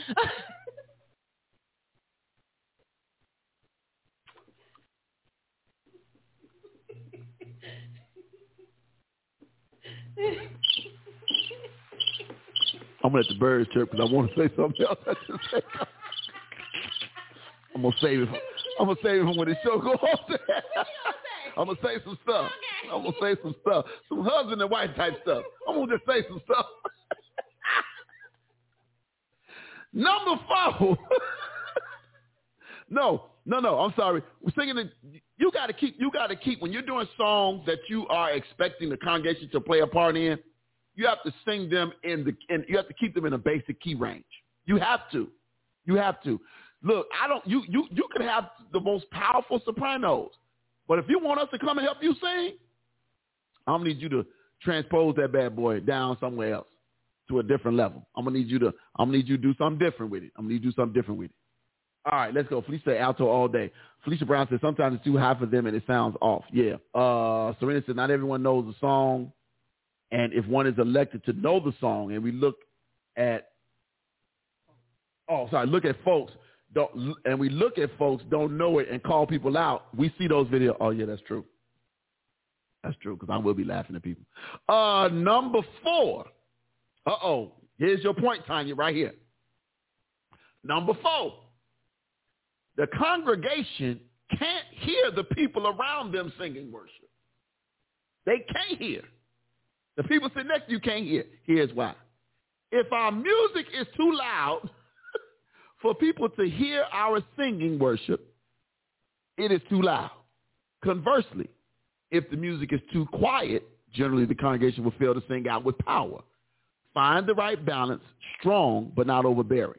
Speaker 3: I'm going to let the birds chirp because I want to say something else. I'm going to save it. For, I'm going to save it for when the show goes on. I'm going to say some stuff. I'm going to say some stuff. Some husband and wife type stuff. I'm going to just say some stuff. Number four. no, no, no. I'm sorry. We're singing it. You got to keep, you got to keep, when you're doing songs that you are expecting the congregation to play a part in, you have to sing them in the, and you have to keep them in a basic key range. You have to. You have to. Look, I don't, you, you, you can have the most powerful sopranos, but if you want us to come and help you sing, I'm going to need you to transpose that bad boy down somewhere else to a different level. I'm going to need you to, I'm going to need you to do something different with it. I'm going to need you to do something different with it. All right, let's go. Felicia alto all day. Felicia Brown said sometimes it's too high for them and it sounds off. Yeah. Uh, Serena said not everyone knows the song. And if one is elected to know the song, and we look at, oh, sorry, look at folks, don't, and we look at folks, don't know it, and call people out, we see those videos. Oh, yeah, that's true. That's true, because I will be laughing at people. Uh, number four. Uh-oh. Here's your point, Tanya, right here. Number four. The congregation can't hear the people around them singing worship. They can't hear. The people sitting next to you can't hear. Here's why. If our music is too loud for people to hear our singing worship, it is too loud. Conversely, if the music is too quiet, generally the congregation will fail to sing out with power. Find the right balance, strong but not overbearing.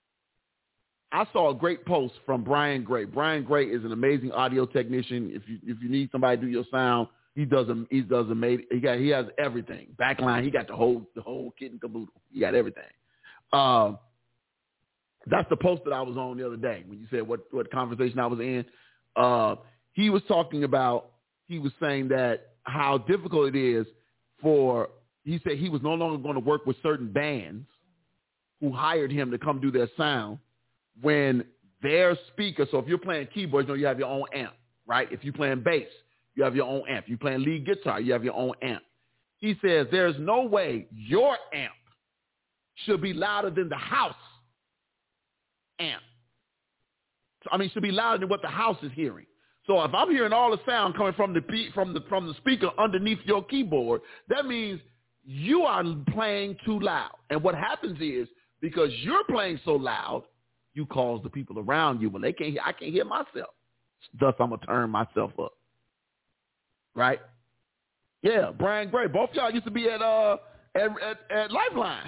Speaker 3: I saw a great post from Brian Gray. Brian Gray is an amazing audio technician. If you if you need somebody to do your sound, He does a, he does amazing. He got he has everything. Backline, he got the whole the whole kit and caboodle. He got everything. Um, that's the post that I was on the other day when you said what what conversation I was in. Uh, he was talking about. He was saying that how difficult it is for. He said he was no longer going to work with certain bands who hired him to come do their sound when their speaker. So if you're playing keyboards, you know you have your own amp, right? If you're playing bass, you have your own amp. You playing lead guitar, you have your own amp. He says, there's no way your amp should be louder than the house amp. I mean, should be louder than what the house is hearing. So if I'm hearing all the sound coming from the from the from the speaker underneath your keyboard, that means you are playing too loud. And what happens is, because you're playing so loud, you cause the people around you, when they can't hear, I can't hear myself. Thus, I'm gonna turn myself up. Right? Yeah, Brian Gray. Both y'all used to be at uh at at, at Lifeline.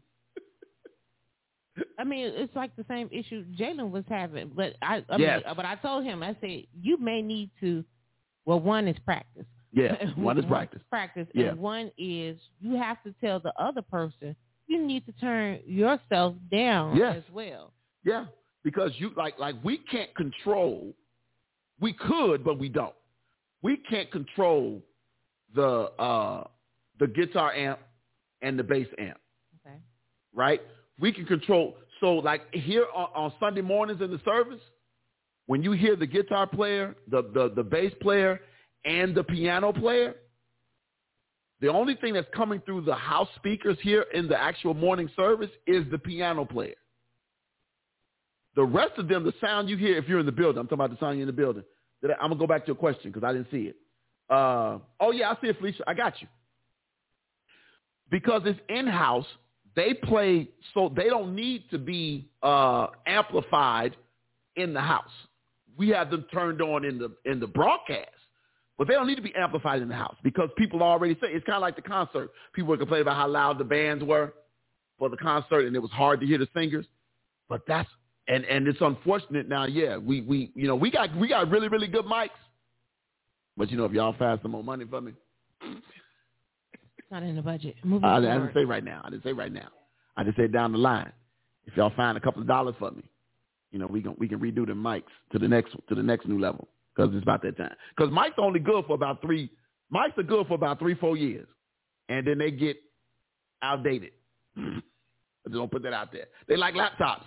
Speaker 1: I mean, it's like the same issue Jalen was having, but I, I
Speaker 3: yes.
Speaker 1: mean, but I told him, I said, you may need to. Well, one is practice.
Speaker 3: Yeah, one is practice.
Speaker 1: Practice,
Speaker 3: yeah.
Speaker 1: And one is you have to tell the other person you need to turn yourself down
Speaker 3: yes.
Speaker 1: as well.
Speaker 3: Yeah, because you like like we can't control. We could, but we don't. We can't control the uh, the guitar amp and the bass amp.
Speaker 1: Okay.
Speaker 3: Right? We can control. So like here on, on Sunday mornings in the service, when you hear the guitar player, the, the, the bass player, and the piano player, the only thing that's coming through the house speakers here in the actual morning service is the piano player. The rest of them, the sound you hear if you're in the building, I'm talking about the sound you're in the building. I'm going to go back to your question because I didn't see it. Uh, oh, yeah, I see it, Felicia. I got you. Because it's in-house, they play, so they don't need to be uh, amplified in the house. We have them turned on in the in the broadcast, but they don't need to be amplified in the house because people already say it's kind of like the concert. People complain about how loud the bands were for the concert, and it was hard to hear the singers. But that's and and it's unfortunate now. Yeah, we we you know we got we got really really good mics, but you know if y'all find some more money for me.
Speaker 1: Not in the budget. Moving
Speaker 3: I, I
Speaker 1: forward.
Speaker 3: didn't say right now. I didn't say right now. I just said down the line. If y'all find a couple of dollars for me, you know, we can we can redo the mics to the next to the next new level because it's about that time. Because mics are only good for about three. Mics are good for about three four years, and then they get outdated. I just don't put that out there. They like laptops.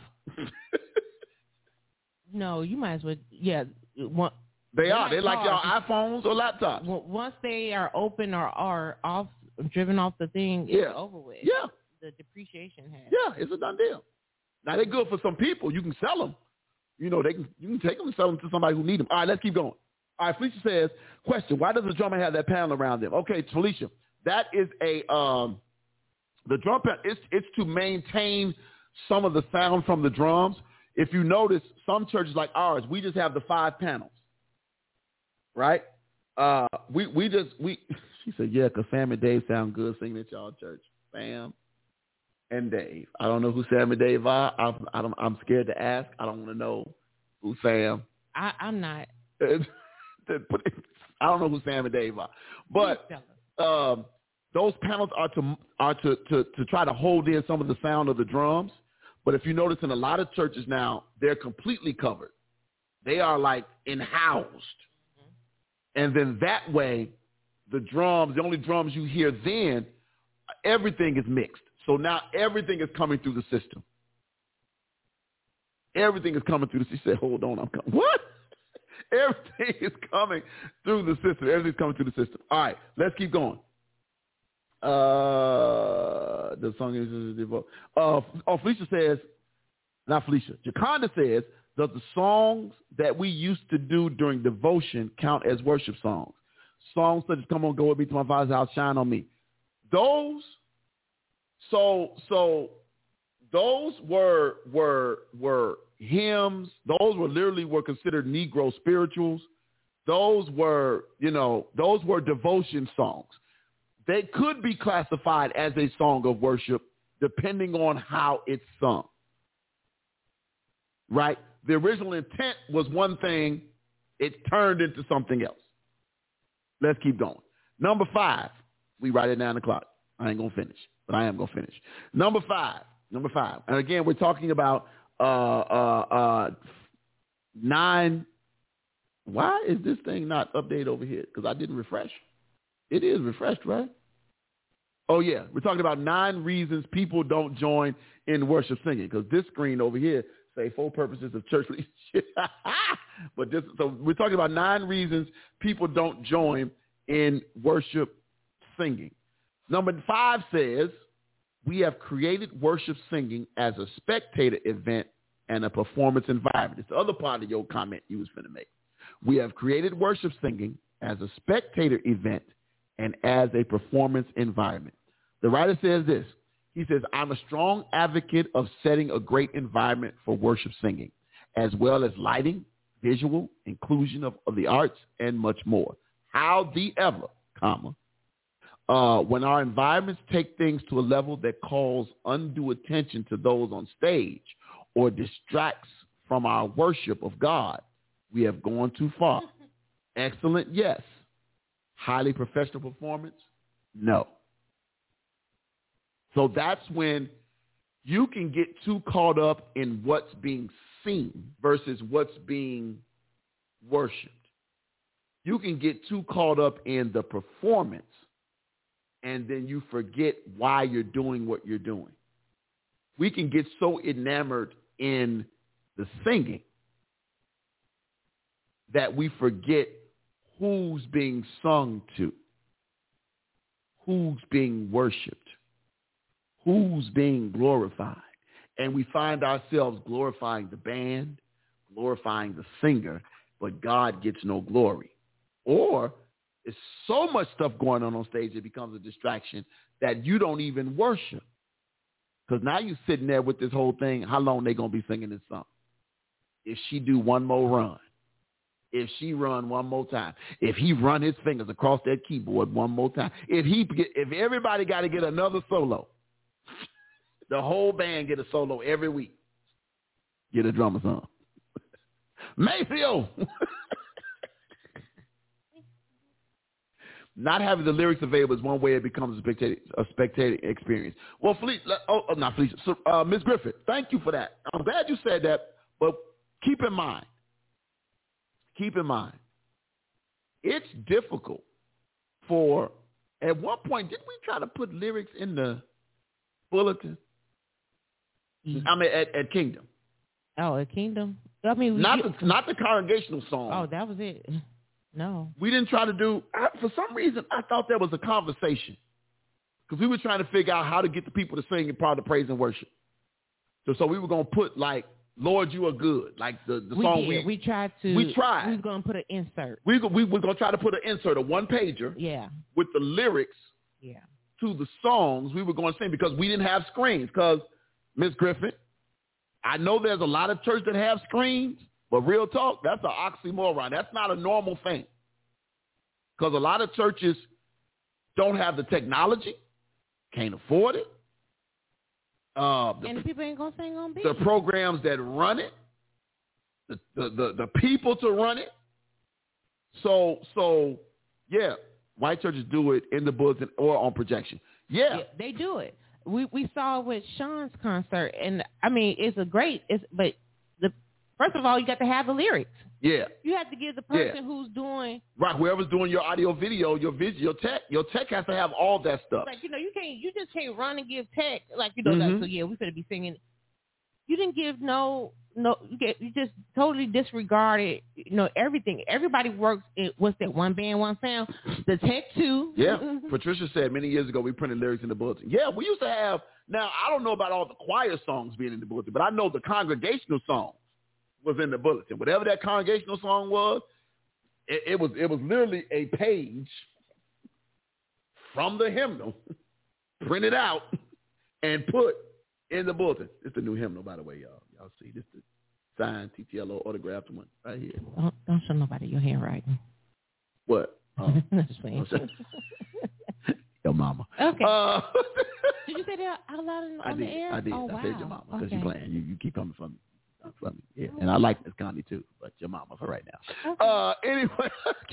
Speaker 1: No, you might as well. Yeah, one,
Speaker 3: they, they are.
Speaker 1: Like
Speaker 3: they like
Speaker 1: cars.
Speaker 3: y'all iPhones or laptops.
Speaker 1: Once they are open or are off. Driven off the thing,
Speaker 3: yeah.
Speaker 1: It's over with.
Speaker 3: Yeah.
Speaker 1: The depreciation has.
Speaker 3: Yeah, it's a done deal. Now, they're good for some people. You can sell them. You know, they can. You can take them and sell them to somebody who need them. All right, let's keep going. All right, Felicia says, question, why does the drummer have that panel around them? Okay, Felicia, that is a, um, the drum panel, it's, it's to maintain some of the sound from the drums. If you notice, some churches like ours, we just have the five panels, right? Uh, we, we just, we... She said, yeah, because Sam and Dave sound good singing at y'all church. Sam and Dave. I don't know who Sam and Dave are. I'm, I don't, I'm scared to ask. I don't want to know who Sam.
Speaker 1: I, I'm not.
Speaker 3: I don't know who Sam and Dave are. But um, those panels are to are to, to, to try to hold in some of the sound of the drums. But if you notice in a lot of churches now, they're completely covered. They are like in-housed. Mm-hmm. And then that way, the drums, the only drums you hear then, everything is mixed. So now everything is coming through the system. Everything is coming through the system. She said, hold on, I'm coming. What? Everything is coming through the system. Everything's coming through the system. All right, let's keep going. Uh, the song is, uh, oh, Felicia says, not Felicia, Jaconda says, does the songs that we used to do during devotion count as worship songs? Songs such as "Come On, Go With Me to My Father's House," "Shine on Me." Those, so so, those were were were hymns. Those were literally were considered Negro spirituals. Those were, you know, those were devotion songs. They could be classified as a song of worship depending on how it's sung. Right? The original intent was one thing. It turned into something else. Let's keep going. Number five. We write it down the clock. I ain't going to finish, but I am going to finish. Number five. Number five. And again, we're talking about uh, uh, uh, nine. Why is this thing not updated over here? Because I didn't refresh. It is refreshed, right? Oh, yeah. We're talking about nine reasons people don't join in worship singing. Because this screen over here say for purposes of church leadership. But this, so we're talking about nine reasons people don't join in worship singing. Number five says, we have created worship singing as a spectator event and a performance environment. It's the other part of your comment you was finna make. We have created worship singing as a spectator event and as a performance environment. The writer says this. He says, I'm a strong advocate of setting a great environment for worship singing, as well as lighting, visual, inclusion of, of the arts, and much more. However, comma, uh, when our environments take things to a level that calls undue attention to those on stage or distracts from our worship of God, we have gone too far. Excellent, yes. Highly professional performance, no. So that's when you can get too caught up in what's being seen versus what's being worshiped. You can get too caught up in the performance, and then you forget why you're doing what you're doing. We can get so enamored in the singing that we forget who's being sung to, who's being worshiped, who's being glorified. And we find ourselves glorifying the band, glorifying the singer, but God gets no glory. Or there's so much stuff going on on stage it becomes a distraction that you don't even worship. Because now you're sitting there with this whole thing, how long they going to be singing this song? If she do one more run, if she run one more time, if he run his fingers across that keyboard one more time, if he get, if everybody got to get another solo, the whole band get a solo every week, get a drummer song. Mayfield. Not having the lyrics available is one way it becomes a spectator, a spectator experience. Well, Felicia, oh, oh, not Felicia, so, uh, Miz Griffith, thank you for that. I'm glad you said that, but keep in mind, keep in mind, it's difficult for, at one point, didn't we try to put lyrics in the bulletin? Mm-hmm. I mean, at, at Kingdom.
Speaker 1: Oh, at Kingdom? I mean,
Speaker 3: not
Speaker 1: you,
Speaker 3: the, not the congregational song.
Speaker 1: Oh, that was it. No.
Speaker 3: We didn't try to do, I, for some reason, I thought that was a conversation. Because we were trying to figure out how to get the people to sing in part of praise and worship. So, so we were going to put, like, Lord, you are good. Like the, the
Speaker 1: we
Speaker 3: song
Speaker 1: did.
Speaker 3: we...
Speaker 1: We tried to...
Speaker 3: We tried.
Speaker 1: We were going to put an insert.
Speaker 3: We, we were going to try to put an insert, a one-pager.
Speaker 1: Yeah.
Speaker 3: With the lyrics
Speaker 1: yeah.
Speaker 3: to the songs we were going to sing because we didn't have screens. Because, Miz Griffin, I know there's a lot of churches that have screens, but real talk, that's an oxymoron. That's not a normal thing. Because a lot of churches don't have the technology, can't afford it. Uh, the,
Speaker 1: and the people ain't going to sing on beat.
Speaker 3: The programs that run it, the, the, the, the people to run it. So, so yeah, white churches do it in the bulletin or on projection. Yeah.
Speaker 1: yeah they do it. We we saw it with Sean's concert, and I mean, it's a great. It's but the first of all, you got to have the lyrics.
Speaker 3: Yeah.
Speaker 1: You have to give the person
Speaker 3: yeah.
Speaker 1: who's doing
Speaker 3: right. Whoever's doing your audio, video, your video, your tech, your tech has to have all that stuff.
Speaker 1: Like you know, you can't. You just can't run and give tech like you know.
Speaker 3: Mm-hmm.
Speaker 1: Like, so yeah, we could be singing. You didn't give no no. You, get, you just totally disregarded. You know everything. Everybody works. In, what's that? One band, one sound. The tech too.
Speaker 3: Yeah. Patricia said many years ago we printed lyrics in the bulletin. Yeah, we used to have. Now I don't know about all the choir songs being in the bulletin, but I know the congregational songs was in the bulletin. Whatever that congregational song was, it, it was it was literally a page from the hymnal, printed out and put in the bulletin. It's the new hymnal, by the way, y'all. Y'all see this is the signed T T L O autographed one right here.
Speaker 1: Don't, don't show nobody your handwriting.
Speaker 3: What? Um, your mama.
Speaker 1: Okay.
Speaker 3: Uh,
Speaker 1: did you say that out loud on
Speaker 3: I
Speaker 1: the
Speaker 3: did,
Speaker 1: air?
Speaker 3: I did.
Speaker 1: Oh,
Speaker 3: I
Speaker 1: wow.
Speaker 3: said your mama because
Speaker 1: okay.
Speaker 3: you're playing. You, you keep coming from me. From me. Yeah. And I like Miss Connie too, but your mama for right now.
Speaker 1: Okay.
Speaker 3: Uh, anyway.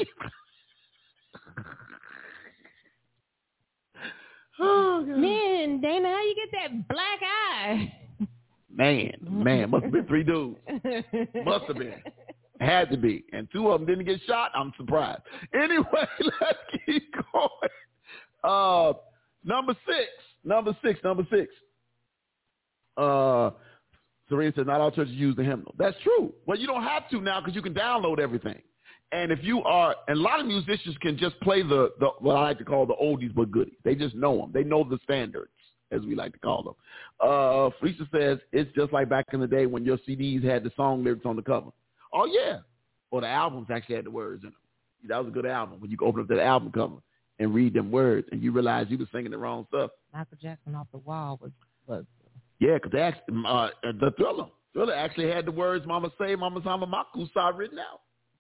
Speaker 3: Oh, God.
Speaker 1: Man, Dana, how you get that black eye?
Speaker 3: Man, man, must have been three dudes. Must have been. Had to be. And two of them didn't get shot. I'm surprised. Anyway, let's keep going. Uh, number six. Number six. Number six. Uh, Serena said, not all churches use the hymnal. That's true. Well, you don't have to now because you can download everything. And if you are, and a lot of musicians can just play the, the what I like to call the oldies but goodies. They just know them. They know the standards, as we like to call them. Uh, Felicia says, it's just like back in the day when your C Ds had the song lyrics on the cover. Oh, yeah. Or the albums actually had the words in them. That was a good album when you could open up that album cover and read them words and you realize you were singing the wrong stuff.
Speaker 1: Michael Jackson Off the Wall was, was
Speaker 3: yeah, because actually, uh, the Thriller. Thriller actually had the words Mama Say, Mama Sama Makusa written out.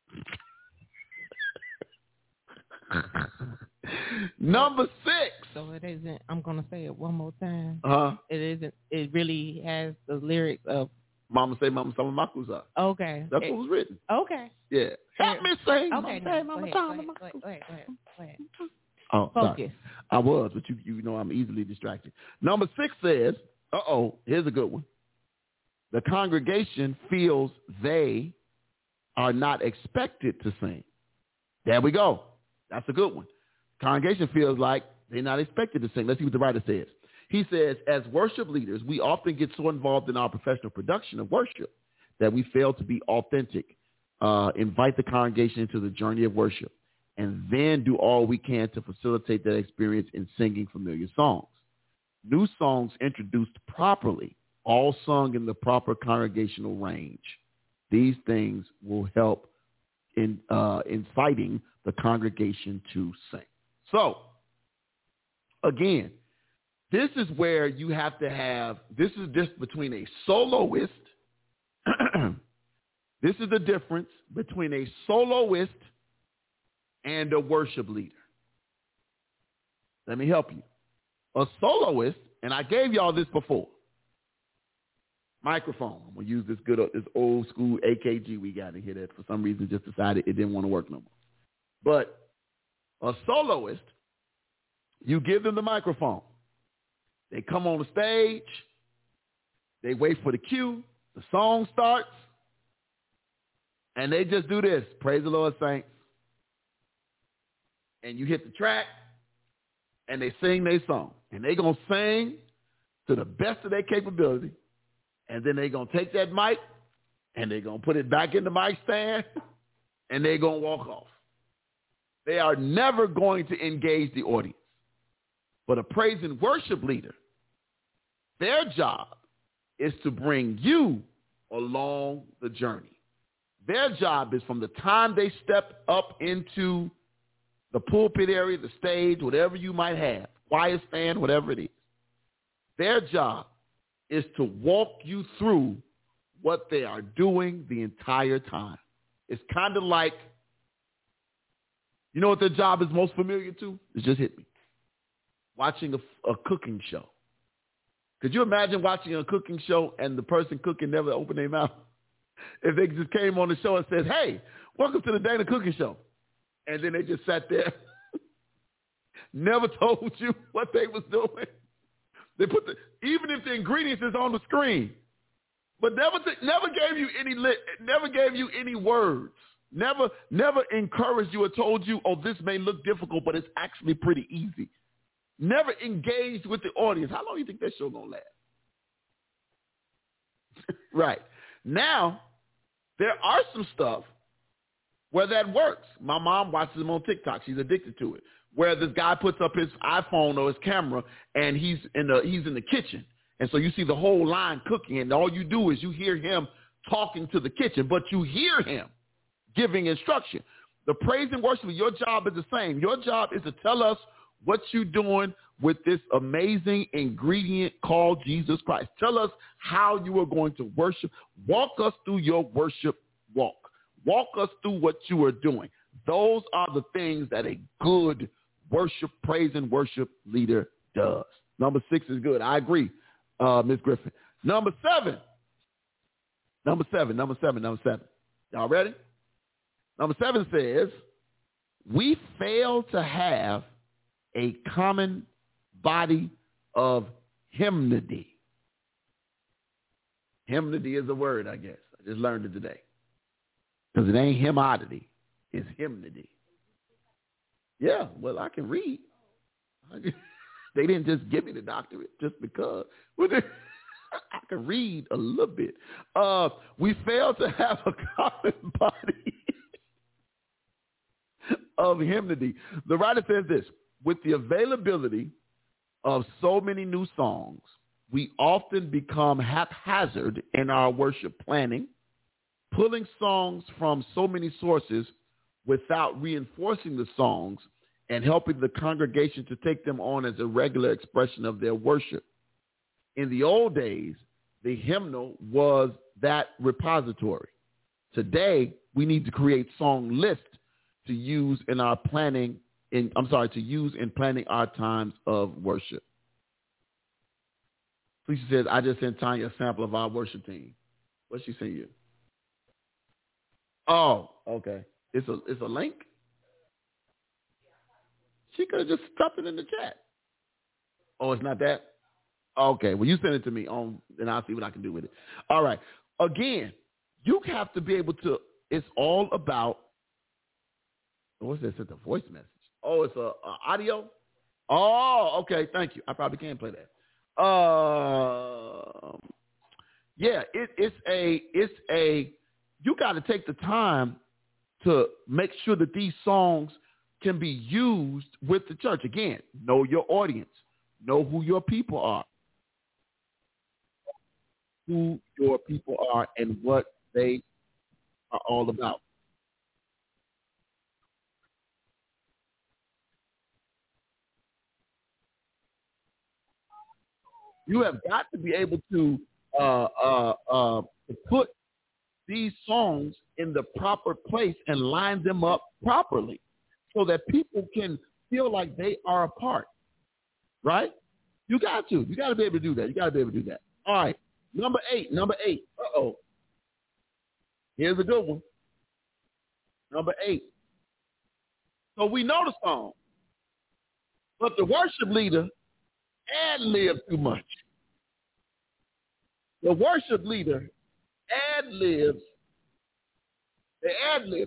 Speaker 3: Number six.
Speaker 1: So it isn't, I'm going to say it one more time.
Speaker 3: Uh-huh.
Speaker 1: It isn't, it really has the lyrics of
Speaker 3: Mama Say, Mama Sama Makusa.
Speaker 1: Okay.
Speaker 3: That's
Speaker 1: it,
Speaker 3: what was written.
Speaker 1: Okay.
Speaker 3: Yeah. Help me say,
Speaker 1: okay,
Speaker 3: Mama
Speaker 1: no,
Speaker 3: Say, Mama Sama
Speaker 1: Makusa.
Speaker 3: Makusa.
Speaker 1: Go ahead, go ahead, go ahead.
Speaker 3: Oh,
Speaker 1: Focus.
Speaker 3: sorry. I was, but you, you know I'm easily distracted. Number six says, uh-oh, here's a good one. The congregation feels they are not expected to sing. There we go. That's a good one. Congregation feels like they're not expected to sing. Let's see what the writer says. He says, as worship leaders, we often get so involved in our professional production of worship that we fail to be authentic, uh, invite the congregation into the journey of worship, and then do all we can to facilitate that experience in singing familiar songs. New songs introduced properly, all sung in the proper congregational range. These things will help in uh, inciting the congregation to sing. So, again, this is where you have to have, this is just between a soloist. This is the difference between a soloist and a worship leader. Let me help you. A soloist, and I gave y'all this before. Microphone. I'm going to use this good, this old school A K G we got in here that for some reason just decided it didn't want to work no more. But a soloist, you give them the microphone. They come on the stage. They wait for the cue. The song starts. And they just do this. Praise the Lord, saints. And you hit the track. And they sing their song. And they're going to sing to the best of their capability. And then they're going to take that mic. And they're going to put it back in the mic stand. And they're going to walk off. They are never going to engage the audience. But a praise and worship leader, their job is to bring you along the journey. Their job is from the time they step up into the pulpit area, the stage, whatever you might have, choir stand, whatever it is. Their job is to walk you through what they are doing the entire time. It's kind of like, you know what their job is most familiar to? It just hit me. Watching a, a cooking show. Could you imagine watching a cooking show and the person cooking never opened their mouth? If they just came on the show and said, hey, welcome to the Dana Cooking Show. And then they just sat there, never told you what they was doing. They put the, even if the ingredients is on the screen, but never, never gave you any, never gave you any words. Never, never encouraged you or told you, oh, this may look difficult, but it's actually pretty easy. Never engaged with the audience. How long do you think that show gonna last? Right. Now, there are some stuff where that works. My mom watches them on TikTok. She's addicted to it. Where this guy puts up his iPhone or his camera and he's in the he's in the kitchen. And so you see the whole line cooking, and all you do is you hear him talking to the kitchen, but you hear him giving instruction. The praise and worship, your job is the same. Your job is to tell us what you're doing with this amazing ingredient called Jesus Christ. Tell us how you are going to worship. Walk us through your worship walk. Walk us through what you are doing. Those are the things that a good worship, praise, and worship leader does. Number six is good. I agree, uh, Miz Griffin. Number seven. Number seven, number seven, number seven. Y'all ready? Number seven says, we fail to have a common body of hymnody. Hymnody is a word, I guess. I just learned it today. Because it ain't hymnody. It's hymnody. Yeah, well, I can read. They didn't just give me the doctorate just because. I can read a little bit. Uh, we fail to have a common body of hymnody. The writer says this: with the availability of so many new songs, we often become haphazard in our worship planning, pulling songs from so many sources without reinforcing the songs and helping the congregation to take them on as a regular expression of their worship. In the old days, the hymnal was that repository. Today, we need to create song lists to use in our planning, in, I'm sorry, to use in planning our times of worship. Felicia says, I just sent Tanya a sample of our worship team. What'd she send you? Oh, okay. It's a it's a link? She could have just stuffed it in the chat. Oh, it's not that? Okay, well, you send it to me, on, and I'll see what I can do with it. All right. Again, you have to be able to, it's all about, what's that? It's a voice message. Oh, it's a, a audio? Oh, okay, thank you. I probably can play that. Uh, yeah, it, it's a, it's a, you got to take the time to make sure that these songs can be used with the church. Again, know your audience. Know who your people are. Who your people are and what they are all about. You have got to be able to uh, uh, uh, put these songs in the proper place and line them up properly so that people can feel like they are a part, right? You got to. You got to be able to do that. You got to be able to do that. All right. Number eight. Number eight. Uh-oh. Here's a good one. Number eight. So we know the song, but the worship leader ad-lib too much. The worship leader ad-libs. They ad-lib.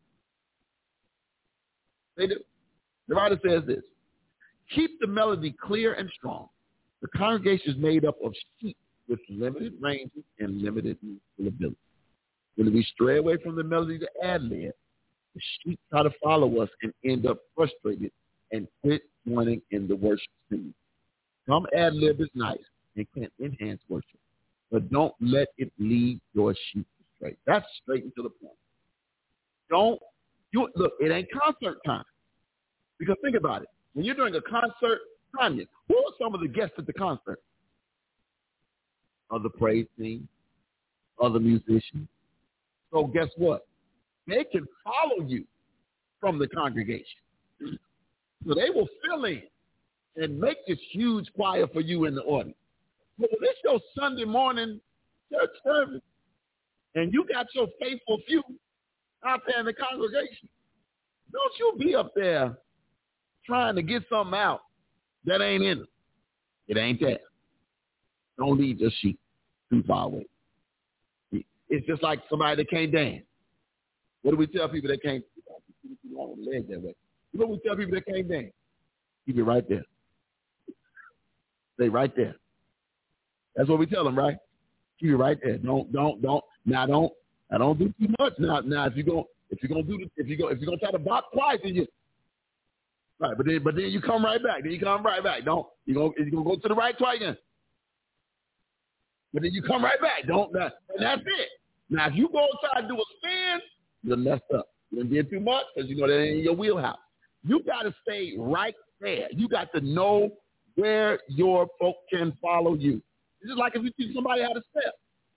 Speaker 3: They do. The writer says this: keep the melody clear and strong. The congregation is made up of sheep with limited ranges and limited musical ability. When we stray away from the melody to ad-lib, the sheep try to follow us and end up frustrated and quit joining in the worship singing. Some ad-lib is nice and can enhance worship, but don't let it lead your sheep astray. That's straight and to the point. Don't, you look, it ain't concert time. Because think about it. When you're doing a concert, Tanya, who are some of the guests at the concert? Other praise team, other musicians. So guess what? They can follow you from the congregation. So they will fill in and make this huge choir for you in the audience. But when it's your Sunday morning church service and you got your faithful few out there in the congregation, don't you be up there trying to get something out that ain't in it. It ain't there. Don't lead your sheep too far away. It's just like somebody that can't dance. What do we tell people that can't leg that way? You know what we tell people that can't dance? Keep it right there. Stay right there. That's what we tell them, right? Keep it right there. Don't, don't, don't. Now don't, now don't do too much. Now, now if you're gonna, if you're gonna do, the, if you go, if you're gonna try to box twice, then you, right? But then, but then you come right back. Then you come right back. Don't you go? You gonna go to the right twice again? But then you come right back. Don't. And that's it. Now, if you go try to do a spin, you're messed up. You done did too much because you know that ain't in your wheelhouse. You got to stay right there. You got to know where your folk can follow you. It's just like if you teach somebody how to step.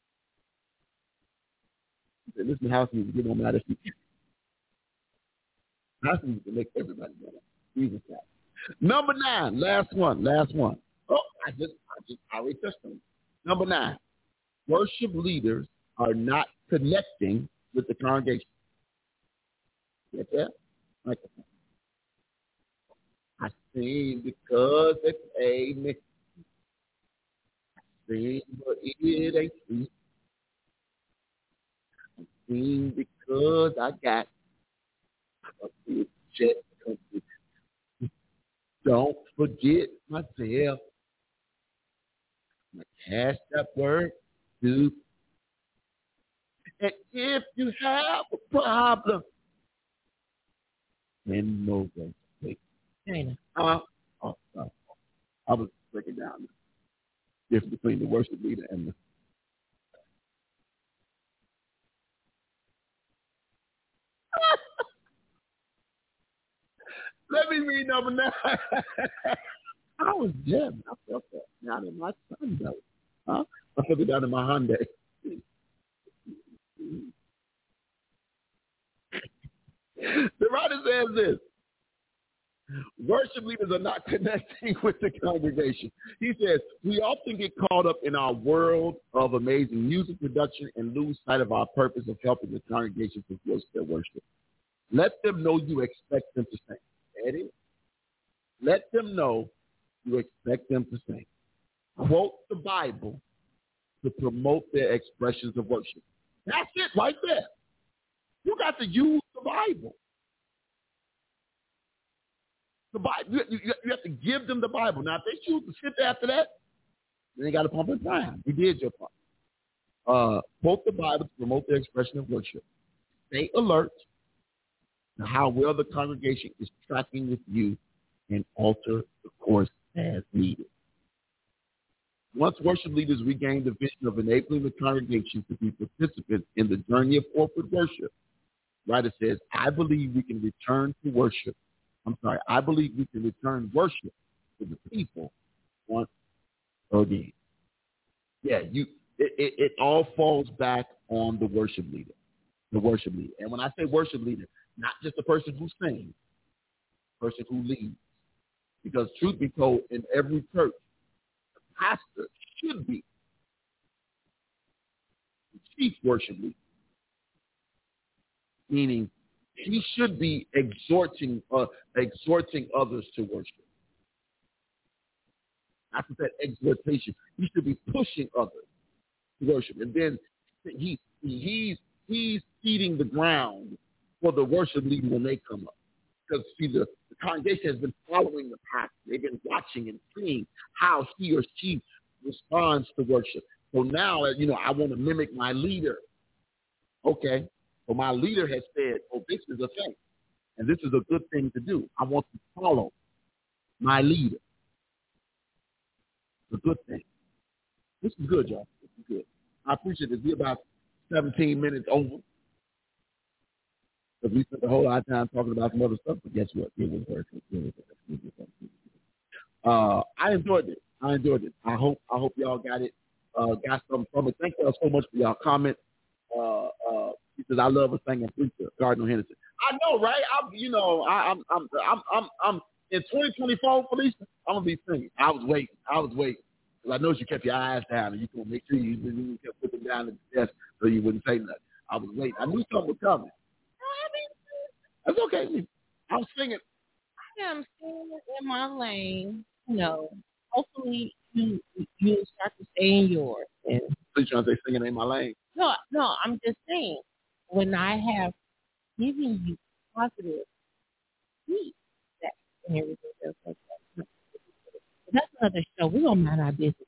Speaker 3: You say, listen, house music, it don't matter if you can. House music can make everybody better. Jesus God. Number nine, last one, last one. Oh, I just, I just, I already touched on it. Number nine, worship leaders are not connecting with the congregation. Get that? Microphone. I sing because they pay me. I sing, but it ain't sweet. I sing because I got a big check. Don't forget myself. My cash that word too. And if you have a problem, in no way.
Speaker 1: China.
Speaker 3: Uh, oh, oh, I was breaking down the difference between the worship leader and the. Let me read number nine. I was dead. I felt that down in my Sunday. Huh? I felt it down in my Hyundai. The writer says this. Worship leaders are not connecting with the congregation. He says, we often get caught up in our world of amazing music production and lose sight of our purpose of helping the congregation fulfill their worship. Let them know you expect them to sing. Eddie, let them know you expect them to sing. Quote the Bible to promote their expressions of worship. That's it right there. You got to use the Bible. The Bible, you, you, you have to give them the Bible. Now, if they choose to sit there after that, then they got to pump it down. You did your part. Uh, quote the Bible to promote their expression of worship. Stay alert to how well the congregation is tracking with you and alter the course as needed. Once worship leaders regain the vision of enabling the congregation to be participants in the journey of corporate worship, writer says, I believe we can return to worship. I'm sorry, I believe we can return worship to the people once again. Yeah, you. It, it, it all falls back on the worship leader, the worship leader. And when I say worship leader, not just the person who sings, the person who leads. Because truth be told, in every church, the pastor should be the chief worship leader, meaning he should be exhorting uh, exhorting others to worship. After that exhortation, he should be pushing others to worship. And then he he's he's seeding the ground for the worship leader when they come up. Because see, the, the congregation has been following the pastor. They've been watching and seeing how he or she responds to worship. So now, you know, I want to mimic my leader. Okay. Well, my leader has said, oh, this is a thing, and this is a good thing to do. I want to follow my leader. It's a good thing. This is good, y'all. This is good. I appreciate this. We're about seventeen minutes over. Because we spent a whole lot of time talking about some other stuff, but guess what? It was working. It was working. Uh, I enjoyed it. I enjoyed it. I hope I hope y'all got it, uh, got something from it. Thank y'all so much for y'all comment. Uh, uh, because I love a singing preacher, Cardinal Henderson. I know, right? I'm, you know, I, I'm, I'm, I'm, I'm, I'm in twenty twenty-four, Felicia. I'm gonna be singing. I was waiting. I was waiting because I know you kept your eyes down and you can make sure you, you kept putting them down at the desk so you wouldn't say nothing. I was waiting. I knew something was coming. That's okay. I was singing.
Speaker 1: I am singing in my lane. No, hopefully you you start to stay in yours. And
Speaker 3: so you trying to say singing in my lane?
Speaker 1: No, no. I'm just saying when I have given you positive feedback and everything else like that. That's another show. We don't mind our business.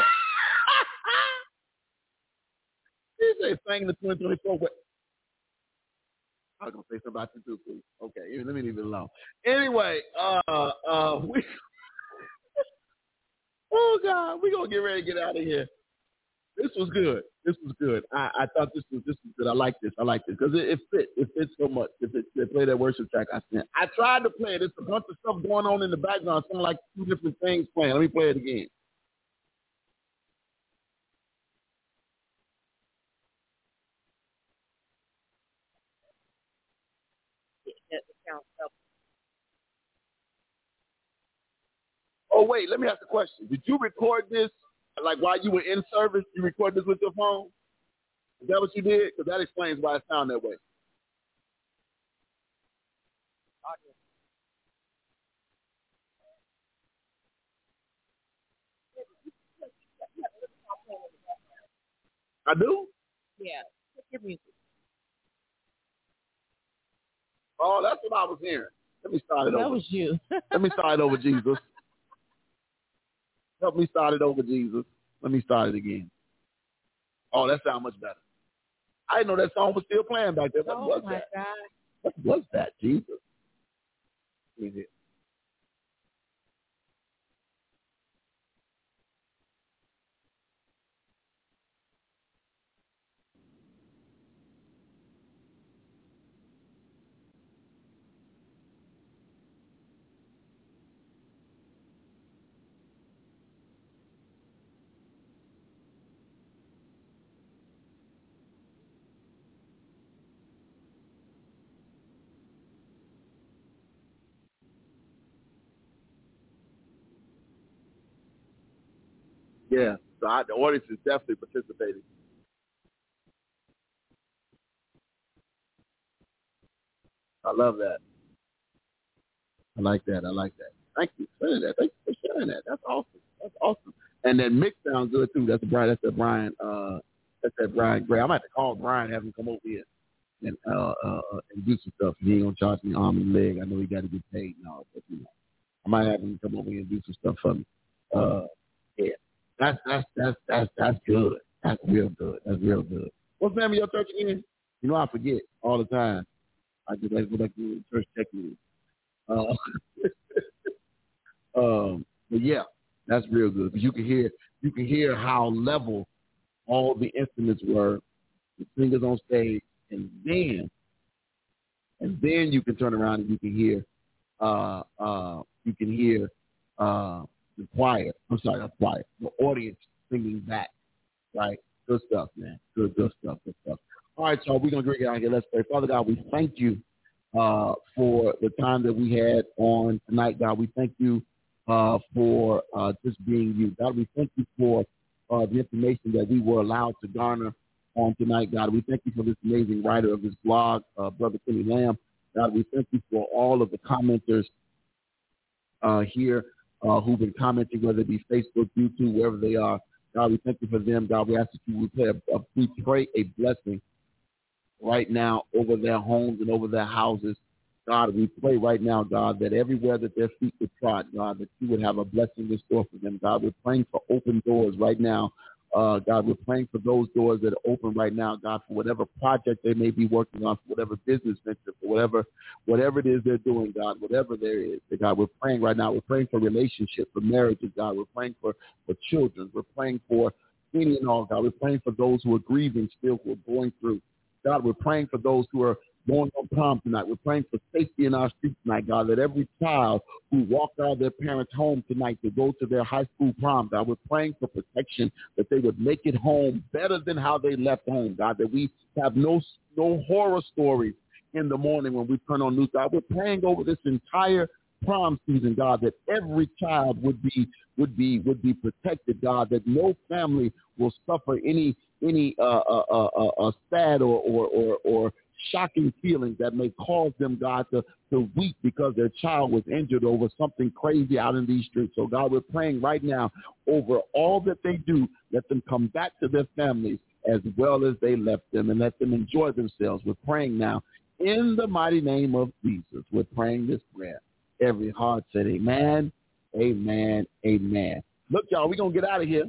Speaker 3: You say singing the twenty twenty-four. I was gonna say something about you too, please. Okay, let me leave it alone. Anyway, uh, uh, we. Oh God, we gonna get ready to get out of here. This was good. This was good. I, I thought this was this was good. I like this. I like this because it, it fit. It fits so much. If it, they play that worship track, I sent. I tried to play it. There's a bunch of stuff going on in the background. Something like two different things playing. Let me play it again. Oh wait, let me ask a question. Did you record this like while you were in service? You recorded this with your phone? Is that what you did? Because that explains why it sounded that way. I do?
Speaker 1: Yeah. Your music.
Speaker 3: Oh, that's what I was hearing. Let me start it over.
Speaker 1: That was you.
Speaker 3: Let me start it over, Jesus. Help me start it over, Jesus. Let me start it again. Oh, that sounds much better. I didn't know that song was still playing back there. What
Speaker 1: oh,
Speaker 3: was
Speaker 1: my
Speaker 3: that?
Speaker 1: God.
Speaker 3: What was that, Jesus? Let me see. Yeah, so I, the audience is definitely participating. I love that. I like that. I like that. Thank you for sharing that. Thank you for sharing that. That's awesome. That's awesome. And that mix sounds good too. That's Brian. That's that Brian. Uh, that's that Brian Gray. I might have to call Brian, have him come over here and uh, uh and do some stuff. He ain't gonna charge me arm and leg. I know he got to get paid and all, but you know, I might have him come over here and do some stuff for me. Uh, yeah, that's that's that's that's that's good. That's real good. That's real good. What's the name of your church again? You know, I forget all the time. I just like to go back to the church checking. Uh, um, but yeah, that's real good because you can hear you can hear how level all the instruments were, the singers on stage, and then and then you can turn around and you can hear uh, uh, you can hear uh, the choir. I'm sorry, not choir. The audience singing back. Right, good stuff, man. Good, good stuff. Good stuff. All right, y'all, we're gonna drink it out here. Let's pray. Father God, we thank you uh, for the time that we had on tonight, God. We thank you uh, for uh, just being you. God, we thank you for uh, the information that we were allowed to garner on tonight, God. We thank you for this amazing writer of this blog, uh, Brother Kenny Lamb. God, we thank you for all of the commenters uh, here uh, who've been commenting, whether it be Facebook, YouTube, wherever they are. God, we thank you for them. God, we ask that you would pray a, a, we pray a blessing right now over their homes and over their houses. God, we pray right now, God, that everywhere that their feet would trod, God, that you would have a blessing in store for them. God, we're praying for open doors right now. Uh, God, we're praying for those doors that are open right now, God, for whatever project they may be working on, for whatever business venture, for whatever whatever it is they're doing, God, whatever there is. God, we're praying right now. We're praying for relationships, for marriages, God. We're praying for, for children. We're praying for any and all, God. We're praying for those who are grieving still, who are going through. God, we're praying for those who are going on prom tonight. We're praying for safety in our streets tonight, God, that every child who walked out of their parents' home tonight to go to their high school prom, God, we're praying for protection, that they would make it home better than how they left home, God, that we have no no horror stories in the morning when we turn on news, God. We're praying over this entire prom season, God, that every child would be would be would be protected, God, that no family will suffer any any uh, uh, uh, uh, sad or, or or or shocking feelings that may cause them, God, to, to weep because their child was injured over something crazy out in these streets. So, God, we're praying right now over all that they do. Let them come back to their families as well as they left them and let them enjoy themselves. We're praying now in the mighty name of Jesus. We're praying this prayer. Every heart said amen, amen, amen. Look, y'all, we're going to get out of here.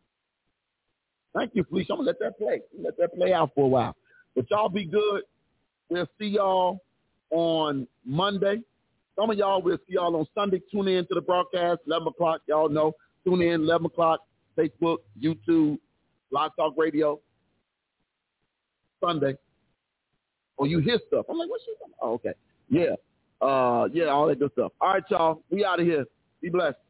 Speaker 3: Thank you, Felicia. I'm going to let that play. Let that play out for a while. But y'all be good. We'll see y'all on Monday. Some of y'all, we'll see y'all on Sunday. Tune in to the broadcast, eleven o'clock. Y'all know. Tune in, eleven o'clock, Facebook, YouTube, Blog Talk Radio. Sunday. Oh, you hear stuff. I'm like, what's she talking about? Oh, okay. Yeah. Uh, yeah, all that good stuff. All right, y'all. We out of here. Be blessed.